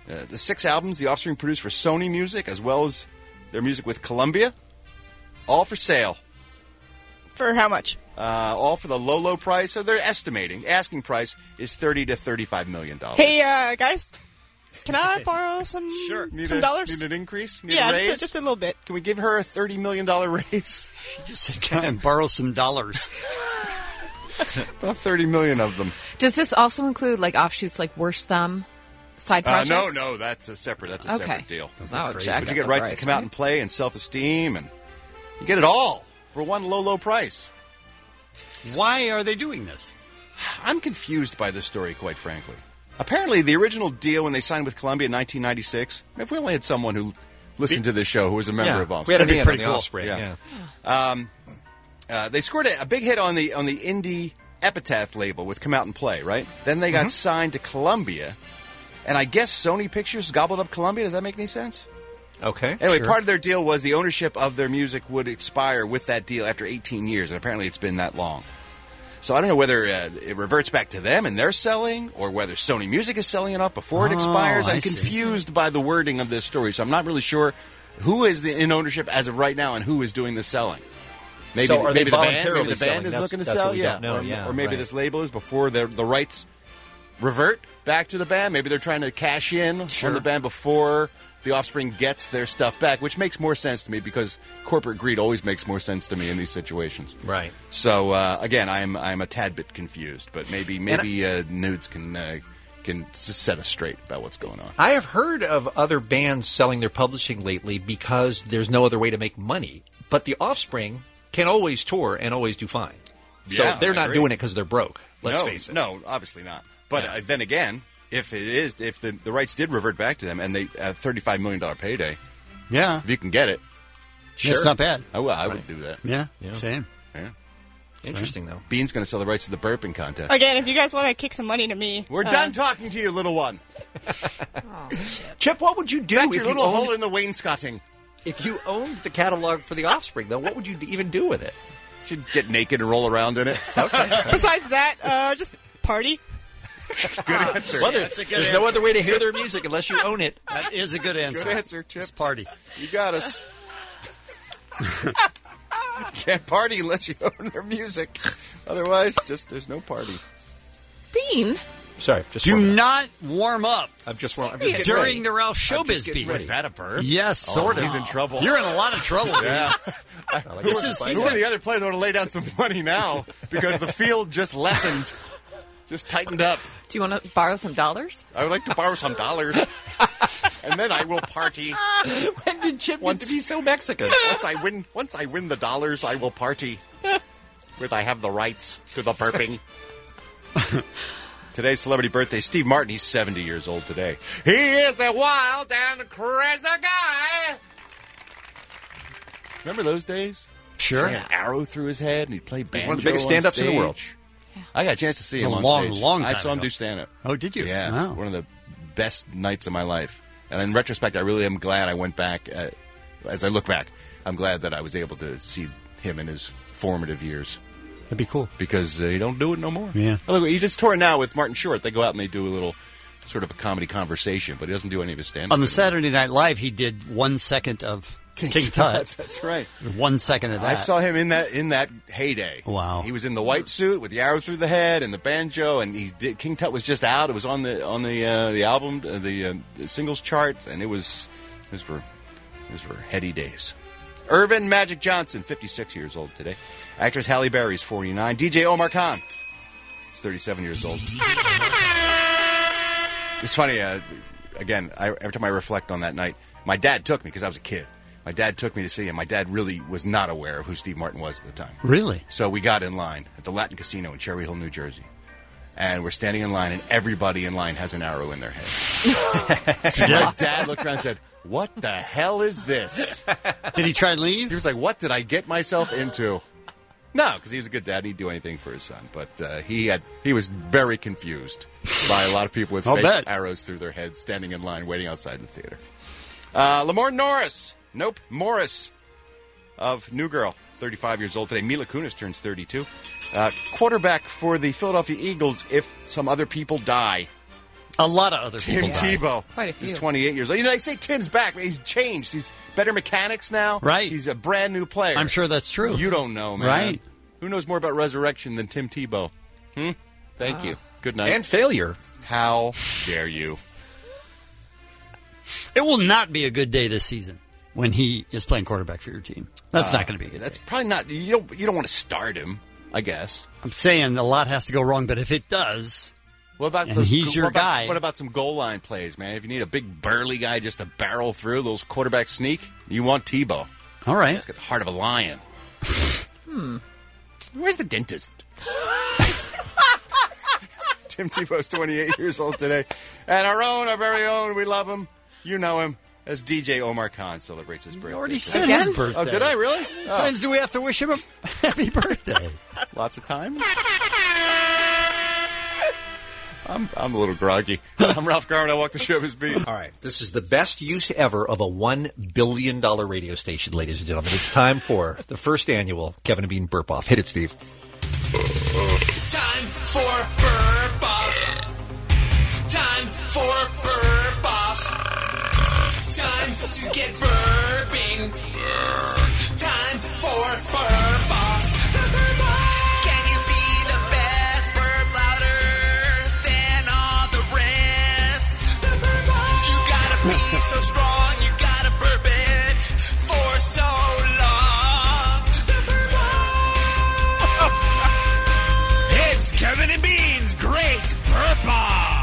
The 6 albums The Offspring produced for Sony Music, as well as their music with Columbia, all for sale. For how much? All for the low price. So they're estimating. Asking price is $30 to $35 million. Hey, guys, can I borrow some dollars? Need an increase? Need yeah, a raise? just a little bit. Can we give her a $30 million raise? She just said, can I borrow some dollars? About 30 million of them. Does this also include like offshoots like Worst Thumb, side projects? No, that's a separate deal. But you get rights to come out and play and self-esteem, and you get it all for one low price. Why are they doing this? I'm confused by this story, quite frankly. Apparently, the original deal when they signed with Columbia in 1996, if we only had someone who listened to this show who was a member of Offspring. We had an pretty cool. Offspring. They scored a big hit on the indie Epitaph label with Come Out and Play, right? Then they got signed to Columbia, and I guess Sony Pictures gobbled up Columbia. Does that make any sense? Okay. Anyway, part of their deal was the ownership of their music would expire with that deal after 18 years, and apparently it's been that long. So I don't know whether it reverts back to them and they're selling, or whether Sony Music is selling it up before it expires. I'm confused by the wording of this story, so I'm not really sure who is in ownership as of right now and who is doing the selling. Maybe, so are maybe they the band is looking to sell, or maybe this label is before the rights revert back to the band. Maybe they're trying to cash in on the band before the Offspring gets their stuff back, which makes more sense to me because corporate greed always makes more sense to me in these situations. Right. So again, I'm a tad bit confused, but maybe Nudes can just set us straight about what's going on. I have heard of other bands selling their publishing lately because there's no other way to make money, but the Offspring can always tour and always do fine. So they're not doing it because they're broke. Let's face it. No, obviously not. But then again, if the rights did revert back to them and they a $35 million payday, if you can get it, It's not bad. Oh, well, I would do that. Yeah, same. Yeah. Interesting, though. Bean's going to sell the rights to the burping contest. Again, if you guys want to kick some money to me. We're done talking to you, little one. Chip, what would you do That's if your you little owned, hole in the wainscoting. If you owned the catalog for the Offspring, though, what would you even do with it? Should get naked and roll around in it. Besides that, just party. Good answer. Well, there's no other way to hear their music unless you own it. That is a good answer. Good answer, Chip. Just party. You got us. Can't party unless you own their music. Otherwise, there's no party. Bean? Sorry, just do not warm up. I'm just during the Ralph Showbiz Beat. Was that a burp? Yes, sort of. He's in trouble. You're in a lot of trouble. Yeah. Who Who are the other players want to lay down some money now because the field just lessened, just tightened up? Do you want to borrow some dollars? I would like to borrow some dollars, and then I will party. When did Chip want to be so Mexican? Once I win the dollars, I will party. With I have the rights to the burping. Today's celebrity birthday, Steve Martin. He's 70 years old today. He is a wild and crazy guy. Remember those days? Sure. He had an arrow through his head, and he'd play banjo. One of the biggest stand-ups in the world. I got a chance to see him on stage. I saw him do stand-up. Oh, did you? Yeah. Wow. One of the best nights of my life. And in retrospect, I really am glad I went back. As I look back, I'm glad that I was able to see him in his formative years. That'd be cool. Because you don't do it no more. Yeah. Oh, look, he just toured now with Martin Short. They go out and they do a little sort of a comedy conversation, but he doesn't do any of his stand-up. On the Saturday Night Live, he did 1 second of King Tut. That's right. 1 second of that. I saw him in that heyday. Wow. He was in the white suit with the arrow through the head and the banjo, and King Tut was just out. It was on the album, the singles charts, and it was for heady days. Irvin Magic Johnson, 56 years old today. Actress Halle Berry is 49. DJ Omar Khan is 37 years old. It's funny, again, every time I reflect on that night, my dad took me because I was a kid. My dad took me to see him. My dad really was not aware of who Steve Martin was at the time. Really? So we got in line at the Latin Casino in Cherry Hill, New Jersey. And we're standing in line, and everybody in line has an arrow in their head. My dad looked around and said, "What the hell is this?" Did he try and leave? He was like, "What did I get myself into?" No, because he was a good dad and he'd do anything for his son. But he was very confused by a lot of people with fake arrows through their heads standing in line waiting outside the theater. Lamar Norris. Nope, Morris of New Girl, 35 years old today. Mila Kunis turns 32. Quarterback for the Philadelphia Eagles if some other people die. A lot of other Tim people died. Tebow. Quite a few. He's 28 years old. You know, they say Tim's back. He's changed. He's better mechanics now. Right. He's a brand new player. I'm sure that's true. You don't know, man. Right. Who knows more about resurrection than Tim Tebow? Thank you. Good night. And failure. How dare you? It will not be a good day this season when he is playing quarterback for your team. That's not going to be a good That's day. probably not. You don't want to start him, I guess. I'm saying a lot has to go wrong, but if it does, What about and he's your guy. What about some goal line plays, man? If you need a big burly guy just to barrel through those quarterback sneak, you want Tebow. All right. He's got the heart of a lion. Where's the dentist? Tim Tebow's 28 years old today. And our very own, we love him. You know him as DJ Omar Khan celebrates his birthday. You already said his birthday. Oh, did I really? How many times do we have to wish him a happy birthday? Lots of time. I'm a little groggy. I'm Ralph Garman. I walk the show of his beat. All right. This is the best use ever of a $1 billion radio station, ladies and gentlemen. It's time for the first annual Kevin and Bean Burp Off. Hit it, Steve. Time for Burp Off. Time for Burp Off. Time to get burping. Time for Burp Off. Can you be the best? Burp louder than all the rest. You gotta be so strong. You gotta burp it for so long. It's Kevin and Bean's Great Burp Off.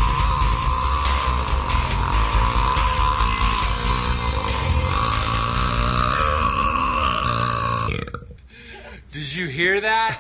Did you hear that?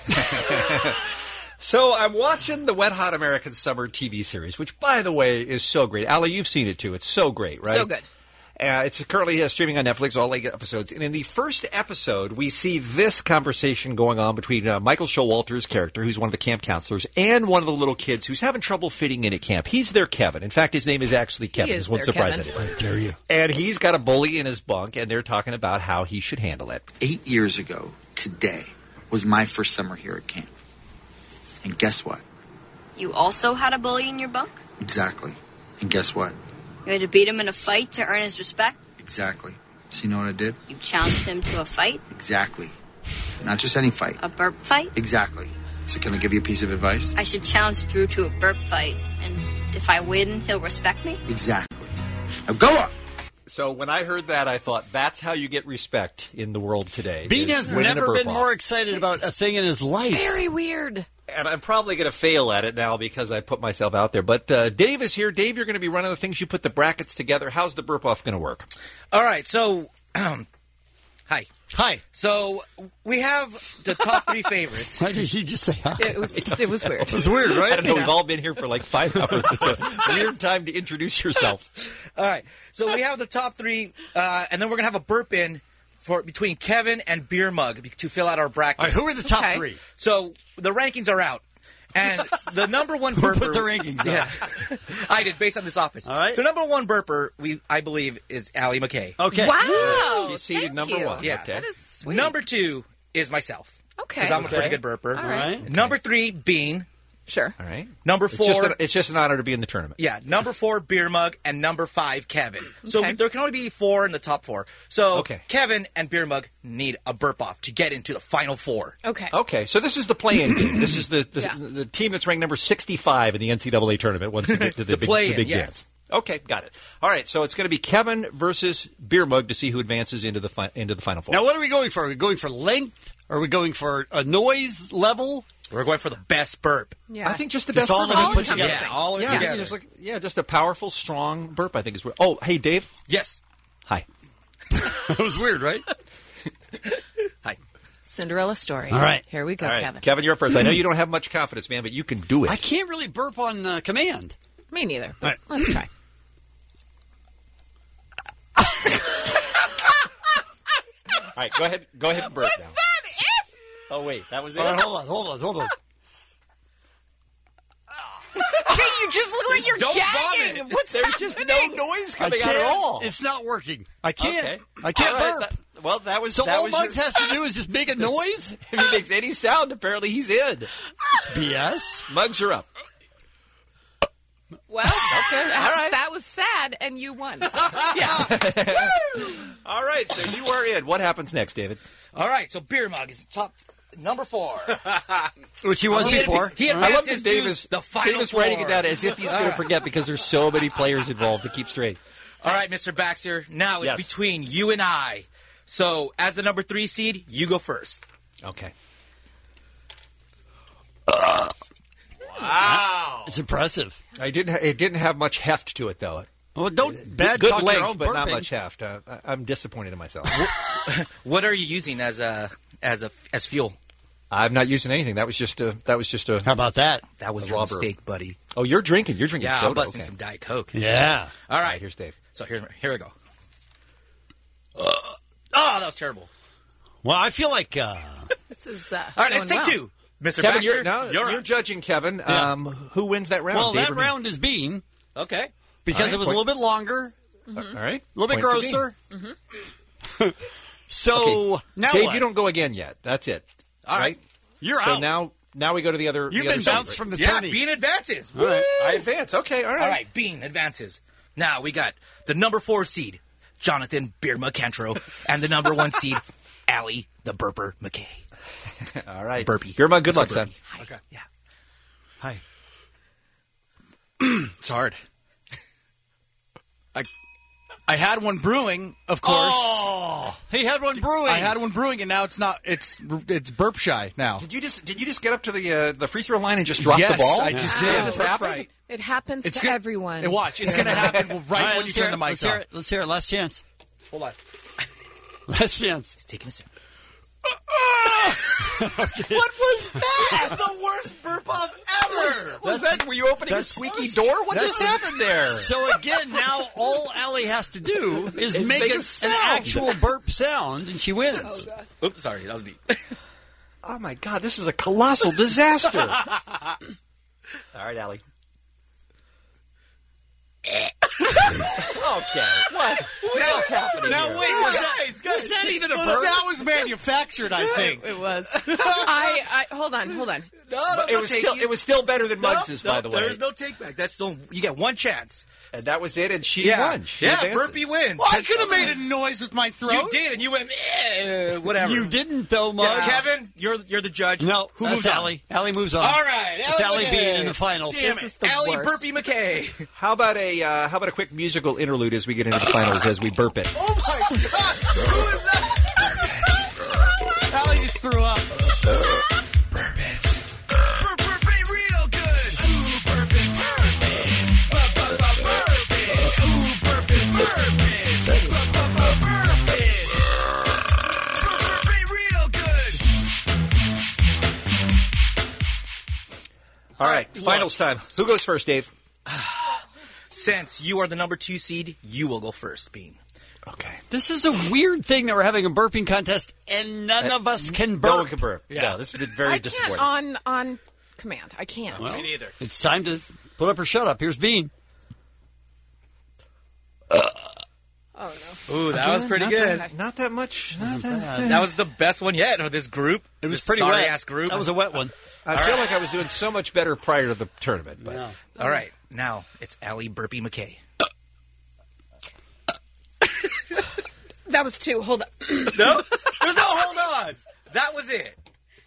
So I'm watching the Wet Hot American Summer TV series, which, by the way, is so great. Allie, you've seen it, too. It's so great, right? So good. It's currently streaming on Netflix, all 8 episodes. And in the first episode, we see this conversation going on between Michael Showalter's character, who's one of the camp counselors, and one of the little kids who's having trouble fitting in at camp. He's their Kevin. In fact, his name is actually Kevin. This won't surprise anyone. How dare you? And he's got a bully in his bunk, and they're talking about how he should handle it. 8 years ago, today, was my first summer here at camp. And guess what? You also had a bully in your bunk? Exactly. And guess what? You had to beat him in a fight to earn his respect? Exactly. So you know what I did? You challenged him to a fight? Exactly. Not just any fight. A burp fight? Exactly. So can I give you a piece of advice? I should challenge Drew to a burp fight, and if I win, he'll respect me? Exactly. Now go on! So when I heard that, I thought, that's how you get respect in the world today. Bean has never been more excited about a thing in his life. Very weird. And I'm probably going to fail at it now because I put myself out there. But Dave is here. Dave, you're going to be running the things. You put the brackets together. How's the burp off going to work? All right. So, hi. Hi. So we have the top 3 favorites. Why did you just say hi? It was weird. It was weird, right? I don't know. We've all been here for like 5 hours. It's a weird time to introduce yourself. All right. So we have the top 3, and then we're going to have a burp in for between Kevin and Beer Mug to fill out our bracket. All right, who are the top 3? So the rankings are out. And the number one burper... Who put the rankings out? Yeah. I did, based on this office. All right. The number one burper, I believe, is Allie McKay. Okay. Wow. She's seated number 1. Yeah. Okay. That is sweet. Number 2 is myself. Okay. Because I'm a pretty good burper. All right. Okay. Number 3, Bean. Sure. All right. Number 4... It's just an honor to be in the tournament. Yeah. Number 4, Beer Mug. And number 5, Kevin. So there can only be 4 in the top 4. So Kevin and Beer Mug need a burp off to get into the final 4. Okay. Okay. So this is the play-in game. This is the team that's ranked number 65 in the NCAA tournament once they get to the big dance. Okay, got it. All right, so it's going to be Kevin versus Beer Mug to see who advances into the final 4. Now, what are we going for? Are we going for length? Are we going for a noise level? We're going for the best burp. Yeah. I think just the best all burp. of it put together. Yeah, all Yeah, together. just a powerful, strong burp, I think is. Oh, hey, Dave. Yes. Hi. That was weird, right? Hi. Cinderella story. All right. Here we go, All right. Kevin. Kevin, you're up first. I know you don't have much confidence, man, but you can do it. I can't really burp on command. Me neither. All right. Let's try. All right, go ahead and burp now. that it? Oh, wait, that was it? All right, hold on. Okay, you just look like you're Don't gagging. vomit. What's There's just no happening? noise coming out at all. It's not working. I can't. Okay. I can't All right, burp. that was So that all was Muggs has to do is just make a noise? If he makes any sound, apparently he's in. It's BS. Muggs are up. Well, okay, that was sad, and you won. Yeah. All right, so you are in. What happens next, David? All right, so Beer Mug is top number 4. Which he was before. I love that Dave is writing it down down as if he's going to forget because there's so many players involved to keep straight. All right, Mr. Baxter, now it's between you and I. So, as the number 3 seed, you go first. Okay. Wow. It's impressive. It didn't have much heft to it, though. Well, don't bad good talk length, your own but not burping. much heft. I'm disappointed in myself. What are you using as fuel? I'm not using anything. That was just a. How about that? That was your mistake, buddy. Oh, you're drinking. You're drinking Yeah, soda. I'm busting Okay. some Diet Coke. Yeah. All right. Here's Dave. So here we go. Oh, that was terrible. Well, I feel like this is. All right, let's take 2. Mr. Kevin, Baxter, you're judging Kevin. Yeah. Who wins that round? well, Dave that or me? round is Bean Okay. because All it was right. a little bit longer, All right. a little bit Point for grosser. Mm-hmm. So Okay. now Dave, what? you don't go again yet. That's it. All right. You're So out. now we go to the other. You've the been other bounced side. from the Yeah, tourney. Bean advances. All right. I advance. Okay. All right. All right, Bean advances. Now we got the number 4 seed, Jonathan Beer Mug Cantro, and the number 1 seed, Allie the Burper McKay. All right. Burpee. Beer Mug, good luck, Let's go, son. Burpee. Okay. Yeah. Hi. It's hard. I had one brewing, of course. Oh, he had one brewing. I had one brewing, and now it's not. It's burp shy now. Did you just get up to the free throw line and just drop the ball? I just did. That just Burp happened? right. It happens It's to good. everyone. And watch, it's going to happen All right right, when you turn the mic off. Let's hear it. Last chance. Hold on. Last chance. He's taking a sip. What was that? That's the worst burp off ever. Was that? Were you opening a squeaky door? What just happened there? So again, now all Allie has to do is make make a an sound. actual burp sound, and she wins. Oops, sorry, that was me. Oh my God, this is a colossal disaster. All right, Allie. Okay. What? What's happening Now here? wait, was that even a burp? That was manufactured, I think. It was. I hold on. No, It was still better than Muggs's, by the way. There's no take back. That's still you get one chance. And that was it, and she won. She Yeah, advances. Burpee wins. Well, I could have made a noise with my throat. You did, and you went whatever. You didn't, though, Muggs. Kevin, you're the judge. No, who that's moves Allie. Allie moves on. All right, It's Allie Bean in the final. Damn it, Allie Burpee McKay. How about a quick musical interlude as we get into the finals as we burp it? Oh my God! Who is that? Allie just threw up. Burp it. Burp it real good. Ooh, burp it, burp it. Burp it. Ooh, burp it, burp it. Burp it. Burp it real good. All right, finals time. Who goes first, Dave? Since you are the number 2 seed, you will go first, Bean. Okay. This is a weird thing that we're having a burping contest, and none of us can burp. No one can burp. Yeah, this has been very I disappointing. can't on command. I can't. Well, Me neither. it's time to put up or shut up. Here's Bean. Oh no. Ooh, that was pretty good. Not that much. That was the best one yet of this group. It was This pretty wet. sorry-ass group. That was a wet one. I feel like I was doing so much better prior to the tournament. But Yeah. All right, now it's Allie Burpee McKay. That was 2. Hold on. No, there's no hold on. That was it.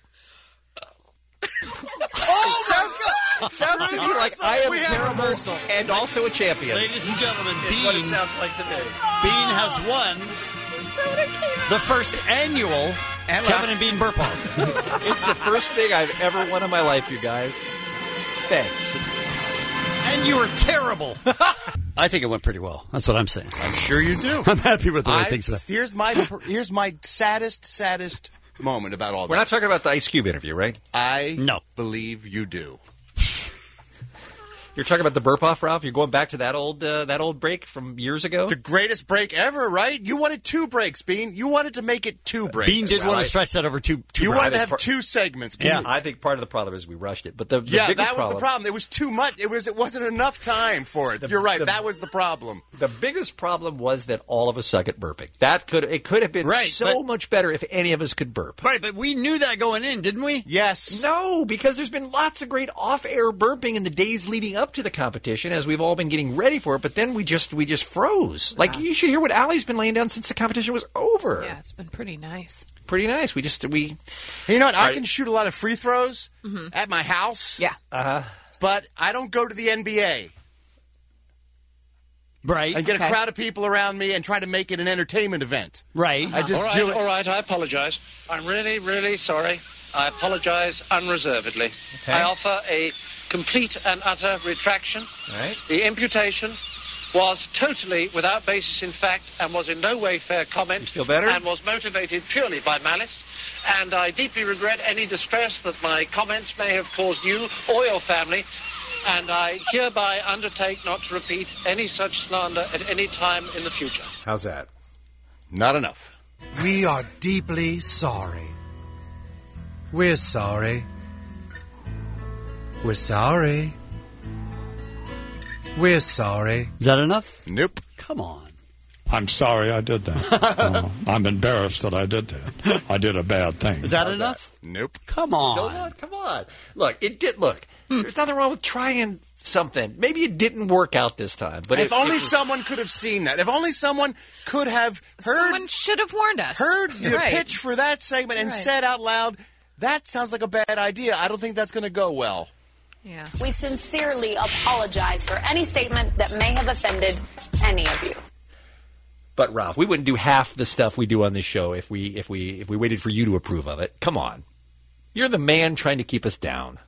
sounds to me like I am terrible and also a champion. Ladies and gentlemen, Is what it Bean, sounds like to me. Bean has won the first annual Kevin and Bean Burp Off. It's the first thing I've ever won in my life, you guys. Thanks. And you were terrible. I think it went pretty well. That's what I'm saying. I'm sure you do. I'm happy with the way things went. Here's my saddest moment about all We're that. not talking about the Ice Cube interview, right? I believe you do. You're talking about the burp off, Ralph? You're going back to that old break from years ago? The greatest break ever, right? You wanted 2 breaks, Bean. You wanted to make it 2 breaks. Bean did want to stretch that over two You wanted to breaks. have 2 segments. Bean. Yeah, I think part of the problem is we rushed it. But the Yeah, biggest that was the problem. It was too much. It wasn't enough time for it. You're right. That was the problem. The biggest problem was that all of us suck at burping. It could have been Right, so much better if any of us could burp. Right, but we knew that going in, didn't we? Yes. No, because there's been lots of great off-air burping in the days leading up up to the competition as we've all been getting ready for it, but then we just froze. Like, you should hear what Allie's been laying down since the competition was over. Yeah, it's been pretty nice. Pretty nice. We You know what? I can shoot a lot of free throws at my house. Yeah. But I don't go to the NBA. Right. And get a crowd of people around me and try to make it an entertainment event. Right. I just all right, I apologize. I'm really, really sorry. I apologize unreservedly. Okay. I offer a complete and utter retraction. Right. The imputation was totally without basis in fact and was in no way fair comment. You feel better? And was motivated purely by malice. And I deeply regret any distress that my comments may have caused you or your family. And I hereby undertake not to repeat any such slander at any time in the future. How's that? Not enough. We are deeply sorry. We're sorry. We're sorry. We're sorry. Is that enough? Nope. Come on. I'm sorry I did that. I'm embarrassed that I did that. I did a bad thing. Is that enough? Nope. Come on. Still not? Come on. Look, there's nothing wrong with trying something. Maybe it didn't work out this time. But if only someone could have seen that. If only someone could have heard. Someone should have warned us. Heard the pitch for that segment and said out loud, that sounds like a bad idea. I don't think that's going to go well. Yeah. We sincerely apologize for any statement that may have offended any of you. But Ralph, we wouldn't do half the stuff we do on this show if we waited for you to approve of it. Come on. You're the man trying to keep us down.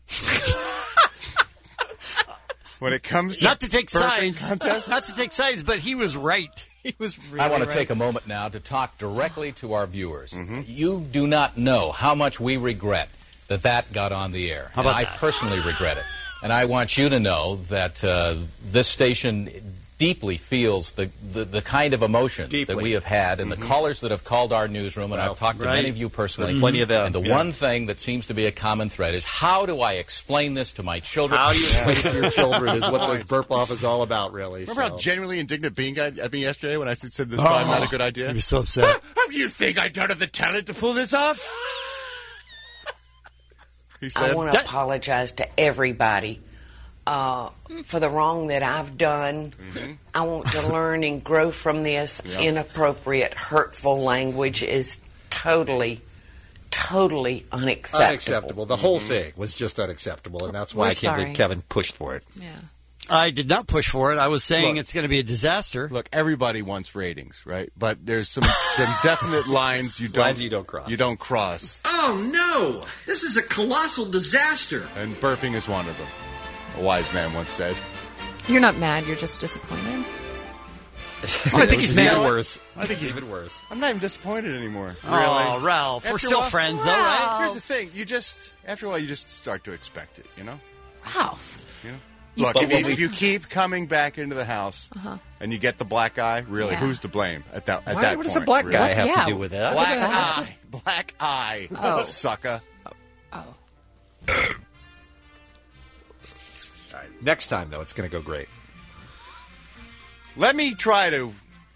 When it comes to not to take sides, contests? Not to take sides, but he was right. He was really I want to right. take a moment now to talk directly to our viewers. You do not know how much we regret that got on the air. How about I that? personally regret it. And I want you to know that this station deeply feels the kind of emotion that we have had, and the callers that have called our newsroom, and I've talked to many of you personally. Plenty of them. And the one thing that seems to be a common thread is, how do I explain this to my children? How do you explain it to your children is what the burp off is all about, really. Remember how genuinely indignant Bean got at me yesterday when I said this is probably not a good idea? He was so upset. You think I don't have the talent to pull this off? He said, I want to apologize to everybody for the wrong that I've done. I want to learn and grow from this. Inappropriate, hurtful language is totally unacceptable. Unacceptable. The whole thing was just unacceptable, and that's why I can't believe Kevin pushed for it. Yeah. I did not push for it. I was saying it's going to be a disaster. Look, everybody wants ratings, right? But there's some definite lines you don't cross. You don't cross. Oh, no! This is a colossal disaster. And burping is one of them. A wise man once said. You're not mad, you're just disappointed. I think he's mad. Worse. I think he's even worse. I'm not even disappointed anymore. Oh, really. Ralph. We're still friends, though, right? Here's the thing. After a while, you just start to expect it, you know? Ralph. You know? Look, if you keep coming back into the house and you get the black eye, really, who's to blame at that point? What does the black guy have to do with that? Black eye. Oh. Sucker. Oh. All right. Next time, though, it's going to go great. Let me try to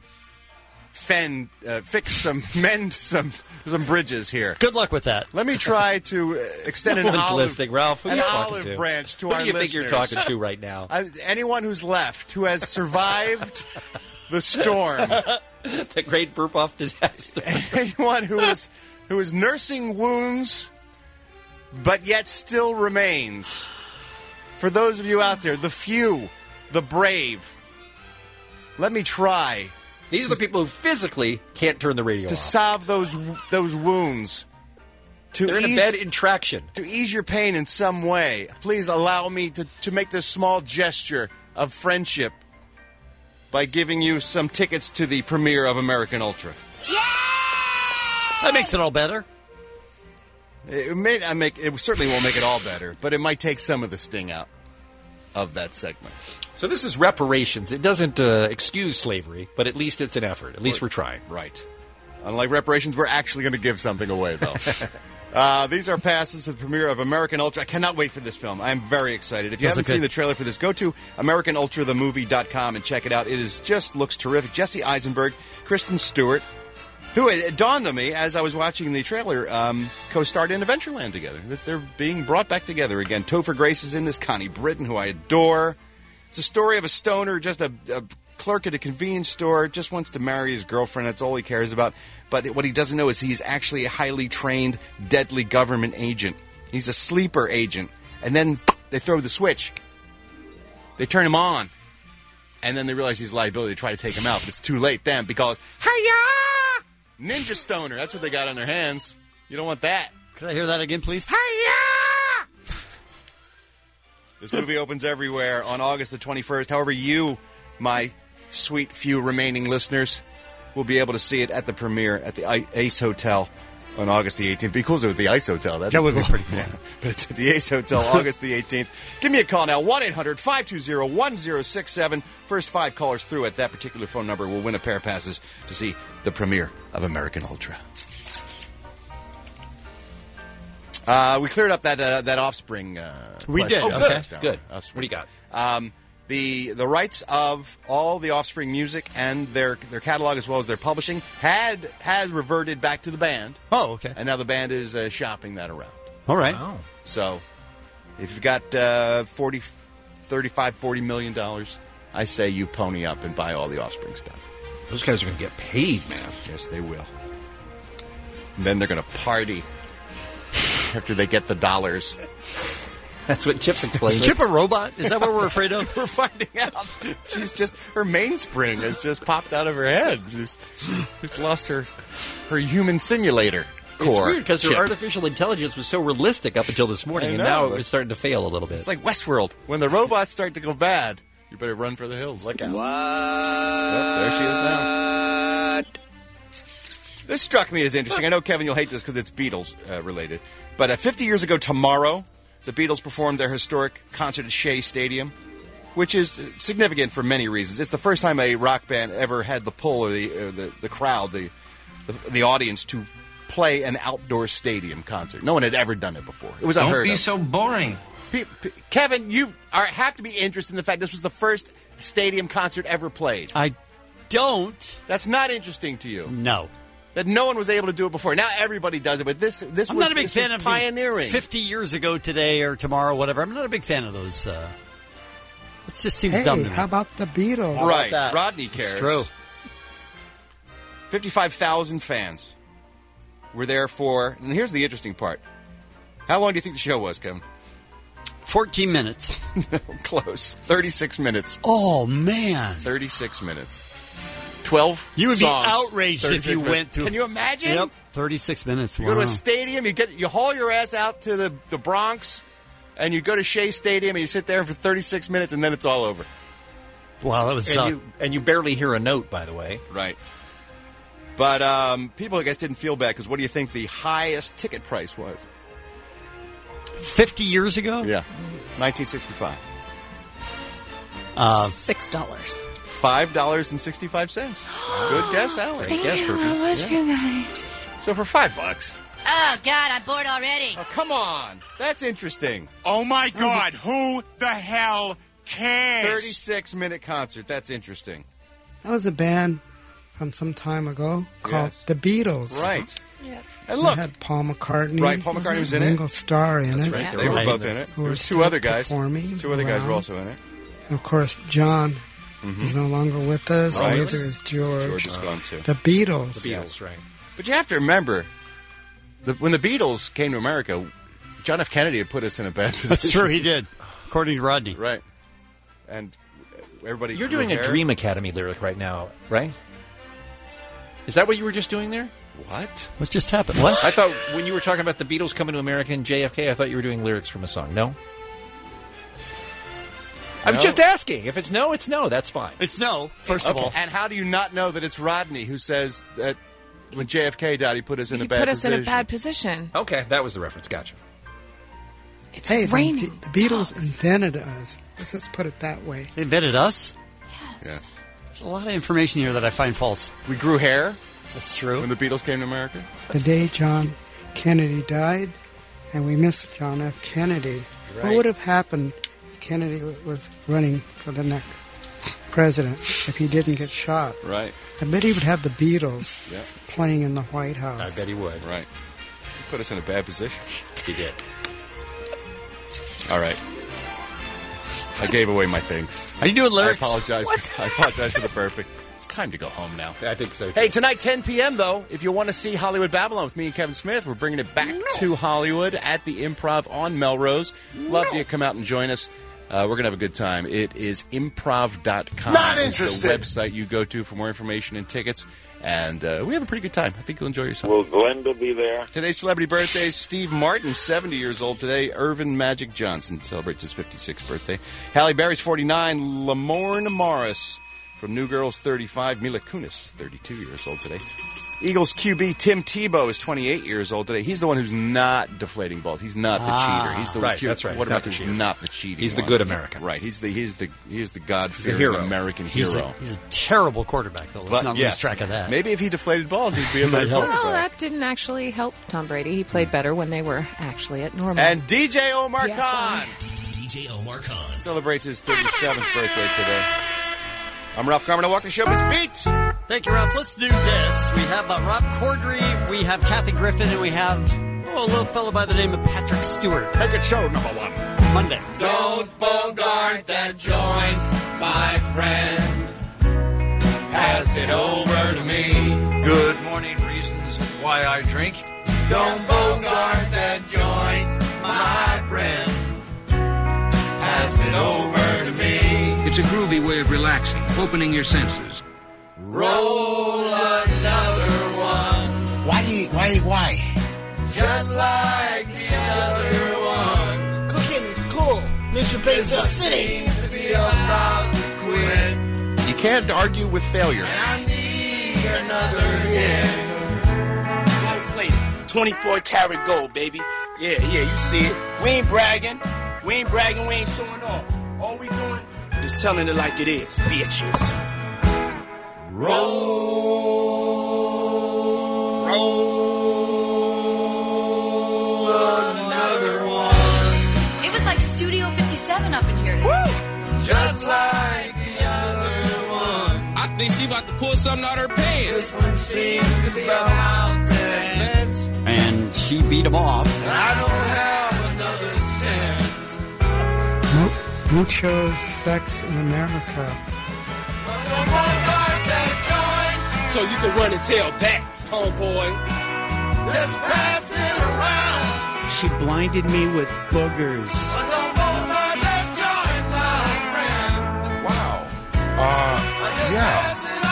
mend some bridges here. Good luck with that. Let me try to extend an olive branch to our listeners. Who do you think you're talking to right now? Anyone who's left, who has survived the storm. The great burp-off disaster. Anyone who is nursing wounds, but yet still remains. For those of you out there, the few, the brave, let me try. These are the people who physically can't turn the radio off. To solve those wounds. They're in a bed in traction. To ease your pain in some way, please allow me to make this small gesture of friendship by giving you some tickets to the premiere of American Ultra. Yeah! That makes it all better. It certainly won't make it all better, but it might take some of the sting out of that segment. So this is reparations. It doesn't excuse slavery, but at least it's an effort. At least we're trying. Right. Unlike reparations, we're actually going to give something away, though. These are passes to the premiere of American Ultra. I cannot wait for this film. I'm very excited. If you haven't seen the trailer for this, go to AmericanUltraTheMovie.com and check it out. It just looks terrific. Jesse Eisenberg, Kristen Stewart, who it dawned on me as I was watching the trailer, co-starred in Adventureland together. That they're being brought back together again. Topher Grace is in this. Connie Britton, who I adore. It's a story of a stoner, just a clerk at a convenience store, just wants to marry his girlfriend. That's all he cares about. But what he doesn't know is he's actually a highly trained, deadly government agent. He's a sleeper agent. And then they throw the switch. They turn him on. And then they realize he's a liability to try to take him out. But it's too late then because, hi-ya! Ninja stoner. That's what they got on their hands. You don't want that. Could I hear that again, please? Hi-ya! This movie opens everywhere on August the 21st. However, you, my sweet few remaining listeners, will be able to see it at the premiere at the Ace Hotel on August the 18th. It'd be cool to do it at the Ice Hotel. That would be pretty cool. Yeah. But it's at the Ace Hotel, August the 18th. Give me a call now, 1-800-520-1067. First 5 callers through at that particular phone number will win a pair of passes to see the premiere of American Ultra. We cleared up that Offspring. We did. Oh, Good. Offspring. What do you got? The rights of all the Offspring music and their catalog as well as their publishing has reverted back to the band. Oh, okay. And now the band is shopping that around. All right. Wow. So if you've got $40 million, I say you pony up and buy all the Offspring stuff. Those guys are going to get paid, man. Yes, they will. And then they're going to party after they get the dollars. That's what Chip's explaining. Is Chip a robot? Is that what we're afraid of? We're finding out. Her mainspring has just popped out of her head. She's lost her human simulator core. It's weird because her artificial intelligence was so realistic up until this morning, and now it's starting to fail a little bit. It's like Westworld. When the robots start to go bad, you better run for the hills. Look out. What? Oh, there she is now. This struck me as interesting. I know, Kevin, you'll hate this because it's Beatles related. But 50 years ago tomorrow, the Beatles performed their historic concert at Shea Stadium, which is significant for many reasons. It's the first time a rock band ever had the pull or the crowd, the audience to play an outdoor stadium concert. No one had ever done it before. It was unheard of. Don't be so boring. Kevin, you have to be interested in the fact this was the first stadium concert ever played. I don't. That's not interesting to you. No. That no one was able to do it before. Now everybody does it, but this I'm was not a big fan of pioneering. 50 years ago today or tomorrow, whatever. I'm not a big fan of those. It just seems dumb to me. How about the Beatles? Right. Rodney cares. It's true. 55,000 fans were there for, and here's the interesting part. How long do you think the show was, Kevin? 14 minutes. No, close. 36 minutes. Oh, man. 36 minutes. 12 You would songs, be outraged if you went to... Can you imagine? Yep, 36 minutes. You go to a stadium, you haul your ass out to the Bronx, and you go to Shea Stadium, and you sit there for 36 minutes, and then it's all over. Wow, that was... And you barely hear a note, by the way. Right. But people, I guess, didn't feel bad, because what do you think the highest ticket price was? 50 years ago? Yeah. 1965. $6. $5.65. Good guess, Allie. Thank you so much, you guys. So for $5. Oh, God, I'm bored already. Oh, come on. That's interesting. Oh, my God. Who the hell cares? 36-minute concert. That's interesting. That was a band from some time ago called The Beatles. Right. Yeah. And look. They had Paul McCartney. Right, Paul McCartney was in it. Ringo Starr in That's it. right. They were both in it. There was two other guys. Two other guys were also in it. And of course, John is no longer with us. Right. Neither is George. George is gone, too. The Beatles. The Beatles, right. But you have to remember, when the Beatles came to America, John F. Kennedy had put us in a bad position. That's true, he did, according to Rodney. Right. And everybody... You're doing a Dream Academy lyric right now, right? Is that what you were just doing there? What? What just happened? What? I thought when you were talking about the Beatles coming to America and JFK, I thought you were doing lyrics from a song. No? I'm just asking. If it's no, it's no. That's fine. It's no, first of all. And how do you not know that it's Rodney who says that when JFK died, he put us in a bad put us position? in a bad position. Okay, that was the reference. Gotcha. It's raining. The Beatles invented us. Let's just put it that way. They invented us? Yes. There's a lot of information here that I find false. We grew hair. That's true. When the Beatles came to America. The day John Kennedy died, and we missed John F. Kennedy. Right. What would have happened if Kennedy was running for the next president if he didn't get shot? Right. I bet he would have the Beatles playing in the White House. I bet he would. Right. He put us in a bad position. He did. All right. I gave away my things. Are you doing lyrics? I apologize for the perfect. It's time to go home now. I think so, too. Hey, tonight, 10 p.m., though, if you want to see Hollywood Babylon with me and Kevin Smith, we're bringing it back to Hollywood at the Improv on Melrose. Love you to come out and join us. We're going to have a good time. It is improv.com. Not interested. interested. The website you go to for more information and tickets. And we have a pretty good time. I think you'll enjoy yourself. Will Glenda be there? Today's celebrity birthdays: Steve Martin, 70 years old today. Irvin Magic Johnson celebrates his 56th birthday. Halle Berry's 49. Lamorne Morris from New Girl's 35. Mila Kunis is 32 years old today. Eagles QB Tim Tebow is 28 years old today. He's the one who's not deflating balls. He's not the cheater. He's the right. That's right. What about who's not the cheating? He's the one? good American. Right. He's the God-fearing American hero. He's a terrible quarterback, though. Let's not lose track of that. Maybe if he deflated balls, he'd be a better quarterback. Well, that didn't actually help Tom Brady. He played better when they were actually at normal. And DJ Omar Yes, Khan DJ Omar Khan celebrates his 37th birthday today. I'm Ralph Carmen. I walk the showbiz beat. Thank you, Ralph. Let's do this. We have Rob Corddry, we have Kathy Griffin, and we have a little fellow by the name of Patrick Stewart. Make it show number one. Monday. Don't bogart that joint, my friend. Pass it over to me. Good morning, reasons why I drink. Don't bogart that joint, my friend. Pass it over to me. It's a groovy way of relaxing, opening your senses. Roll another one. Why? Just like the other one. Cooking's cool. Makes you pay This one seems to be about to quit. You can't argue with failure. I need another hit. Gold plated. 24 karat gold, baby. Yeah, you see it. We ain't bragging. We ain't showing off. All we doing is telling it like it is, bitches. Roll another one. It was like Studio 57 up in here. Woo! Just like the other one. I think she about to pull something out her pants. This one seems to be about to end. And she beat him off. And I don't have another cent. Mucho sex in America. So you can run and tell that, homeboy. Just pass it around. She blinded me with boogers. Wow. Yeah.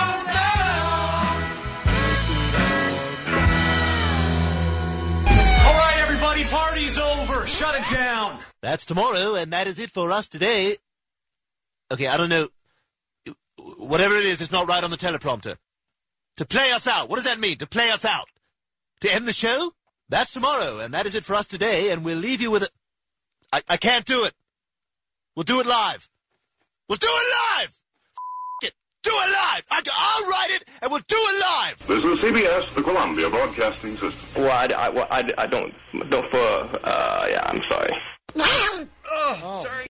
All right, everybody, party's over. Shut it down. That's tomorrow, and that is it for us today. Okay, I don't know. Whatever it is, it's not right on the teleprompter. To play us out. What does that mean, to play us out? To end the show? That's tomorrow, and that is it for us today, and we'll leave you with a... I can't do it. We'll do it live. We'll do it live! It. Do it live! I'll write it, and we'll do it live! This is CBS, the Columbia Broadcasting System. Well, I don't, I'm sorry. Oh, sorry.